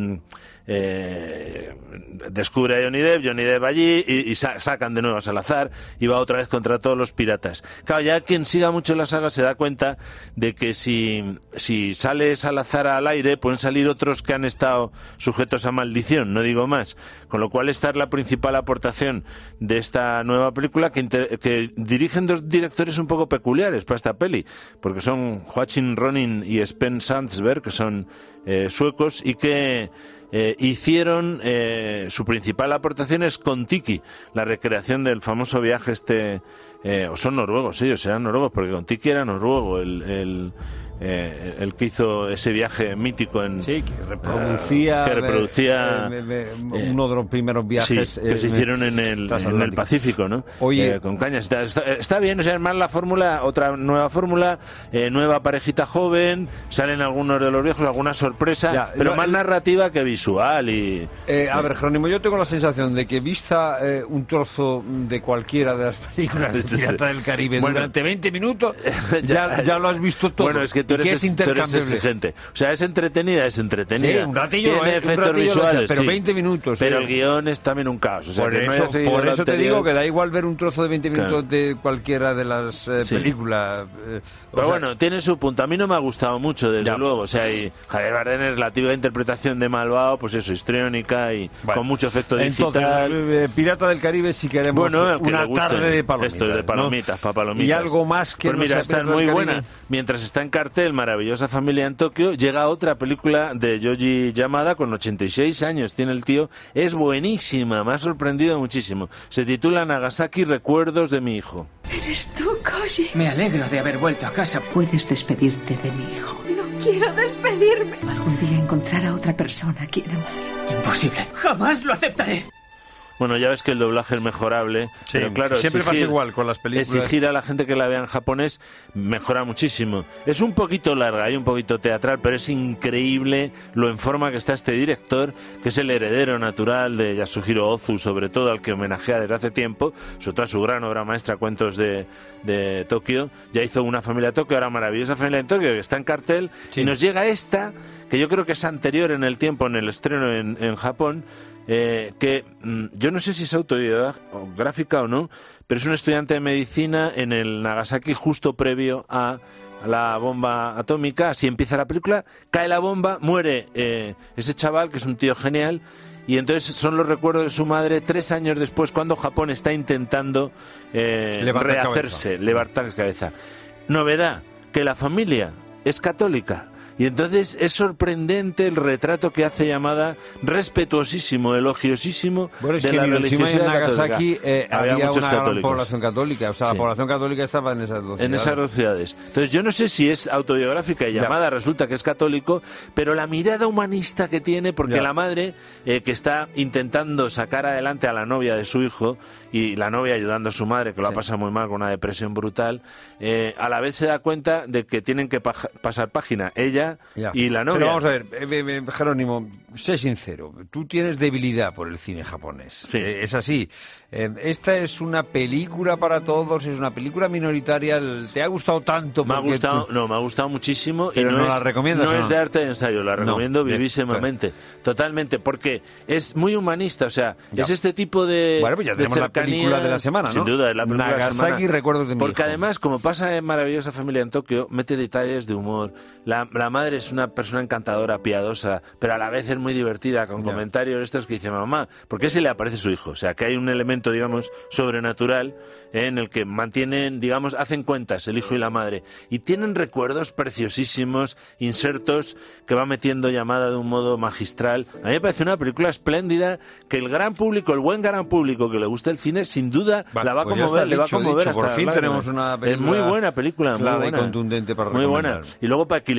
Eh, descubre a Johnny Depp, Johnny Depp allí y, y sa- sacan de nuevo a Salazar y va otra vez contra todos los piratas. Claro, ya quien siga mucho la saga se da cuenta de que si, si sale Salazar al aire pueden salir otros que han estado sujetos a maldición, no digo más. Con lo cual esta es la principal aportación de esta nueva película que, inter- que dirigen dos directores un poco peculiares para esta peli, porque son Joachim Ronin y Sven Sandsberg, que son eh, suecos y que Eh, hicieron, eh, su principal aportación es Kon-Tiki, la recreación del famoso viaje este, eh, o son noruegos, ellos eran noruegos, porque Kon-Tiki era noruego, el, el, eh, el que hizo ese viaje mítico en... Sí, que reproducía... Uh, que reproducía... Eh, eh, eh, uno de los primeros viajes... Sí, que eh, se hicieron en el, en el Pacífico, ¿no? Oye... Eh, con cañas. Está, está, está bien, o sea, además la fórmula, otra nueva fórmula, eh, nueva parejita joven, salen algunos de los viejos, alguna sorpresa, ya, pero lo, más el... narrativa que visual y... Eh, a ver, Jerónimo, yo tengo la sensación de que vista eh, un trozo de cualquiera de las películas de Pirata del Caribe bueno, durante veinte minutos, ya, ya lo has visto todo. Bueno, es que tú eres, es tú eres exigente. O sea, es entretenida, es entretenida. Sí, un ratillo, tiene eh, efectos un ratillo visuales, pero sí. veinte minutos. Pero sí. el guión es también un caos. O sea, por que eso, no por eso te digo que da igual ver un trozo de veinte minutos claro. de cualquiera de las eh, sí. películas. Eh, pero sea, bueno, tiene su punto. A mí no me ha gustado mucho, desde ya. luego. O sea, y Javier Bardem es la típica interpretación de malvado, pues eso, histriónica y bueno, con mucho efecto digital. Entonces, eh, Pirata del Caribe si queremos bueno, una tarde de palomitas. Esto es de palomitas, ¿no? para palomitas. Y algo más que pues no mira, está muy buena. Mientras está en cartel Maravillosa Familia en Tokio, llega otra película de Yoji Yamada con ochenta y seis años, tiene el tío, es buenísima, me ha sorprendido muchísimo. Se titula Nagasaki, Recuerdos de mi hijo. ¿Eres tú, Koji? Me alegro de haber vuelto a casa. Puedes despedirte de mi hijo. No quiero despedirme. Algún día encontrar a otra persona a quien amar. Imposible. Jamás lo aceptaré. Bueno, ya ves que el doblaje es mejorable, sí, pero claro, siempre exigir, pasa igual con las películas. Exigir a la gente que la vea en japonés mejora muchísimo. Es un poquito larga y un poquito teatral, pero es increíble lo en forma que está este director, que es el heredero natural de Yasuhiro Ozu, sobre todo al que homenajea desde hace tiempo, sobre todo a su gran obra maestra, Cuentos de, de Tokio. Ya hizo Una familia Tokio, ahora Maravillosa Familia en Tokio, que está en cartel, sí. Y nos llega esta, que yo creo que es anterior en el tiempo, en el estreno en, en Japón, Eh, que mm, yo no sé si es autobiográfica o no, pero es un estudiante de medicina en el Nagasaki justo previo a la bomba atómica. Así empieza la película, cae la bomba, muere eh, ese chaval que es un tío genial, y entonces son los recuerdos de su madre tres años después, cuando Japón está intentando eh, levantar rehacerse, cabeza. levantar cabeza. Novedad, que la familia es católica. Y entonces es sorprendente el retrato que hace Yamada, respetuosísimo, elogiosísimo, bueno, es de que la religiosidad en Nagasaki católica. Eh, había, había muchos una gran católicos. población católica, o sea, sí. la población católica estaba en esas dos ciudades. En esas dos ciudades. Entonces yo no sé si es autobiográfica y Yamada ya. resulta que es católico, pero la mirada humanista que tiene, porque ya. la madre eh, que está intentando sacar adelante a la novia de su hijo, y la novia ayudando a su madre, que lo sí. ha pasado muy mal con una depresión brutal, eh, a la vez se da cuenta de que tienen que pa- pasar página ella ya. y la novia. Pero vamos a ver, eh, eh, Jerónimo, sé sincero, tú tienes debilidad por el cine japonés. Sí. Eh, es así. Eh, esta es una película para todos, es una película minoritaria. ¿Te ha gustado tanto? Me ha gustado, tú... no, me ha gustado muchísimo. Pero y no, no es, la recomiendas. No ¿o no? es de arte de ensayo, la recomiendo no, vivísimamente, claro. totalmente, porque es muy humanista, o sea, ya. es este tipo de. Bueno, pues ya tenemos de la película de la semana, ¿no? Sin duda, es la película Nagasaki, de la semana. Recuerdos de mi Porque hijo. además, como pasa en Maravillosa Familia en Tokio, mete detalles de humor. La, la madre es una persona encantadora, piadosa, pero a la vez es muy divertida, con ya. comentarios estos que dice mamá, ¿por qué se le aparece su hijo? O sea, que hay un elemento, digamos, sobrenatural eh, en el que mantienen, digamos, hacen cuentas el hijo y la madre. Y tienen recuerdos preciosísimos, insertos que va metiendo Yamada de un modo magistral. A mí me parece una película espléndida que el gran público, el buen gran público que le gusta el cine, sin duda vale, la va a pues conmover, le dicho, va a conmover dicho, hasta por fin la tenemos una película es muy buena película, clara muy buena, y contundente para muy buena. Y luego, para equilibrar un poco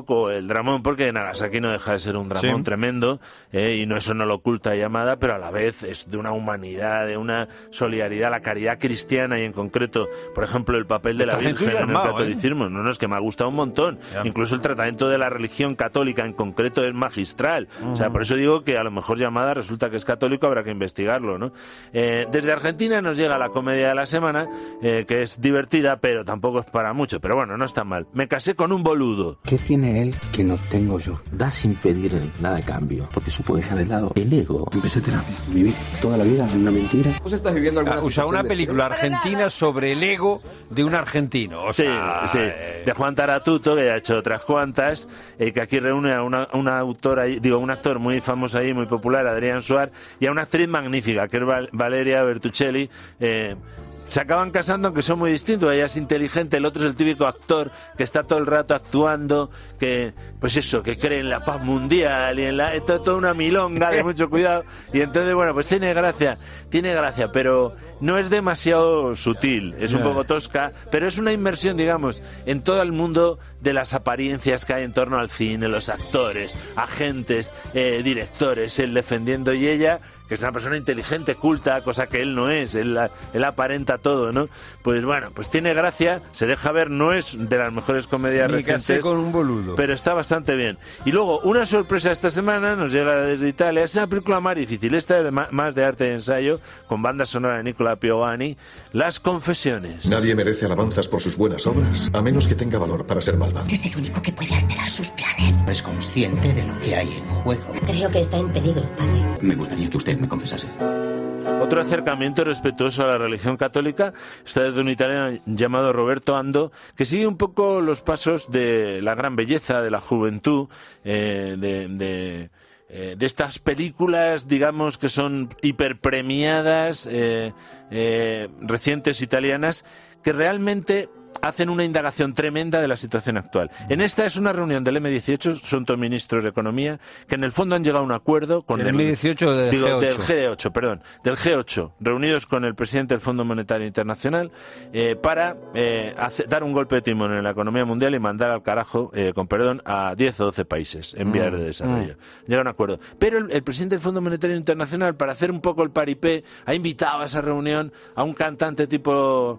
poco el dramón, porque Nagasaki no deja de ser un dramón Sí. tremendo, eh, y no eso no lo oculta Yamada, pero a la vez es de una humanidad, de una solidaridad, la caridad cristiana y en concreto, por ejemplo, el papel de la Estás Virgen en el entusiasmado, catolicismo. No, no, es que me ha gustado un montón. Ya. Incluso el tratamiento de la religión católica en concreto es magistral. O sea, Ujú. por eso digo que a lo mejor Yamada resulta que es católico, habrá que investigarlo, ¿no? Eh, desde Argentina nos llega la comedia de la semana, eh, que es divertida, pero tampoco es para mucho. Pero bueno, no está mal. Me casé con un boludo. ¿Qué tiene él que no tengo yo? Da sin pedir nada a cambio, porque supo dejar de lado el ego. Empecé terapia. Viví toda la vida en una mentira. ¿Vos estás viviendo alguna O sea, una película argentina sobre el ego de un argentino. O Sí, sea, sí, eh, de Juan Taratuto, que ya ha hecho otras cuantas, eh, que aquí reúne a una, una autora, digo, un actor muy famoso ahí, muy popular, Adrián Suárez, y a una actriz magnífica, que es Val- Valeria Bertuccelli. eh, Se acaban casando, aunque son muy distintos. Ella es inteligente, el otro es el típico actor que está todo el rato actuando, que, pues eso, que cree en la paz mundial y en la... Esto es toda una milonga de mucho cuidado. Y entonces, bueno, pues tiene gracia, tiene gracia, pero no es demasiado sutil, es un Yeah. poco tosca, pero es una inmersión, digamos, en todo el mundo de las apariencias que hay en torno al cine, los actores, agentes, eh, directores, él defendiendo y ella, que es una persona inteligente, culta, cosa que él no es, él, él aparenta todo, ¿no? Pues bueno, pues tiene gracia, se deja ver, no es de las mejores comedias Me casé recientes, con un boludo. pero está bastante bien. Y luego, una sorpresa esta semana, nos llega desde Italia, es una película más difícil, esta es de ma- más de arte de ensayo, con banda sonora de Nicola Piovani, Las Confesiones. Nadie merece alabanzas por sus buenas obras, a menos que tenga valor para ser malvado. Es el único que puede alterar sus planes. Es consciente de lo que hay en juego. Creo que está en peligro, padre. Me gustaría que usted me confesase. Otro acercamiento respetuoso a la religión católica está desde un italiano llamado Roberto Ando, que sigue un poco los pasos de la gran belleza, de la juventud, eh, de, de, eh, de estas películas, digamos, que son hiperpremiadas, eh, eh, recientes italianas, que realmente hacen una indagación tremenda de la situación actual. En esta es una reunión del eme dieciocho, son todos ministros de Economía, que en el fondo han llegado a un acuerdo con ¿El eme dieciocho del digo, G ocho? del G ocho, perdón, del G ocho, reunidos con el presidente del Fondo Monetario Internacional, eh, para eh, hace- dar un golpe de timón en la economía mundial y mandar al carajo, eh, con perdón, a diez o doce países en vías Mm, de desarrollo. Llega a un acuerdo. Pero el, el presidente del Fondo Monetario Internacional, para hacer un poco el paripé, ha invitado a esa reunión a un cantante tipo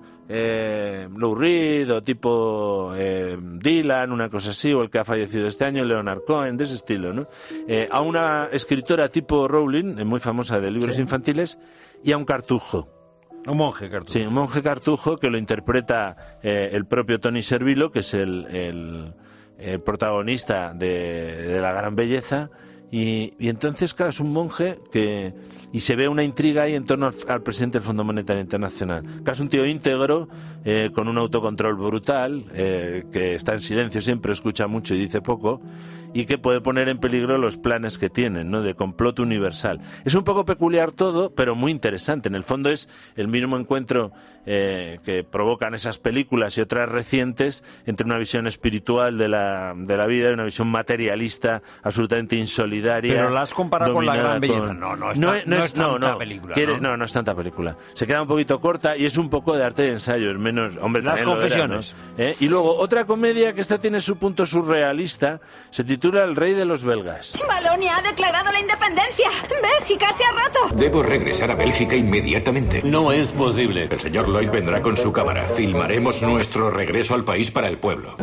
eh, Lou Reed o tipo eh, Dylan, una cosa así, o el que ha fallecido este año, Leonard Cohen, de ese estilo, ¿no? Eh, a una escritora tipo Rowling, eh, muy famosa de libros Sí. infantiles, y a un cartujo. Un monje cartujo. Sí, un monje cartujo que lo interpreta eh, el propio Tony Servillo, que es el, el, el protagonista de, de La Gran Belleza. Y, y entonces, claro, es un monje que... Y se ve una intriga ahí en torno al, al presidente del Fondo Monetario Internacional. Que es un tío íntegro, eh, con un autocontrol brutal, eh, que está en silencio siempre, escucha mucho y dice poco, y que puede poner en peligro los planes que tienen, ¿no?, de complot universal. Es un poco peculiar todo, pero muy interesante. En el fondo es el mismo encuentro eh, que provocan esas películas y otras recientes entre una visión espiritual de la, de la vida y una visión materialista absolutamente insolidaria. Pero la has comparado con La dominada Gran Belleza. con- No, no es no, tan- es- no no es es no, tanta no. película, Quiere- ¿no? no, no es tanta película. Se queda un poquito corta y es un poco de arte de ensayo, es menos... Hombre, Las también lo era, Confesiones. ¿no? ¿Eh? Y luego, otra comedia que esta tiene su punto surrealista, se titula El Rey de los Belgas. Balonia ha declarado la independencia. Bélgica se ha roto. Debo regresar a Bélgica inmediatamente. No es posible. El señor Lloyd vendrá con su cámara. Filmaremos nuestro regreso al país para el pueblo.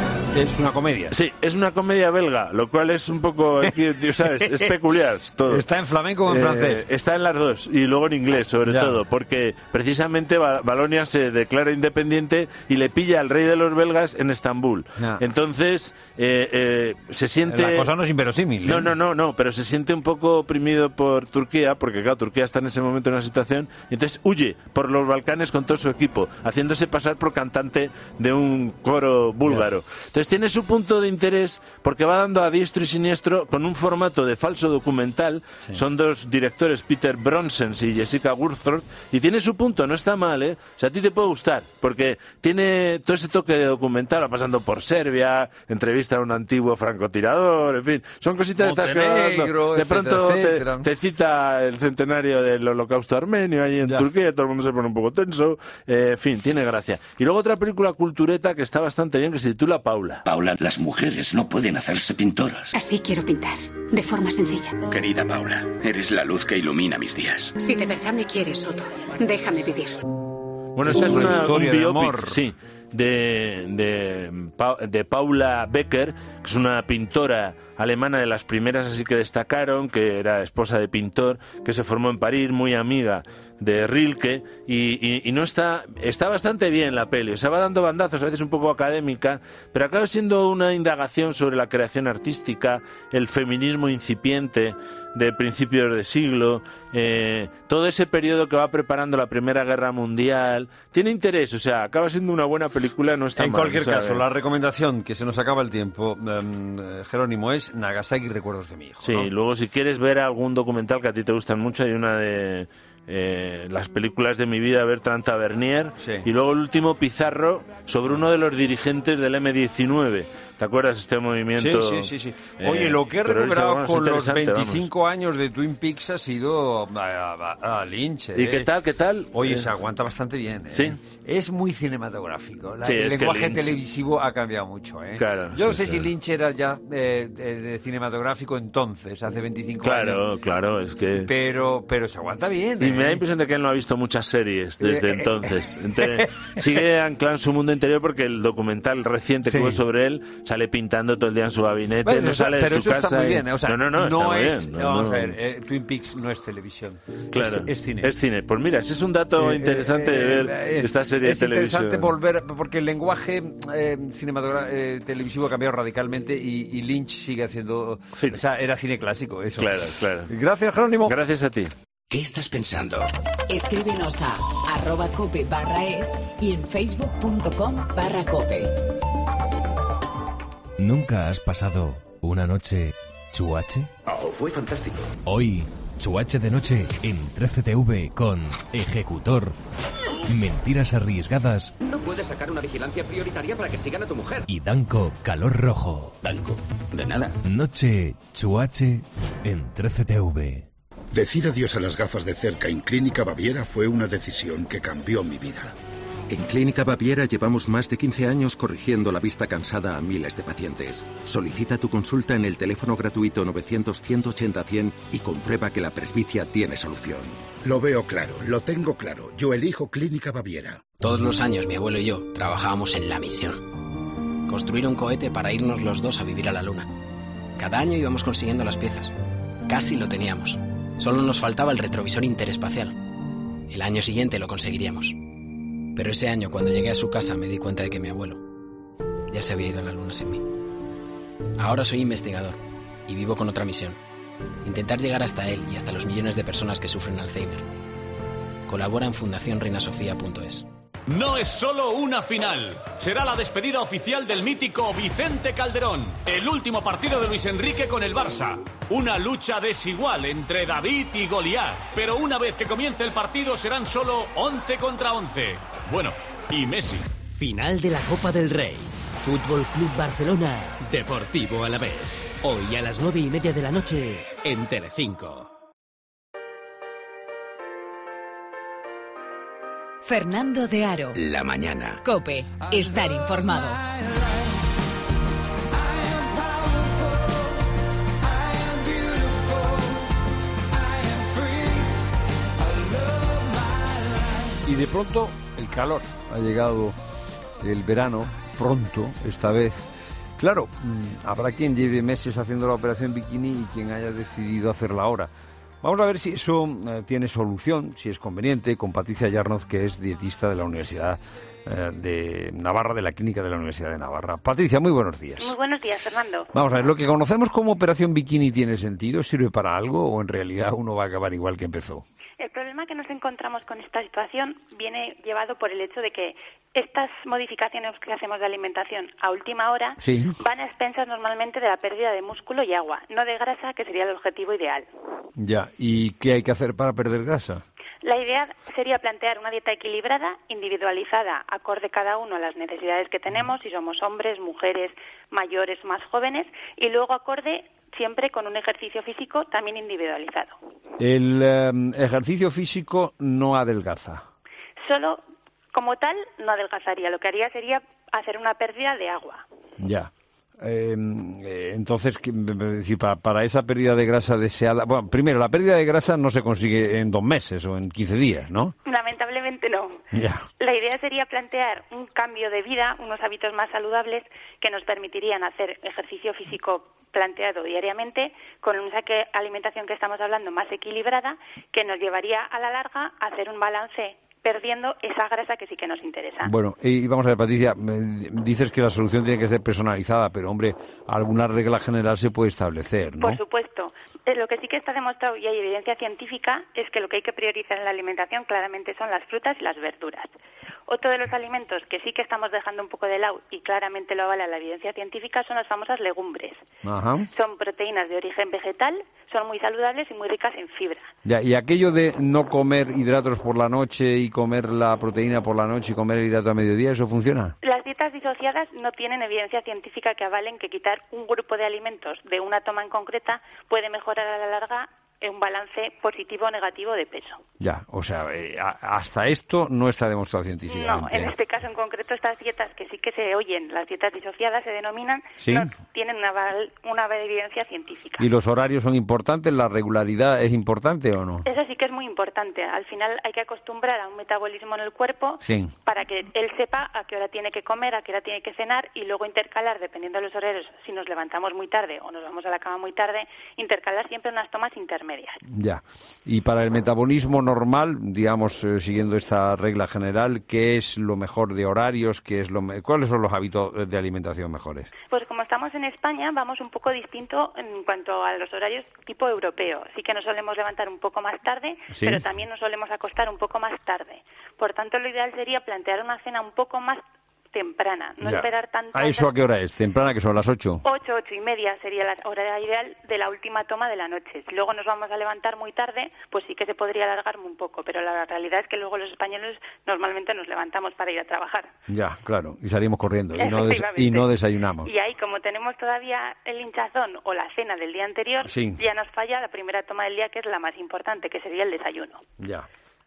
Es una comedia. Sí, es una comedia belga, lo cual es un poco, aquí, tío, ¿sabes? Es peculiar todo. ¿Está en flamenco o en Eh, francés? Está en las dos, y luego en inglés, sobre Ya. todo, porque precisamente Ba- Balonia se declara independiente y le pilla al rey de los belgas en Estambul. Ya. Entonces, eh, eh, se siente... La cosa no es inverosímil. ¿eh? No, no, no, no, pero se siente un poco oprimido por Turquía, porque claro, Turquía está en ese momento en una situación, y entonces huye por los Balcanes con todo su equipo, haciéndose pasar por cantante de un coro búlgaro. Entonces tiene su punto de interés, porque va dando a diestro y siniestro con un formato de falso documental. Sí. Son dos directores, Peter Bronsens y Jessica Wurthorpe, y tiene su punto, no está mal, ¿eh? O sea, a ti te puede gustar, porque tiene todo ese toque de documental, va pasando por Serbia, entrevista a un antiguo francotirador, en fin, son cositas estas que va dando. Montenegro, De etcétera, pronto te- etcétera. Te, cita el centenario del holocausto armenio ahí en Ya. Turquía, todo el mundo se pone un poco tenso, eh, en fin, tiene gracia. Y luego otra película cultureta que está bastante bien, que se titula Paula. Paula. Paula, las mujeres no pueden hacerse pintoras. Así quiero pintar, de forma sencilla. Querida Paula, eres la luz que ilumina mis días. Si de verdad me quieres, Otto, déjame vivir. Bueno, esta es una, una historia un biopic, de amor. Sí, de, de, de Paula Becker, que es una pintora alemana de las primeras así que destacaron, que era esposa de pintor, que se formó en París, muy amiga de Rilke, y, y, y no está está bastante bien la peli, o sea, va dando bandazos, a veces un poco académica, pero acaba siendo una indagación sobre la creación artística, el feminismo incipiente de principios de siglo, eh, todo ese periodo que va preparando la Primera Guerra Mundial. Tiene interés, o sea, acaba siendo una buena película, no está en mal. En cualquier ¿sabes? caso, la recomendación, que se nos acaba el tiempo, um, Jerónimo, es Nagasaki, Recuerdos de mi hijo. Sí, ¿no? Luego si quieres ver algún documental que a ti te gustan mucho, hay una de... Eh, las películas de mi vida, Bertrand Tavernier, sí. Y luego el último, Pizarro, sobre uno de los dirigentes del eme diecinueve. ¿Te acuerdas este movimiento? Sí, sí, sí. sí. Oye, eh, lo que he recuperado bueno, con los veinticinco vamos. años de Twin Peaks ha sido a, a, a Lynch. ¿eh? ¿Y qué tal, qué tal? Oye, eh. se aguanta bastante bien. ¿eh? Sí. Es muy cinematográfico. La, sí, el lenguaje Lynch... televisivo ha cambiado mucho. ¿eh? Claro, Yo no sí, sé sí. si Lynch era ya eh, de, de cinematográfico entonces, hace veinticinco claro, años. Claro, claro, es que... Pero, pero se aguanta bien. Y ¿eh? me da la impresión de que él no ha visto muchas series desde entonces. Entonces sigue anclado en su mundo interior porque el documental reciente que sí. hubo sobre él sale pintando todo el día en su gabinete, bueno, no sale pero de su eso casa. Está muy y... bien, ¿eh? O sea, no, no, no, no está es, muy bien. No, vamos no. a ver, eh, Twin Peaks no es televisión. Claro, es, es cine. Es cine. Pues mira, ese es un dato eh, interesante eh, de ver eh, esta serie de televisión. Es interesante volver, porque el lenguaje eh, cinematográfico eh, televisivo ha cambiado radicalmente y, y Lynch sigue haciendo... Cine. O sea, era cine clásico, eso. Claro, claro. Gracias, Jerónimo. Gracias a ti. ¿Qué estás pensando? Escríbenos a arroba cope barra es y en facebook punto com barra cope. ¿Nunca has pasado una noche chuache? Oh, fue fantástico. Hoy, chuache de noche en trece T V con Ejecutor. Mentiras arriesgadas. No puedes sacar una vigilancia prioritaria para que sigan a tu mujer. Y Danco, Calor Rojo. Danco, de nada. Noche chuache en trece T V. Decir adiós a las gafas de cerca en Clínica Baviera fue una decisión que cambió mi vida. En Clínica Baviera llevamos más de quince años corrigiendo la vista cansada a miles de pacientes. Solicita tu consulta en el teléfono gratuito novecientos, ciento ochenta, cien y comprueba que la presbicia tiene solución. Lo veo claro, lo tengo claro. Yo elijo Clínica Baviera. Todos los años mi abuelo y yo trabajábamos en la misión. Construir un cohete para irnos los dos a vivir a la luna. Cada año íbamos consiguiendo las piezas. Casi lo teníamos. Solo nos faltaba el retrovisor interespacial. El año siguiente lo conseguiríamos. Pero ese año, cuando llegué a su casa, me di cuenta de que mi abuelo ya se había ido a la luna sin mí. Ahora soy investigador y vivo con otra misión. Intentar llegar hasta él y hasta los millones de personas que sufren Alzheimer. Colabora en fundación reina sofía punto es. No es solo una final. Será la despedida oficial del mítico Vicente Calderón. El último partido de Luis Enrique con el Barça. Una lucha desigual entre David y Goliat. Pero una vez que comience el partido serán solo once contra once. Bueno, y Messi. Final de la Copa del Rey. Fútbol Club Barcelona, Deportivo Alavés. Hoy a las nueve y media de la noche en Telecinco. Fernando de Aro. La mañana. COPE. Estar informado. Y de pronto el calor. Ha llegado el verano, pronto, esta vez. Claro, habrá quien lleve meses haciendo la operación bikini y quien haya decidido hacerla ahora. Vamos a ver si eso eh, tiene solución, si es conveniente, con Patricia Yarnoz, que es dietista de la Universidad eh, de Navarra, de la Clínica de la Universidad de Navarra. Patricia, muy buenos días. Muy buenos días, Fernando. Vamos a ver, ¿lo que conocemos como operación bikini tiene sentido? ¿Sirve para algo o en realidad uno va a acabar igual que empezó? El problema que nos encontramos con esta situación viene llevado por el hecho de que estas modificaciones que hacemos de alimentación a última hora sí. van a expensas normalmente de la pérdida de músculo y agua, no de grasa, que sería el objetivo ideal. Ya, ¿y qué hay que hacer para perder grasa? La idea sería plantear una dieta equilibrada, individualizada, acorde cada uno a las necesidades que tenemos, si somos hombres, mujeres, mayores, más jóvenes, y luego acorde siempre con un ejercicio físico también individualizado. El eh, ejercicio físico no adelgaza. Solo como tal, no adelgazaría. Lo que haría sería hacer una pérdida de agua. Ya. Eh, eh, entonces, ¿qué- decir, para, para esa pérdida de grasa deseada... Bueno, primero, la pérdida de grasa no se consigue en dos meses o en quince días, ¿no? Lamentablemente no. Ya. La idea sería plantear un cambio de vida, unos hábitos más saludables que nos permitirían hacer ejercicio físico planteado diariamente con una que- alimentación que estamos hablando más equilibrada, que nos llevaría a la larga a hacer un balance perdiendo esa grasa que sí que nos interesa. Bueno, y vamos a ver, Patricia, me- dices que la solución tiene que ser personalizada, pero, hombre, alguna regla general se puede establecer, ¿no? Por supuesto. Eh, Lo que sí que está demostrado y hay evidencia científica es que lo que hay que priorizar en la alimentación claramente son las frutas y las verduras. Otro de los alimentos que sí que estamos dejando un poco de lado y claramente lo avala la evidencia científica son las famosas legumbres. Ajá. Son proteínas de origen vegetal, son muy saludables y muy ricas en fibra. Ya, y aquello de no comer hidratos por la noche y comer la proteína por la noche y comer el hidrato a mediodía, ¿eso funciona? Las dietas disociadas no tienen evidencia científica que avalen que quitar un grupo de alimentos de una toma en concreta puede mejorar a la larga un balance positivo o negativo de peso. Ya, o sea, eh, a- hasta esto no está demostrado científicamente. No, en este caso en concreto estas dietas que sí que se oyen, las dietas disociadas se denominan, Sí. no tienen una, val- una evidencia científica. ¿Y los horarios son importantes? ¿La regularidad es importante o no? Eso sí que es muy importante. Al final hay que acostumbrar a un metabolismo en el cuerpo Sí. para que él sepa a qué hora tiene que comer, a qué hora tiene que cenar y luego intercalar, dependiendo de los horarios, si nos levantamos muy tarde o nos vamos a la cama muy tarde, intercalar siempre unas tomas intermedias. Ya. Y para el metabolismo normal, digamos, eh, siguiendo esta regla general, ¿qué es lo mejor de horarios? ¿Qué es lo me- ¿Cuáles son los hábitos de alimentación mejores? Pues como estamos en España, vamos un poco distinto en cuanto a los horarios tipo europeo. Sí que nos solemos levantar un poco más tarde, Sí. pero también nos solemos acostar un poco más tarde. Por tanto, lo ideal sería plantear una cena un poco más temprana, no Ya. esperar tanto. ¿A eso a qué hora es? ¿Temprana, que son las ocho? Ocho, ocho y media sería la hora ideal de la última toma de la noche. Si luego nos vamos a levantar muy tarde, pues sí que se podría alargar un poco, pero la realidad es que luego los españoles normalmente nos levantamos para ir a trabajar. Ya, claro, y salimos corriendo y no, des- Efectivamente. y no desayunamos. Y ahí, como tenemos todavía el hinchazón o la cena del día anterior, Sí. ya nos falla la primera toma del día, que es la más importante, que sería el desayuno. Ya.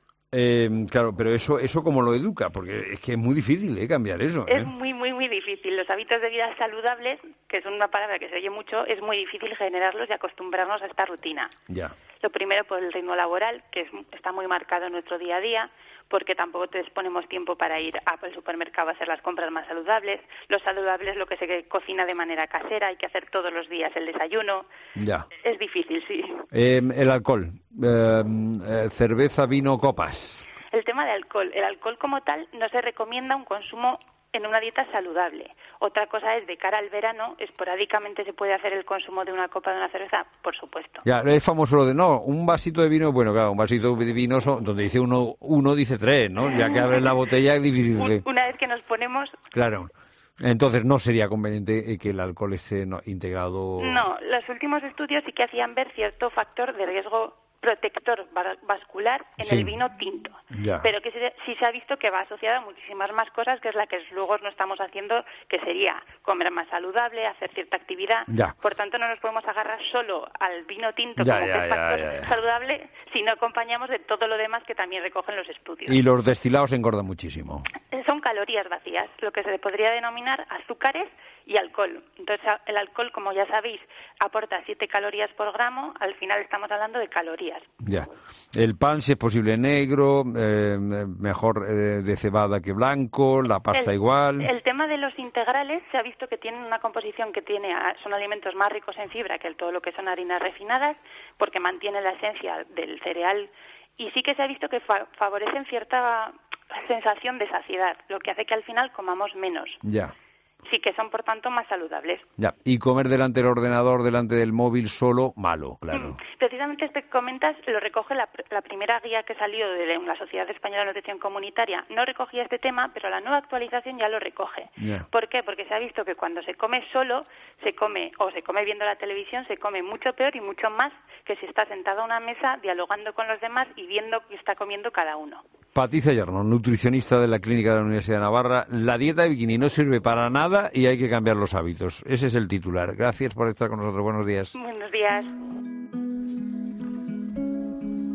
Eh, claro, pero eso, eso ¿cómo lo educa? Porque es que es muy difícil, ¿eh? Cambiar eso. ¿eh? Es muy, muy, muy difícil. Los hábitos de vida saludables, que es una palabra que se oye mucho, es muy difícil generarlos y acostumbrarnos a esta rutina. Ya. Lo primero, pues el ritmo laboral, que es- está muy marcado en nuestro día a día, porque tampoco te disponemos tiempo para ir al supermercado a hacer las compras más saludables. Lo saludable es lo que se cocina de manera casera, hay que hacer todos los días el desayuno. Ya. Es difícil, sí. Eh, el alcohol. Eh, eh, cerveza, vino, copas. El tema de alcohol. El alcohol como tal no se recomienda un consumo en una dieta saludable. Otra cosa es, de cara al verano, esporádicamente se puede hacer el consumo de una copa de una cerveza, por supuesto. Ya, es famoso lo de, no, un vasito de vino, bueno, claro, un vasito de vino, son- donde dice uno, uno dice tres, ¿no? Ya que abres la botella es difícil. Un- de- una vez que nos ponemos... Claro. Entonces no sería conveniente eh, que el alcohol esté no, integrado... No, los últimos estudios sí que hacían ver cierto factor de riesgo protector va- vascular en Sí. el vino tinto, Ya. pero que se- sí se ha visto que va asociada a muchísimas más cosas, que es la que luego no estamos haciendo, que sería comer más saludable, hacer cierta actividad. Ya. Por tanto, no nos podemos agarrar solo al vino tinto Ya, como ya, que es ya, factor ya, ya. saludable, si no acompañamos de todo lo demás que también recogen los estudios. Y los destilados engordan muchísimo. Son calorías vacías, lo que se podría denominar azúcares y alcohol. Entonces, a- el alcohol, como ya sabéis, aporta siete calorías por gramo. Al final estamos hablando de calorías. Ya. El pan, si es posible, negro, eh, mejor eh, de cebada que blanco, la pasta el, igual. El tema de los integrales se ha visto que tienen una composición que tiene a- son alimentos más ricos en fibra que el, todo lo que son harinas refinadas, porque mantiene la esencia del cereal, y sí que se ha visto que fa- favorecen cierta sensación de saciedad, lo que hace que al final comamos menos. Ya. Sí que son, por tanto, más saludables. Ya. Y comer delante del ordenador, delante del móvil solo, malo, claro. Precisamente este que comentas lo recoge la, pr- la primera guía que salió de la Sociedad Española de Nutrición Comunitaria. No recogía este tema, pero la nueva actualización ya lo recoge. Ya. ¿Por qué? Porque se ha visto que cuando se come solo, se come o se come viendo la televisión, se come mucho peor y mucho más que si está sentado a una mesa dialogando con los demás y viendo qué está comiendo cada uno. Patricia Yarno, nutricionista de la Clínica de la Universidad de Navarra. La dieta de bikini no sirve para nada y hay que cambiar los hábitos. Ese es el titular. Gracias por estar con nosotros. Buenos días. Buenos días.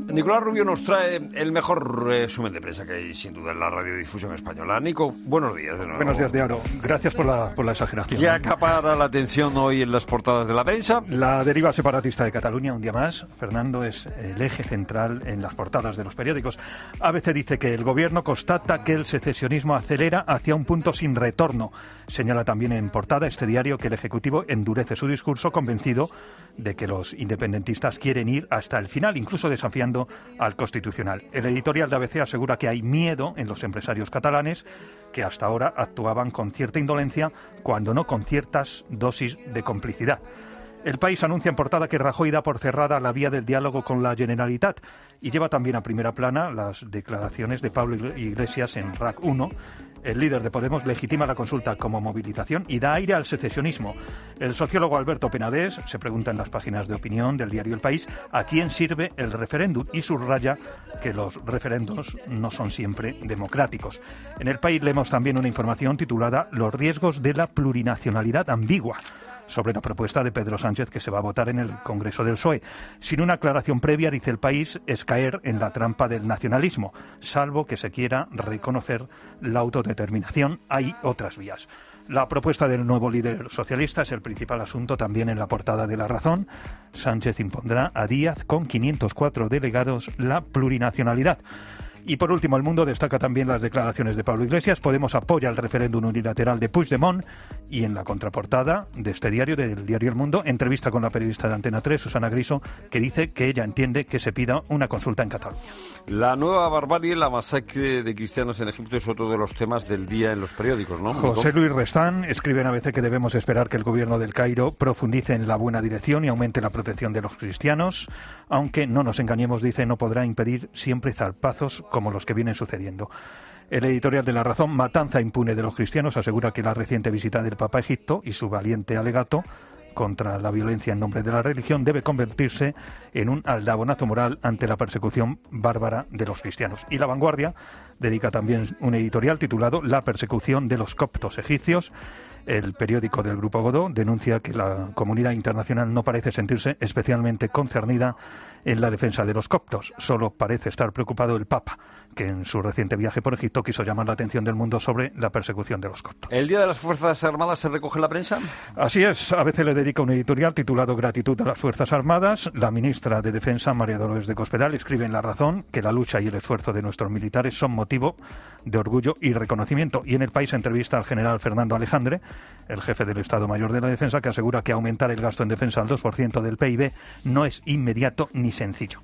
Nicolás Rubio nos trae el mejor resumen de prensa que hay, sin duda, en la radiodifusión española. Nico, buenos días de nuevo. Buenos días, Diaro. Gracias por la, por la exageración. ¿Qué acapara la atención hoy en las portadas de la prensa? La deriva separatista de Cataluña, un día más. Fernando, es el eje central en las portadas de los periódicos. A B C dice que el gobierno constata que el secesionismo acelera hacia un punto sin retorno. Señala también en portada este diario que el Ejecutivo endurece su discurso, convencido de que los independentistas quieren ir hasta el final, incluso desafiando al Constitucional. El editorial de A B C asegura que hay miedo en los empresarios catalanes, que hasta ahora actuaban con cierta indolencia, cuando no con ciertas dosis de complicidad. El País anuncia en portada que Rajoy da por cerrada la vía del diálogo con la Generalitat y lleva también a primera plana las declaraciones de Pablo Iglesias en R A C uno. El líder de Podemos legitima la consulta como movilización y da aire al secesionismo. El sociólogo Alberto Penedés se pregunta en las páginas de opinión del diario El País a quién sirve el referéndum y subraya que los referendos no son siempre democráticos. En El País leemos también una información titulada Los riesgos de la plurinacionalidad ambigua, sobre la propuesta de Pedro Sánchez que se va a votar en el Congreso del P S O E. Sin una aclaración previa, dice El País, es caer en la trampa del nacionalismo, salvo que se quiera reconocer la autodeterminación. Hay otras vías. La propuesta del nuevo líder socialista es el principal asunto también en la portada de La Razón. Sánchez impondrá a Díaz, con quinientos cuatro delegados, la plurinacionalidad. Y por último, El Mundo destaca también las declaraciones de Pablo Iglesias. Podemos apoya el referéndum unilateral de Puigdemont. Y en la contraportada de este diario, del diario El Mundo, entrevista con la periodista de Antena tres, Susana Griso, que dice que ella entiende que se pida una consulta en Cataluña. La nueva barbarie, la masacre de cristianos en Egipto, es otro de los temas del día en los periódicos, ¿no? José Luis Restán escribe en A B C que debemos esperar que el gobierno del Cairo profundice en la buena dirección y aumente la protección de los cristianos, aunque no nos engañemos, dice, no podrá impedir siempre zarpazos como los que vienen sucediendo. El editorial de La Razón, matanza impune de los cristianos, asegura que la reciente visita del Papa a Egipto y su valiente alegato contra la violencia en nombre de la religión debe convertirse en un aldabonazo moral ante la persecución bárbara de los cristianos. Y La Vanguardia dedica también un editorial titulado La persecución de los coptos egipcios. El periódico del Grupo Godó denuncia que la comunidad internacional no parece sentirse especialmente concernida en la defensa de los coptos. Solo parece estar preocupado el Papa, que en su reciente viaje por Egipto quiso llamar la atención del mundo sobre la persecución de los coptos. ¿El Día de las Fuerzas Armadas se recoge en la prensa? Así es. A veces le dedica un editorial titulado Gratitud a las Fuerzas Armadas. La ministra de Defensa, María Dolores de Cospedal, escribe en La Razón que la lucha y el esfuerzo de nuestros militares son motivo de orgullo y reconocimiento. Y en El País entrevista al general Fernando Alejandre, el jefe del Estado Mayor de la Defensa, que asegura que aumentar el gasto en defensa al dos por ciento del P I B no es inmediato ni sencillo.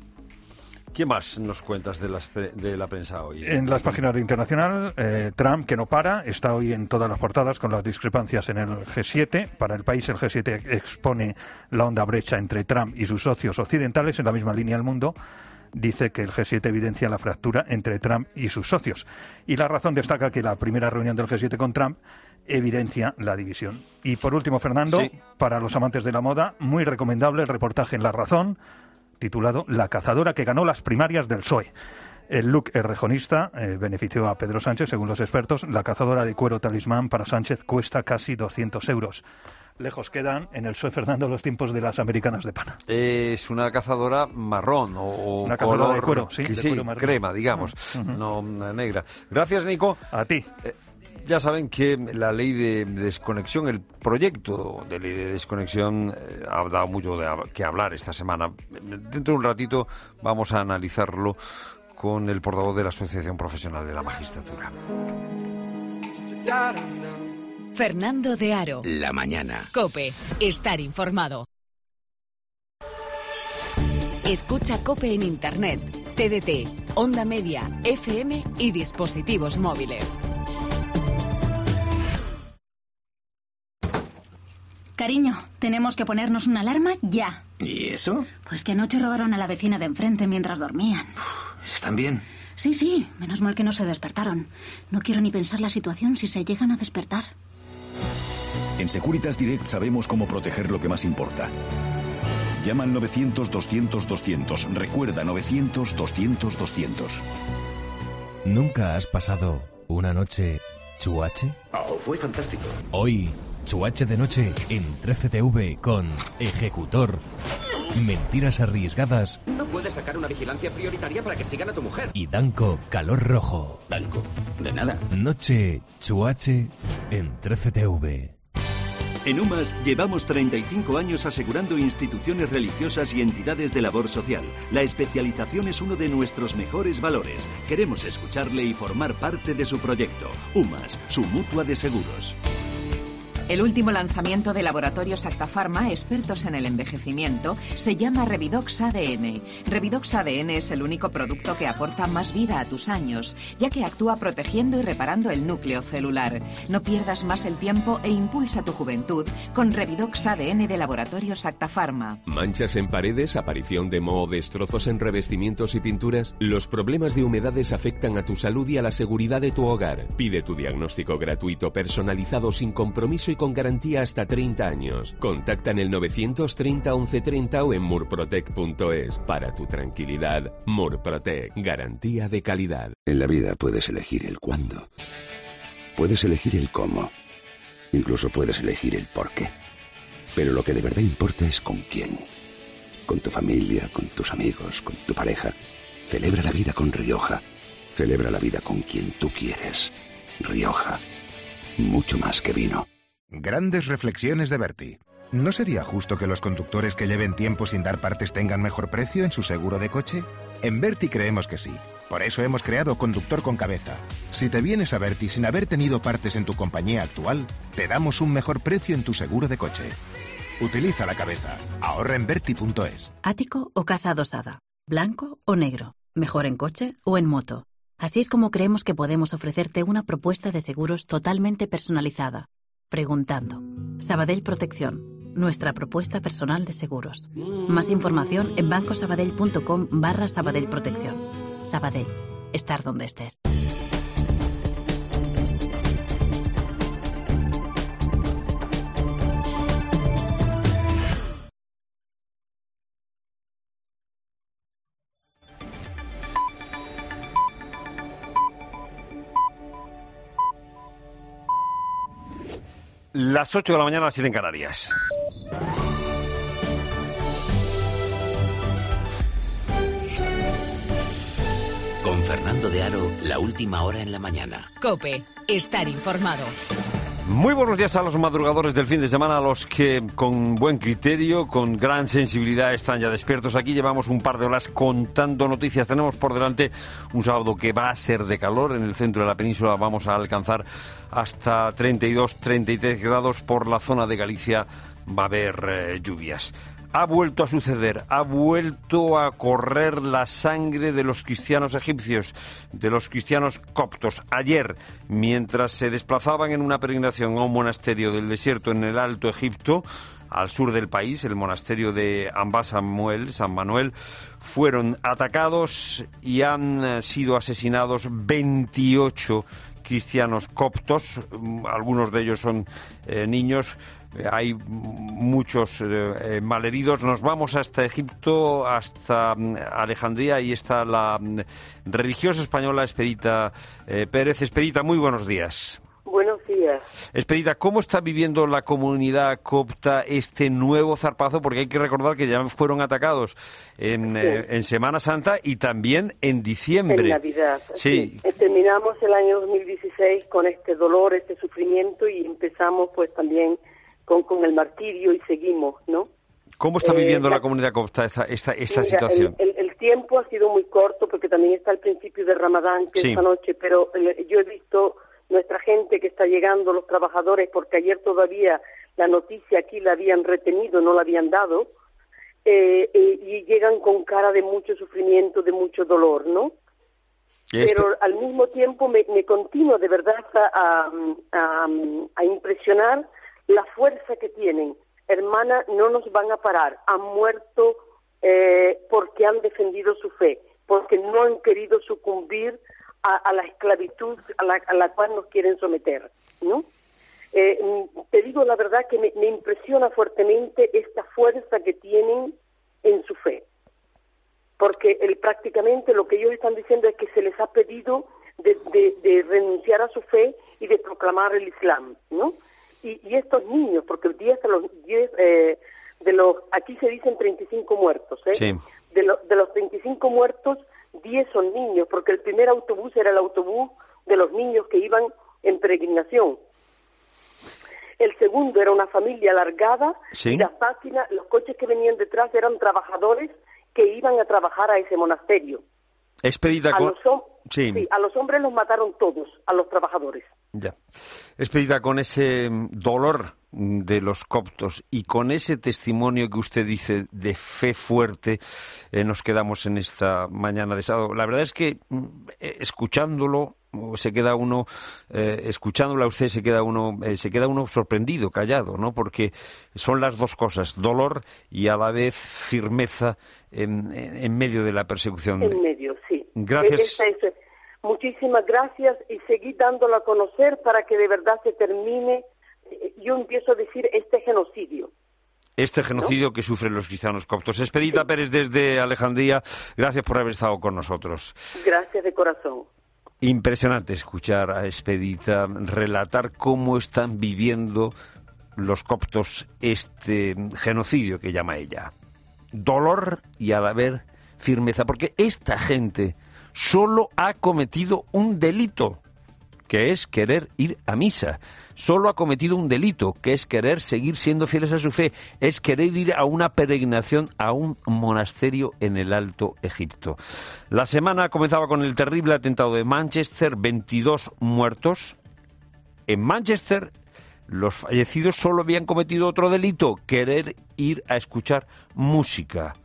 ¿Qué más nos cuentas de, las, de la prensa hoy? En las páginas de Internacional, eh, Trump, que no para, está hoy en todas las portadas con las discrepancias en el G siete. Para El País, el G siete expone la honda brecha entre Trump y sus socios occidentales. En la misma línea, El Mundo dice que el G siete evidencia la fractura entre Trump y sus socios. Y La Razón destaca que la primera reunión del G siete con Trump evidencia la división. Y por último, Fernando, sí, para los amantes de la moda, muy recomendable el reportaje en La Razón, titulado La cazadora que ganó las primarias del P S O E. El look errejonista eh, benefició a Pedro Sánchez, según los expertos. La cazadora de cuero talismán para Sánchez cuesta casi doscientos euros. Lejos quedan en el P S O E, Fernando, los tiempos de las americanas de pana. Es una cazadora marrón o una cazadora color, de cuero, sí, que, de sí cuero marrón. Crema, digamos, uh-huh. no negra. Gracias, Nico. A ti. Eh, Ya saben que la ley de desconexión, el proyecto de ley de desconexión eh, ha dado mucho de que hablar esta semana. Dentro de un ratito vamos a analizarlo con el portavoz de la Asociación Profesional de la Magistratura. Fernando de Aro. La mañana. COPE. Estar informado. Escucha COPE en Internet, T D T, Onda Media, F M y dispositivos móviles. Cariño, tenemos que ponernos una alarma ya. ¿Y eso? Pues que anoche robaron a la vecina de enfrente mientras dormían. ¿Están bien? Sí, sí, menos mal que no se despertaron. No quiero ni pensar la situación si se llegan a despertar. En Securitas Direct sabemos cómo proteger lo que más importa. Llama al novecientos, doscientos, doscientos. Recuerda, novecientos, doscientos, doscientos. ¿Nunca has pasado una noche chuache? Oh, fue fantástico. Hoy, chuache de noche en trece T V con Ejecutor. Mentiras arriesgadas. No puedes sacar una vigilancia prioritaria para que sigan a tu mujer. Y Danco, calor rojo. Danco, de nada. Noche chuache en trece T V. En UMAS llevamos treinta y cinco años asegurando instituciones religiosas y entidades de labor social. La especialización es uno de nuestros mejores valores. Queremos escucharle y formar parte de su proyecto. UMAS, su mutua de seguros. El último lanzamiento de Laboratorios Acta Pharma, expertos en el envejecimiento, se llama Revidox A D N. Revidox A D N es el único producto que aporta más vida a tus años, ya que actúa protegiendo y reparando el núcleo celular. No pierdas más el tiempo e impulsa tu juventud con Revidox A D N de Laboratorios Acta Pharma. ¿Manchas en paredes, aparición de moho, destrozos en revestimientos y pinturas? Los problemas de humedades afectan a tu salud y a la seguridad de tu hogar. Pide tu diagnóstico gratuito, personalizado, sin compromiso y con garantía hasta treinta años. Contacta en el novecientos treinta once treinta o en murprotec punto es. Para tu tranquilidad, Murprotec, garantía de calidad. En la vida puedes elegir el cuándo, puedes elegir el cómo, incluso puedes elegir el por qué. Pero lo que de verdad importa es con quién. Con tu familia, con tus amigos, con tu pareja. Celebra la vida con Rioja. Celebra la vida con quien tú quieres. Rioja. Mucho más que vino. Grandes reflexiones de Berti. ¿No sería justo que los conductores que lleven tiempo sin dar partes tengan mejor precio en su seguro de coche? En Berti creemos que sí. Por eso hemos creado Conductor con Cabeza. Si te vienes a Berti sin haber tenido partes en tu compañía actual, te damos un mejor precio en tu seguro de coche. Utiliza la cabeza. Ahorra en Berti punto es. Ático o casa adosada. Blanco o negro. Mejor en coche o en moto. Así es como creemos que podemos ofrecerte una propuesta de seguros totalmente personalizada. Preguntando. Sabadell Protección, nuestra propuesta personal de seguros. Más información en bancosabadell.com barra Sabadell Protección. Sabadell, estar donde estés. Las ocho de la mañana, las siete en Canarias. Con Fernando de Aro, la última hora en la mañana. COPE, estar informado. Muy buenos días a los madrugadores del fin de semana, a los que con buen criterio, con gran sensibilidad están ya despiertos. Aquí llevamos un par de horas contando noticias. Tenemos por delante un sábado que va a ser de calor. En el centro de la península vamos a alcanzar hasta treinta y dos, treinta y tres grados. Por la zona de Galicia va a haber eh, lluvias. Ha vuelto a suceder, ha vuelto a correr la sangre de los cristianos egipcios, de los cristianos coptos. Ayer, mientras se desplazaban en una peregrinación a un monasterio del desierto en el Alto Egipto, al sur del país, el monasterio de Amba Samuel, San Manuel, fueron atacados y han sido asesinados veintiocho cristianos coptos. Algunos de ellos son eh, niños. Hay muchos eh, malheridos. Nos vamos hasta Egipto, hasta Alejandría. Ahí está la religiosa española Expedita eh, Pérez. Expedita, muy buenos días. Buenos días. Expedita, ¿cómo está viviendo la comunidad copta este nuevo zarpazo? Porque hay que recordar que ya fueron atacados en, sí. eh, en Semana Santa y también en diciembre. En Navidad. Sí. sí. Terminamos el año dos mil dieciséis con este dolor, este sufrimiento, y empezamos pues también Con, con el martirio y seguimos, ¿no? ¿Cómo está viviendo eh, la, la comunidad copta esta, esta, esta mira, situación? El, el, el tiempo ha sido muy corto porque también está el principio de Ramadán, que sí. esta noche, pero eh, yo he visto nuestra gente que está llegando, los trabajadores, porque ayer todavía la noticia aquí la habían retenido, no la habían dado, eh, eh, y llegan con cara de mucho sufrimiento, de mucho dolor, ¿no? Este... Pero al mismo tiempo me, me continúa de verdad a, a, a impresionar la fuerza que tienen. Hermana, no nos van a parar. Han muerto eh, porque han defendido su fe, porque no han querido sucumbir a, a la esclavitud a la, a la cual nos quieren someter, ¿no? Eh, te digo la verdad que me, me impresiona fuertemente esta fuerza que tienen en su fe, porque el, prácticamente lo que ellos están diciendo es que se les ha pedido de, de, de renunciar a su fe y de proclamar el Islam, ¿no? Y, y estos niños, porque diez, a los, diez, eh, de los, aquí se dicen treinta y cinco muertos, ¿eh? Sí. De, lo, de los treinta y cinco muertos, diez son niños, porque el primer autobús era el autobús de los niños que iban en peregrinación. El segundo era una familia alargada, sí. y las máquinas, los coches que venían detrás eran trabajadores que iban a trabajar a ese monasterio. Expedita, a, con... los hom- sí. Sí, a los hombres los mataron todos, a los trabajadores. Ya. Expedita, con ese dolor de los coptos y con ese testimonio que usted dice de fe fuerte, eh, nos quedamos en esta mañana de sábado. La verdad es que eh, escuchándolo se queda uno, eh, escuchándolo a usted se queda uno, eh, se queda uno sorprendido, callado, ¿no? Porque son las dos cosas, dolor y a la vez firmeza en, en medio de la persecución. En medio, sí. Gracias. Esta es, muchísimas gracias y seguid dándolo a conocer para que de verdad se termine. Yo empiezo a decir este genocidio. Este genocidio, ¿no?, que sufren los cristianos coptos. Expedita sí. Pérez desde Alejandría, gracias por haber estado con nosotros. Gracias de corazón. Impresionante escuchar a Expedita relatar cómo están viviendo los coptos este genocidio que llama ella. Dolor y a la vez firmeza, porque esta gente solo ha cometido un delito, que es querer ir a misa. Solo ha cometido un delito, que es querer seguir siendo fieles a su fe. Es querer ir a una peregrinación a un monasterio en el Alto Egipto. La semana comenzaba con el terrible atentado de Manchester, veintidós muertos. En Manchester, los fallecidos solo habían cometido otro delito, querer ir a escuchar música.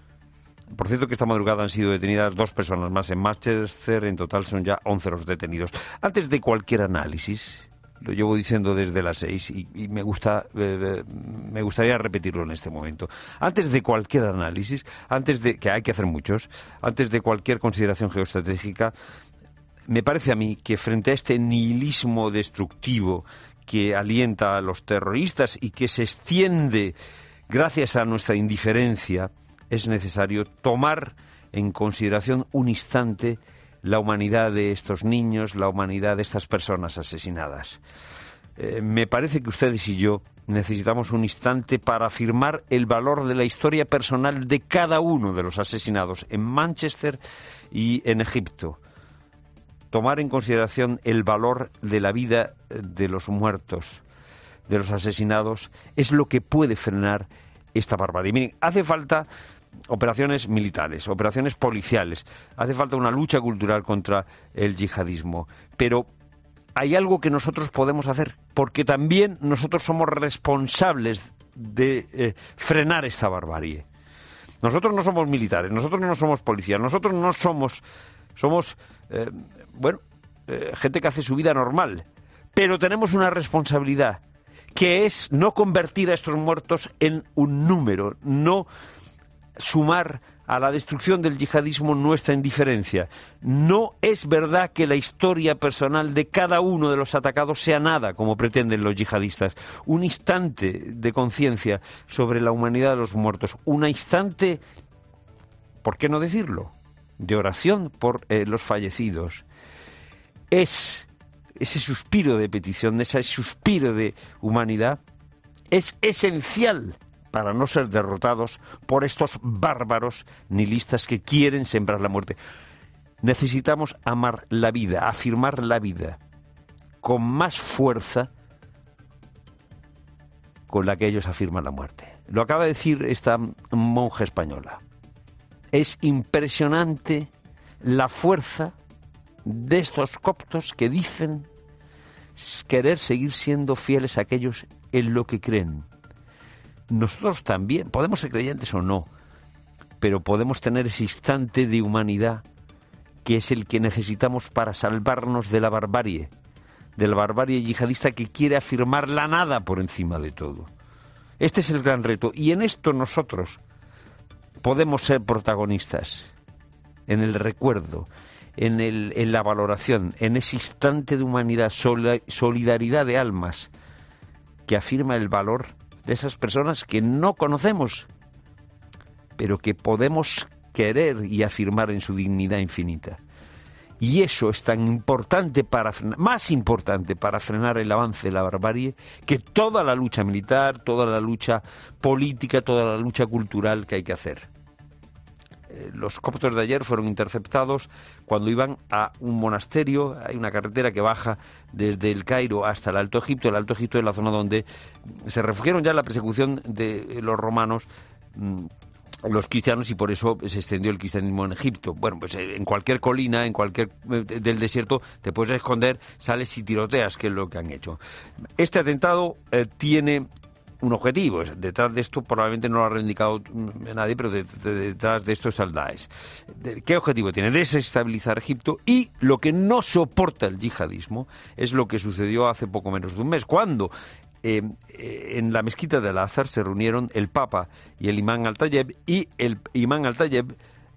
Por cierto, que esta madrugada han sido detenidas dos personas más en Manchester. En total son ya once los detenidos. Antes de cualquier análisis, lo llevo diciendo desde las seis y, y me gusta, eh, me gustaría repetirlo en este momento. Antes de cualquier análisis, antes de que hay que hacer muchos, antes de cualquier consideración geoestratégica, me parece a mí que frente a este nihilismo destructivo que alienta a los terroristas y que se extiende gracias a nuestra indiferencia, es necesario tomar en consideración un instante la humanidad de estos niños, la humanidad de estas personas asesinadas. Eh, me parece que ustedes y yo necesitamos un instante para afirmar el valor de la historia personal de cada uno de los asesinados en Manchester y en Egipto. Tomar en consideración el valor de la vida de los muertos, de los asesinados, es lo que puede frenar esta barbarie. Miren, hace falta operaciones militares, operaciones policiales, hace falta una lucha cultural contra el yihadismo, pero hay algo que nosotros podemos hacer, porque también nosotros somos responsables de eh, frenar esta barbarie. Nosotros no somos militares, nosotros no somos policías, nosotros no somos, somos, eh, bueno, eh, gente que hace su vida normal, pero tenemos una responsabilidad, que es no convertir a estos muertos en un número, no sumar a la destrucción del yihadismo nuestra indiferencia. No es verdad que la historia personal de cada uno de los atacados sea nada, como pretenden los yihadistas. Un instante de conciencia sobre la humanidad de los muertos. Un instante, ¿por qué no decirlo?, de oración por eh, los fallecidos. Es ese suspiro de petición, ese suspiro de humanidad, es esencial para no ser derrotados por estos bárbaros nihilistas que quieren sembrar la muerte. Necesitamos amar la vida, afirmar la vida con más fuerza con la que ellos afirman la muerte. Lo acaba de decir esta monja española. Es impresionante la fuerza de estos coptos que dicen querer seguir siendo fieles a aquellos en lo que creen. Nosotros también, podemos ser creyentes o no, pero podemos tener ese instante de humanidad que es el que necesitamos para salvarnos de la barbarie, de la barbarie yihadista que quiere afirmar la nada por encima de todo. Este es el gran reto, y en esto nosotros podemos ser protagonistas, en el recuerdo, en, el, en la valoración, en ese instante de humanidad, solidaridad de almas, que afirma el valor de esas personas que no conocemos, pero que podemos querer y afirmar en su dignidad infinita. Y eso es tan importante para frenar, más importante para frenar el avance de la barbarie que toda la lucha militar, toda la lucha política, toda la lucha cultural que hay que hacer. Eh, los coptos de ayer fueron interceptados cuando iban a un monasterio. Hay una carretera que baja desde el Cairo hasta el Alto Egipto. El Alto Egipto es la zona donde se refugiaron ya en la persecución de los romanos, mmm, los cristianos, y por eso se extendió el cristianismo en Egipto. Bueno, pues en cualquier colina, en cualquier del desierto, te puedes esconder, sales y tiroteas, que es lo que han hecho. Este atentado eh, tiene un objetivo. Detrás de esto probablemente no lo ha reivindicado nadie, pero de, de, detrás de esto está el Daesh. ¿Qué objetivo tiene? Desestabilizar Egipto, y lo que no soporta el yihadismo es lo que sucedió hace poco menos de un mes, cuando Eh, eh, en la mezquita de Al-Azhar se reunieron el Papa y el imán Al-Tayeb, y el imán Al-Tayeb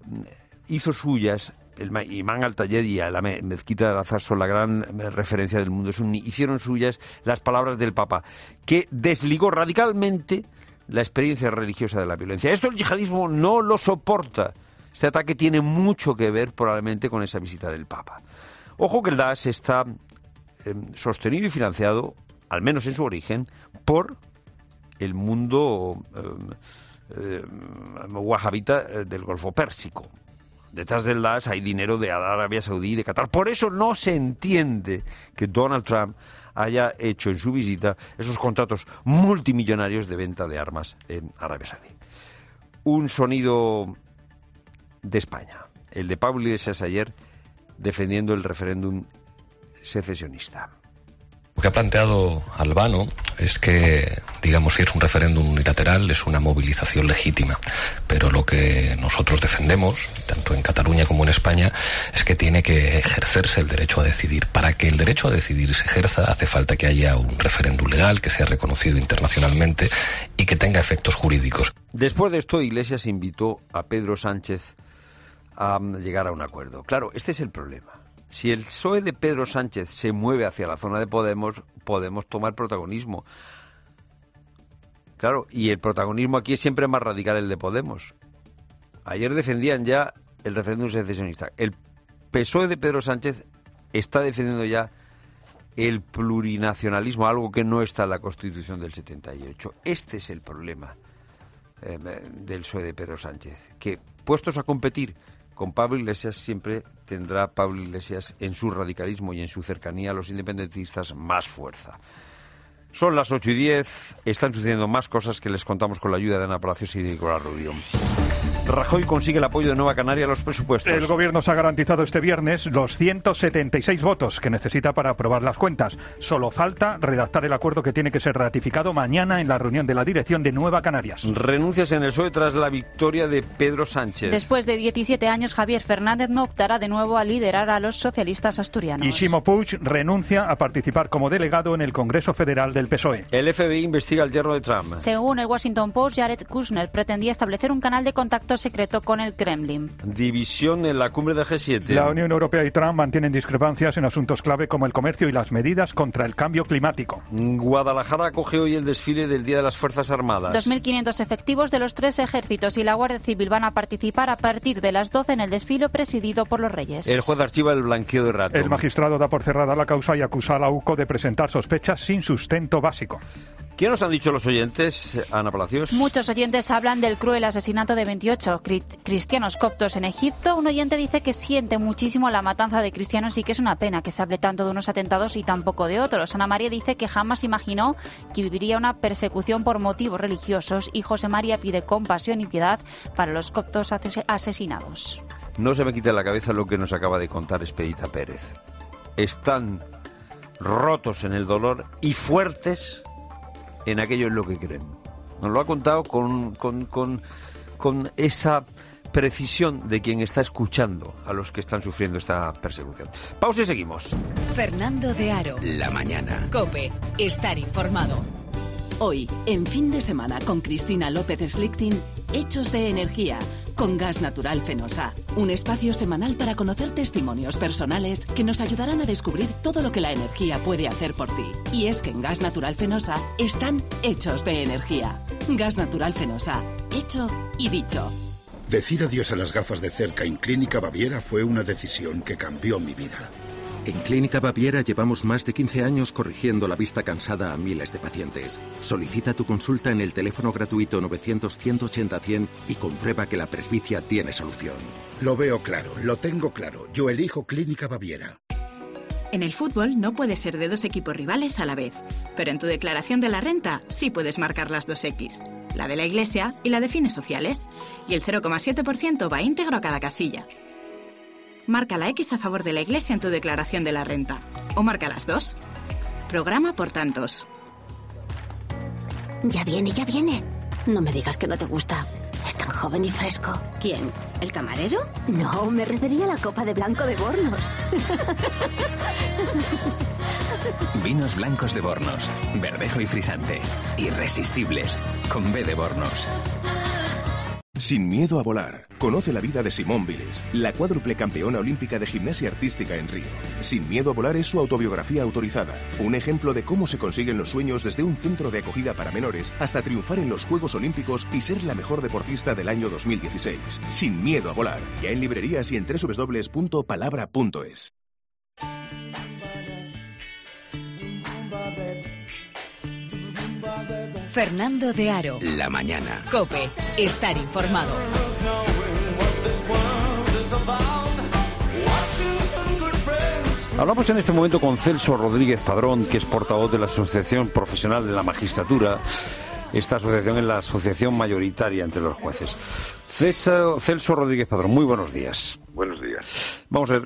hizo suyas, el imán Al-Tayeb y a la mezquita de Al-Azhar son la gran referencia del mundo suní, hicieron suyas las palabras del Papa, que desligó radicalmente la experiencia religiosa de la violencia. Esto el yihadismo no lo soporta. Este ataque tiene mucho que ver probablemente con esa visita del Papa. Ojo que el Daesh está eh, sostenido y financiado, al menos en su origen, por el mundo eh, eh, wahabita del Golfo Pérsico. Detrás del Daesh hay dinero de Arabia Saudí y de Qatar. Por eso no se entiende que Donald Trump haya hecho en su visita esos contratos multimillonarios de venta de armas en Arabia Saudí. Un sonido de España, el de Pablo Iglesias ayer defendiendo el referéndum secesionista. Lo que ha planteado Albano es que, digamos, si es un referéndum unilateral, es una movilización legítima. Pero lo que nosotros defendemos, tanto en Cataluña como en España, es que tiene que ejercerse el derecho a decidir. Para que el derecho a decidir se ejerza, hace falta que haya un referéndum legal, que sea reconocido internacionalmente y que tenga efectos jurídicos. Después de esto, Iglesias invitó a Pedro Sánchez a llegar a un acuerdo. Claro, este es el problema. Si el P S O E de Pedro Sánchez se mueve hacia la zona de Podemos, Podemos tomar protagonismo. Claro, y el protagonismo aquí es siempre más radical el de Podemos. Ayer defendían ya el referéndum secesionista. El P S O E de Pedro Sánchez está defendiendo ya el plurinacionalismo, algo que no está en la Constitución del setenta y ocho. Este es el problema eh, del P S O E de Pedro Sánchez, que puestos a competir con Pablo Iglesias, siempre tendrá Pablo Iglesias en su radicalismo y en su cercanía a los independentistas más fuerza. Son las ocho y diez, están sucediendo más cosas que les contamos con la ayuda de Ana Palacios y de Nicolás Rubio. Rajoy consigue el apoyo de Nueva Canaria a los presupuestos. El Gobierno se ha garantizado este viernes los ciento setenta y seis votos que necesita para aprobar las cuentas. Solo falta redactar el acuerdo que tiene que ser ratificado mañana en la reunión de la dirección de Nueva Canarias. Renuncias en el P S O E tras la victoria de Pedro Sánchez. Después de diecisiete años, Javier Fernández no optará de nuevo a liderar a los socialistas asturianos. Y Ximo Puig renuncia a participar como delegado en el Congreso Federal del P S O E. El F B I investiga el yerno de Trump. Según el Washington Post, Jared Kushner pretendía establecer un canal de contacto secreto con el Kremlin. División en la cumbre del G siete. La Unión Europea y Trump mantienen discrepancias en asuntos clave como el comercio y las medidas contra el cambio climático. Guadalajara acoge hoy el desfile del Día de las Fuerzas Armadas. dos mil quinientos efectivos de los tres ejércitos y la Guardia Civil van a participar a partir de las doce en el desfile presidido por los Reyes. El juez archiva el blanqueo de rato. El magistrado da por cerrada la causa y acusa a la U C O de presentar sospechas sin sustento básico. ¿Qué nos han dicho los oyentes, Ana Palacios? Muchos oyentes hablan del cruel asesinato de veintiocho cri- cristianos coptos en Egipto. Un oyente dice que siente muchísimo la matanza de cristianos y que es una pena que se hable tanto de unos atentados y tan poco de otros. Ana María dice que jamás imaginó que viviría una persecución por motivos religiosos, y José María pide compasión y piedad para los coptos ases- asesinados. No se me quita de la cabeza lo que nos acaba de contar Expedita Pérez. Están rotos en el dolor y fuertes en aquello en lo que creen. Nos lo ha contado con, con, con, con esa precisión de quien está escuchando a los que están sufriendo esta persecución. Pausa y seguimos. Fernando de Aro. La mañana. COPE. Estar informado. Hoy, en Fin de Semana con Cristina López Slichting, Hechos de Energía, con Gas Natural Fenosa. Un espacio semanal para conocer testimonios personales que nos ayudarán a descubrir todo lo que la energía puede hacer por ti. Y es que en Gas Natural Fenosa están hechos de energía. Gas Natural Fenosa. Hecho y dicho. Decir adiós a las gafas de cerca en Clínica Baviera fue una decisión que cambió mi vida. En Clínica Baviera llevamos más de quince años corrigiendo la vista cansada a miles de pacientes. Solicita tu consulta en el teléfono gratuito novecientos, ciento ochenta, cien y comprueba que la presbicia tiene solución. Lo veo claro, lo tengo claro. Yo elijo Clínica Baviera. En el fútbol no puedes ser de dos equipos rivales a la vez, pero en tu declaración de la renta sí puedes marcar las dos X, la de la Iglesia y la de fines sociales, y el cero coma siete por ciento va íntegro a cada casilla. Marca la X a favor de la Iglesia en tu declaración de la renta, o marca las dos. Programa por tantos. Ya viene, ya viene. No me digas que no te gusta. Es tan joven y fresco. ¿Quién? ¿El camarero? No, me refería a la copa de blanco de Bornos. Vinos blancos de Bornos. Verdejo y frisante. Irresistibles. Con B de Bornos. Sin miedo a volar. Conoce la vida de Simone Biles, la cuádruple campeona olímpica de gimnasia artística en Río. Sin miedo a volar es su autobiografía autorizada. Un ejemplo de cómo se consiguen los sueños desde un centro de acogida para menores hasta triunfar en los Juegos Olímpicos y ser la mejor deportista del año dos mil dieciséis. Sin miedo a volar. Ya en librerías y en doble u doble u doble u punto palabra punto es. Fernando de Aro. La mañana. COPE. Estar informado. Hablamos en este momento con Celso Rodríguez Padrón, que es portavoz de la Asociación Profesional de la Magistratura. Esta asociación es la asociación mayoritaria entre los jueces. Celso, Celso Rodríguez Padrón, muy buenos días. Buenos días. Vamos a ver,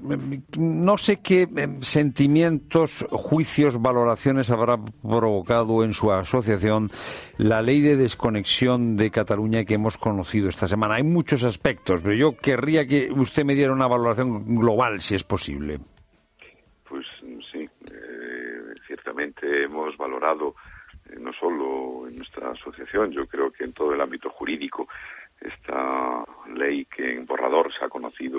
no sé qué sentimientos, juicios, valoraciones habrá provocado en su asociación la ley de desconexión de Cataluña que hemos conocido esta semana. Hay muchos aspectos, pero yo querría que usted me diera una valoración global, si es posible. Pues sí, eh, ciertamente hemos valorado eh, no solo en nuestra asociación, yo creo que en todo el ámbito jurídico, esta ley que en borrador se ha conocido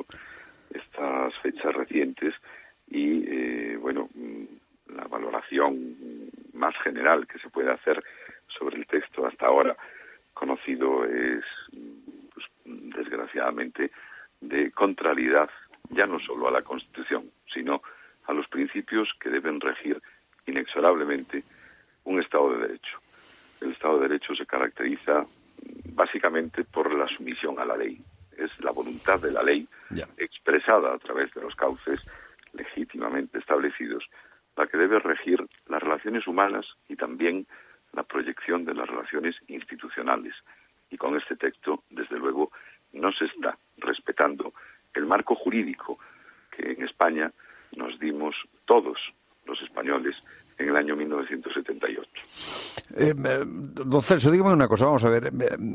estas fechas recientes y, eh, bueno, la valoración más general que se puede hacer sobre el texto hasta ahora conocido es, pues, desgraciadamente, de contrariedad ya no solo a la Constitución, sino a los principios que deben regir inexorablemente un Estado de Derecho. El Estado de Derecho se caracteriza básicamente por la sumisión a la ley. Es la voluntad de la ley, yeah. expresada a través de los cauces legítimamente establecidos, la que debe regir las relaciones humanas y también la proyección de las relaciones institucionales. Y con este texto, desde luego, no se está respetando el marco jurídico que en España nos dimos todos los españoles en el año mil novecientos setenta y ocho. Eh, don Celso, dígame una cosa, vamos a ver.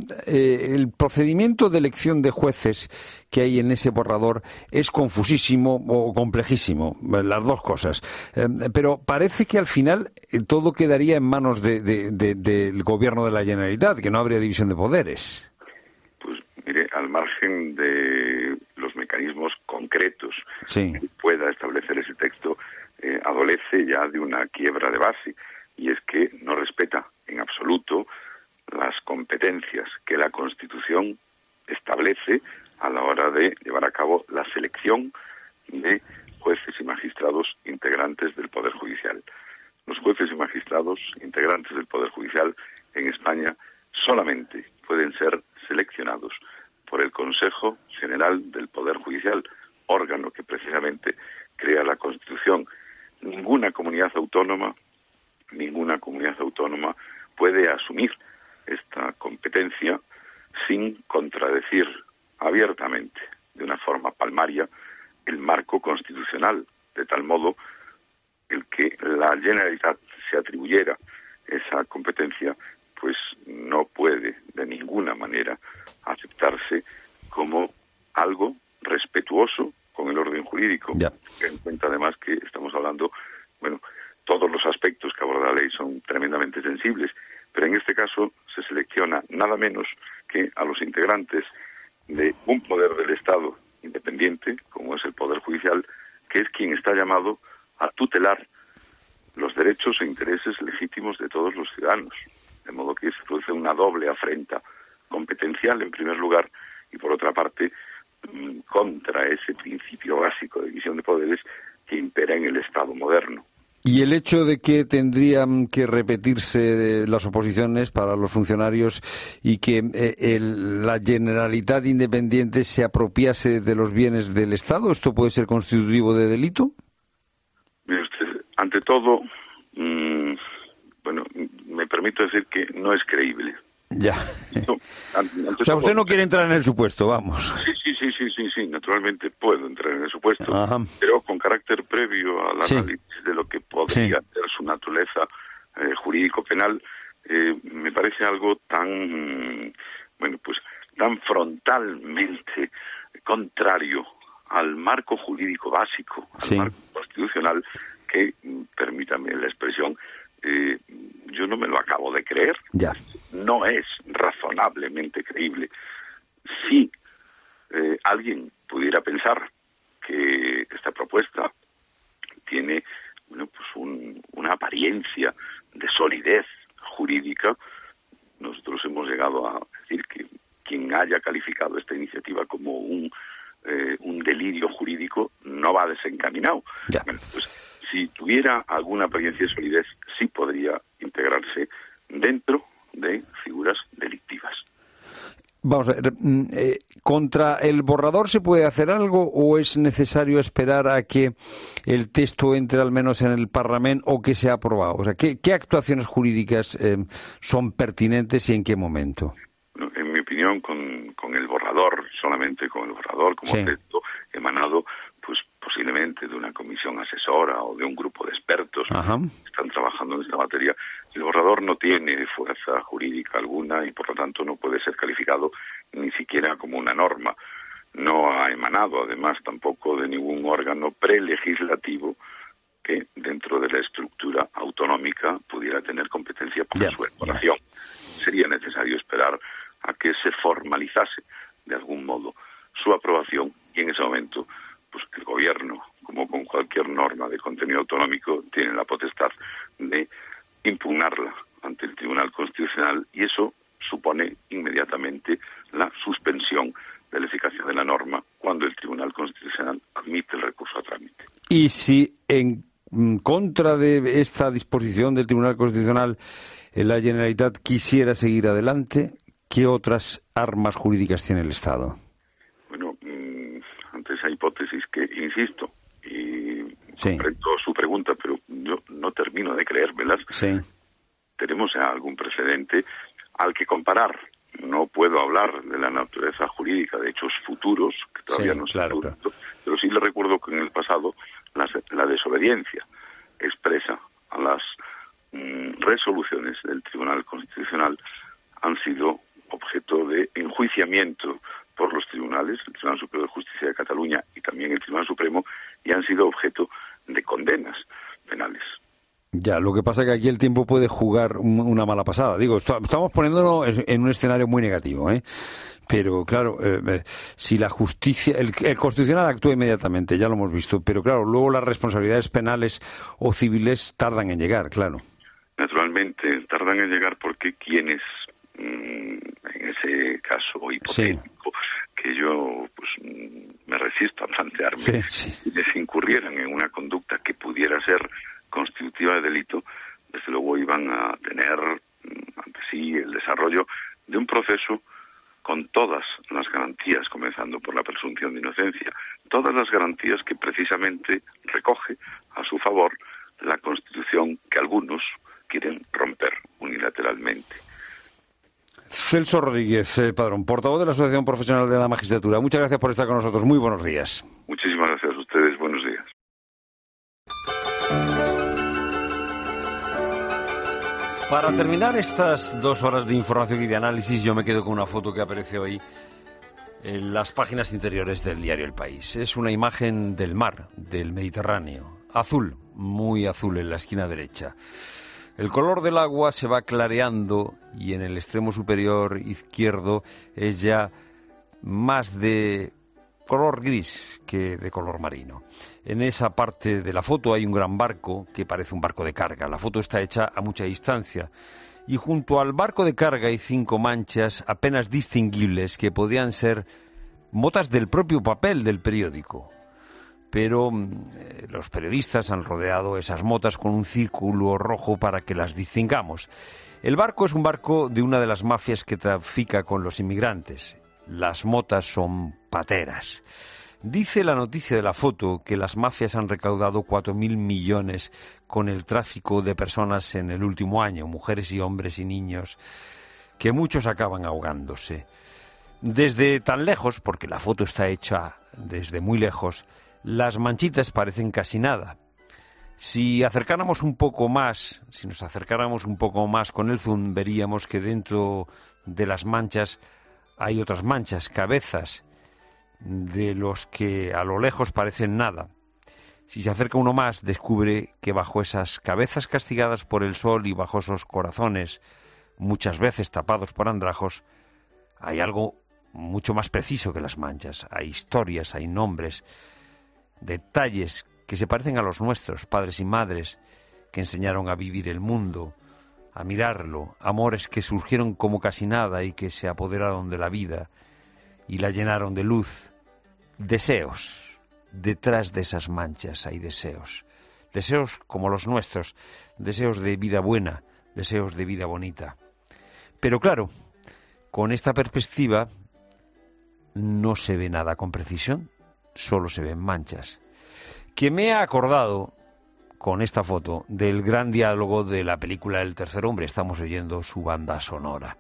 Eh, el procedimiento de elección de jueces que hay en ese borrador es confusísimo o complejísimo, las dos cosas. Eh, pero parece que al final todo quedaría en manos de, de, de, del Gobierno de la Generalitat, que no habría división de poderes. Pues mire, al margen de los mecanismos concretos sí. que pueda establecer ese texto, Eh, adolece ya de una quiebra de base, y es que no respeta en absoluto las competencias que la Constitución establece a la hora de llevar a cabo la selección de jueces y magistrados integrantes del Poder Judicial. Los jueces y magistrados integrantes del Poder Judicial en España solamente pueden ser seleccionados por el Consejo General del Poder Judicial, órgano que precisamente crea la Constitución. Ninguna comunidad autónoma, ninguna comunidad autónoma puede asumir esta competencia sin contradecir abiertamente, de una forma palmaria, el marco constitucional, de tal modo el que la Generalitat se atribuyera esa competencia, pues no puede de ninguna manera aceptarse como algo respetuoso con el orden jurídico. Ya. En cuenta además que estamos hablando, bueno, todos los aspectos que aborda la ley son tremendamente sensibles, pero en este caso se selecciona nada menos que a los integrantes de un poder del Estado independiente, como es el Poder Judicial, que es quien está llamado a tutelar los derechos e intereses legítimos de todos los ciudadanos, de modo que se produce una doble afrenta competencial en primer lugar y por otra parte contra ese principio básico de división de poderes que impera en el Estado moderno. Y el hecho de que tendrían que repetirse las oposiciones para los funcionarios y que eh, el, la Generalitat independiente se apropiase de los bienes del Estado, ¿esto puede ser constitutivo de delito? Mire usted, ante todo, mmm, bueno, me permito decir que no es creíble. Ya. No, ante, ante o sea, todo, usted no quiere entrar en el supuesto, vamos. Sí, sí, sí, sí, sí, sí, naturalmente puedo entrar en el supuesto, Ajá. pero con carácter previo al Sí. análisis de lo que podría Sí. ser su naturaleza eh, jurídico-penal, eh, me parece algo tan, bueno, pues tan frontalmente contrario al marco jurídico básico, Sí. al marco constitucional, que, permítame la expresión, eh, yo no me lo acabo de creer. Ya. No es razonablemente creíble. Si eh, alguien pudiera pensar que esta propuesta tiene, bueno, pues un, una apariencia de solidez jurídica, nosotros hemos llegado a decir que quien haya calificado esta iniciativa como un, eh, un delirio jurídico no va desencaminado. Ya. Bueno, pues si tuviera alguna apariencia de solidez, sí podría integrarse dentro de figuras delictivas. Vamos a ver, eh, ¿contra el borrador se puede hacer algo o es necesario esperar a que el texto entre al menos en el Parlamento o que sea aprobado? O sea, ¿qué, qué actuaciones jurídicas eh, son pertinentes y en qué momento? En mi opinión, con, con el borrador, solamente con el borrador como Sí. texto emanado, pues posiblemente de una comisión asesora o de un grupo de expertos Ajá. que están trabajando en esta materia, el borrador no tiene fuerza jurídica alguna y por lo tanto no puede ser calificado ni siquiera como una norma. No ha emanado además tampoco de ningún órgano prelegislativo que dentro de la estructura autonómica pudiera tener competencia para Ya, su elaboración. Sería necesario esperar a que se formalizase de algún modo su aprobación y en ese momento pues el gobierno, como con cualquier norma de contenido autonómico, tiene la potestad de impugnarla ante el Tribunal Constitucional y eso supone inmediatamente la suspensión de la eficacia de la norma cuando el Tribunal Constitucional admite el recurso a trámite. Y si en contra de esta disposición del Tribunal Constitucional eh, la Generalitat quisiera seguir adelante, ¿qué otras armas jurídicas tiene el Estado? Bueno, mmm, ante esa hipótesis que, insisto, y Sí. comprendo su pregunta, pero yo no termino de creérmelas, Sí. tenemos ya algún precedente al que comparar. No puedo hablar de la naturaleza jurídica de hechos futuros, que todavía Sí, no se claro, han claro. producido, pero sí le recuerdo que en el pasado la, la desobediencia expresa a las mm, resoluciones del Tribunal Constitucional han sido objeto de enjuiciamiento por los tribunales, el Tribunal Superior de Justicia de Cataluña y también el Tribunal Supremo, y han sido objeto de condenas penales. Ya, lo que pasa es que aquí el tiempo puede jugar un- una mala pasada. Digo, esto- estamos poniéndonos en en un escenario muy negativo, ¿eh? Pero claro, eh, eh, si la justicia, el, el Constitucional actúa inmediatamente, ya lo hemos visto, pero claro, luego las responsabilidades penales o civiles tardan en llegar, claro. Naturalmente, tardan en llegar porque quienes, mmm, en ese caso hipotético, que yo pues mm, me resisto a plantearme, Sí, sí. quienes incurrieran en una conducta que pudiera ser constitutiva de delito, desde luego iban a tener mm, ante sí el desarrollo de un proceso con todas las garantías, comenzando por la presunción de inocencia, todas las garantías que precisamente recoge a su favor la Constitución que algunos quieren romper unilateralmente. Celso Rodríguez, eh, Padrón, portavoz de la Asociación Profesional de la Magistratura. Muchas gracias por estar con nosotros. Muy buenos días. Muchísimas gracias a ustedes. Buenos días. Para terminar estas dos horas de información y de análisis, yo me quedo con una foto que aparece hoy en las páginas interiores del diario El País. Es una imagen del mar, del Mediterráneo, azul, muy azul en la esquina derecha. El color del agua se va clareando y en el extremo superior izquierdo es ya más de color gris que de color marino. En esa parte de la foto hay un gran barco que parece un barco de carga. La foto está hecha a mucha distancia y junto al barco de carga hay cinco manchas apenas distinguibles que podían ser motas del propio papel del periódico. Pero eh, los periodistas han rodeado esas motas con un círculo rojo para que las distingamos. El barco es un barco de una de las mafias que trafica con los inmigrantes. Las motas son pateras. Dice la noticia de la foto que las mafias han recaudado cuatro mil millones con el tráfico de personas en el último año, mujeres y hombres y niños, que muchos acaban ahogándose. Desde tan lejos, porque la foto está hecha desde muy lejos, las manchitas parecen casi nada. Si acercáramos un poco más, si nos acercáramos un poco más con el zoom, veríamos que dentro de las manchas hay otras manchas, cabezas, de los que a lo lejos parecen nada. Si se acerca uno más, descubre que bajo esas cabezas castigadas por el sol y bajo esos corazones, muchas veces tapados por andrajos, hay algo mucho más preciso que las manchas. Hay historias, hay nombres, detalles que se parecen a los nuestros, padres y madres, que enseñaron a vivir el mundo, a mirarlo, amores que surgieron como casi nada y que se apoderaron de la vida y la llenaron de luz. Deseos. Detrás de esas manchas hay deseos. Deseos como los nuestros, deseos de vida buena, deseos de vida bonita. Pero claro, con esta perspectiva no se ve nada con precisión, solo se ven manchas. Que me ha acordado con esta foto del gran diálogo de la película El tercer hombre. Estamos oyendo su banda sonora.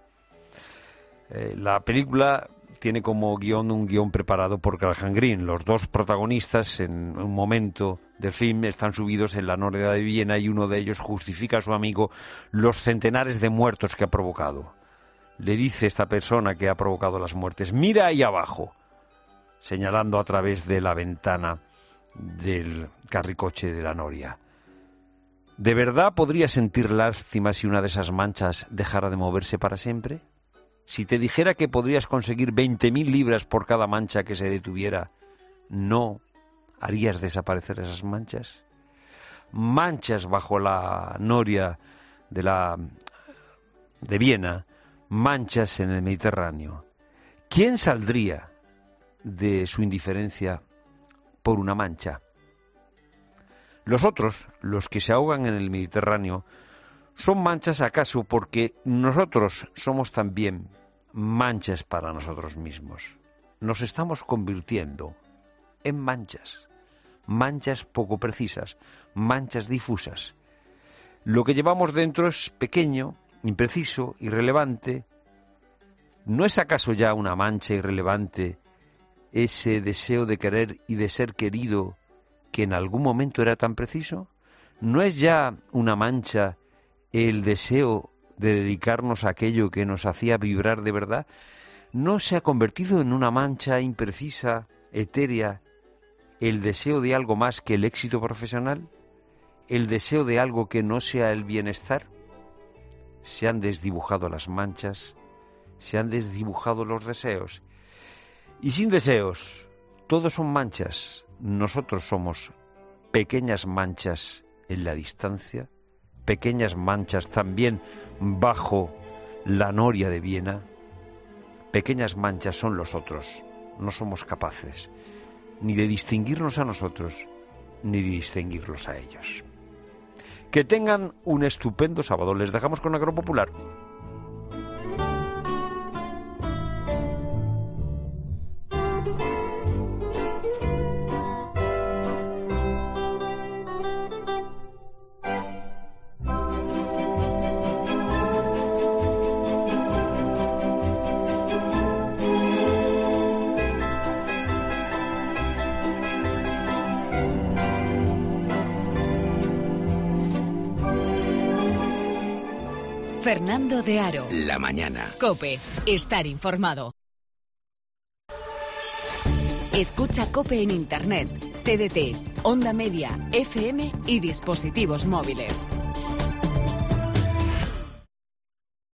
Eh, la película tiene como guión un guión preparado por Graham Greene. Los dos protagonistas en un momento del film están subidos en la noria de Viena y uno de ellos justifica a su amigo los centenares de muertos que ha provocado. Le dice esta persona que ha provocado las muertes: mira ahí abajo, señalando a través de la ventana del carricoche de la noria. ¿De verdad podría sentir lástima si una de esas manchas dejara de moverse para siempre? Si te dijera que podrías conseguir veinte mil libras por cada mancha que se detuviera, ¿no harías desaparecer esas manchas? Manchas bajo la noria de la de Viena, manchas en el Mediterráneo. ¿Quién saldría de su indiferencia por una mancha? Los otros, los que se ahogan en el Mediterráneo, ¿son manchas acaso porque nosotros somos también manchas para nosotros mismos? Nos estamos convirtiendo en manchas, manchas poco precisas, manchas difusas. Lo que llevamos dentro es pequeño, impreciso, irrelevante. ¿No es acaso ya una mancha irrelevante ese deseo de querer y de ser querido que en algún momento era tan preciso? ¿No es ya una mancha el deseo de dedicarnos a aquello que nos hacía vibrar de verdad? ¿No se ha convertido en una mancha imprecisa, etérea, el deseo de algo más que el éxito profesional? ¿El deseo de algo que no sea el bienestar? Se han desdibujado las manchas, se han desdibujado los deseos. Y sin deseos, todos son manchas. Nosotros somos pequeñas manchas en la distancia, pequeñas manchas también bajo la noria de Viena. Pequeñas manchas son los otros. No somos capaces ni de distinguirnos a nosotros, ni de distinguirlos a ellos. Que tengan un estupendo sábado. Les dejamos con Agropopular. Fernando de Aro. La mañana. COPE. Estar informado. Escucha COPE en Internet, T D T, Onda Media, F M y dispositivos móviles.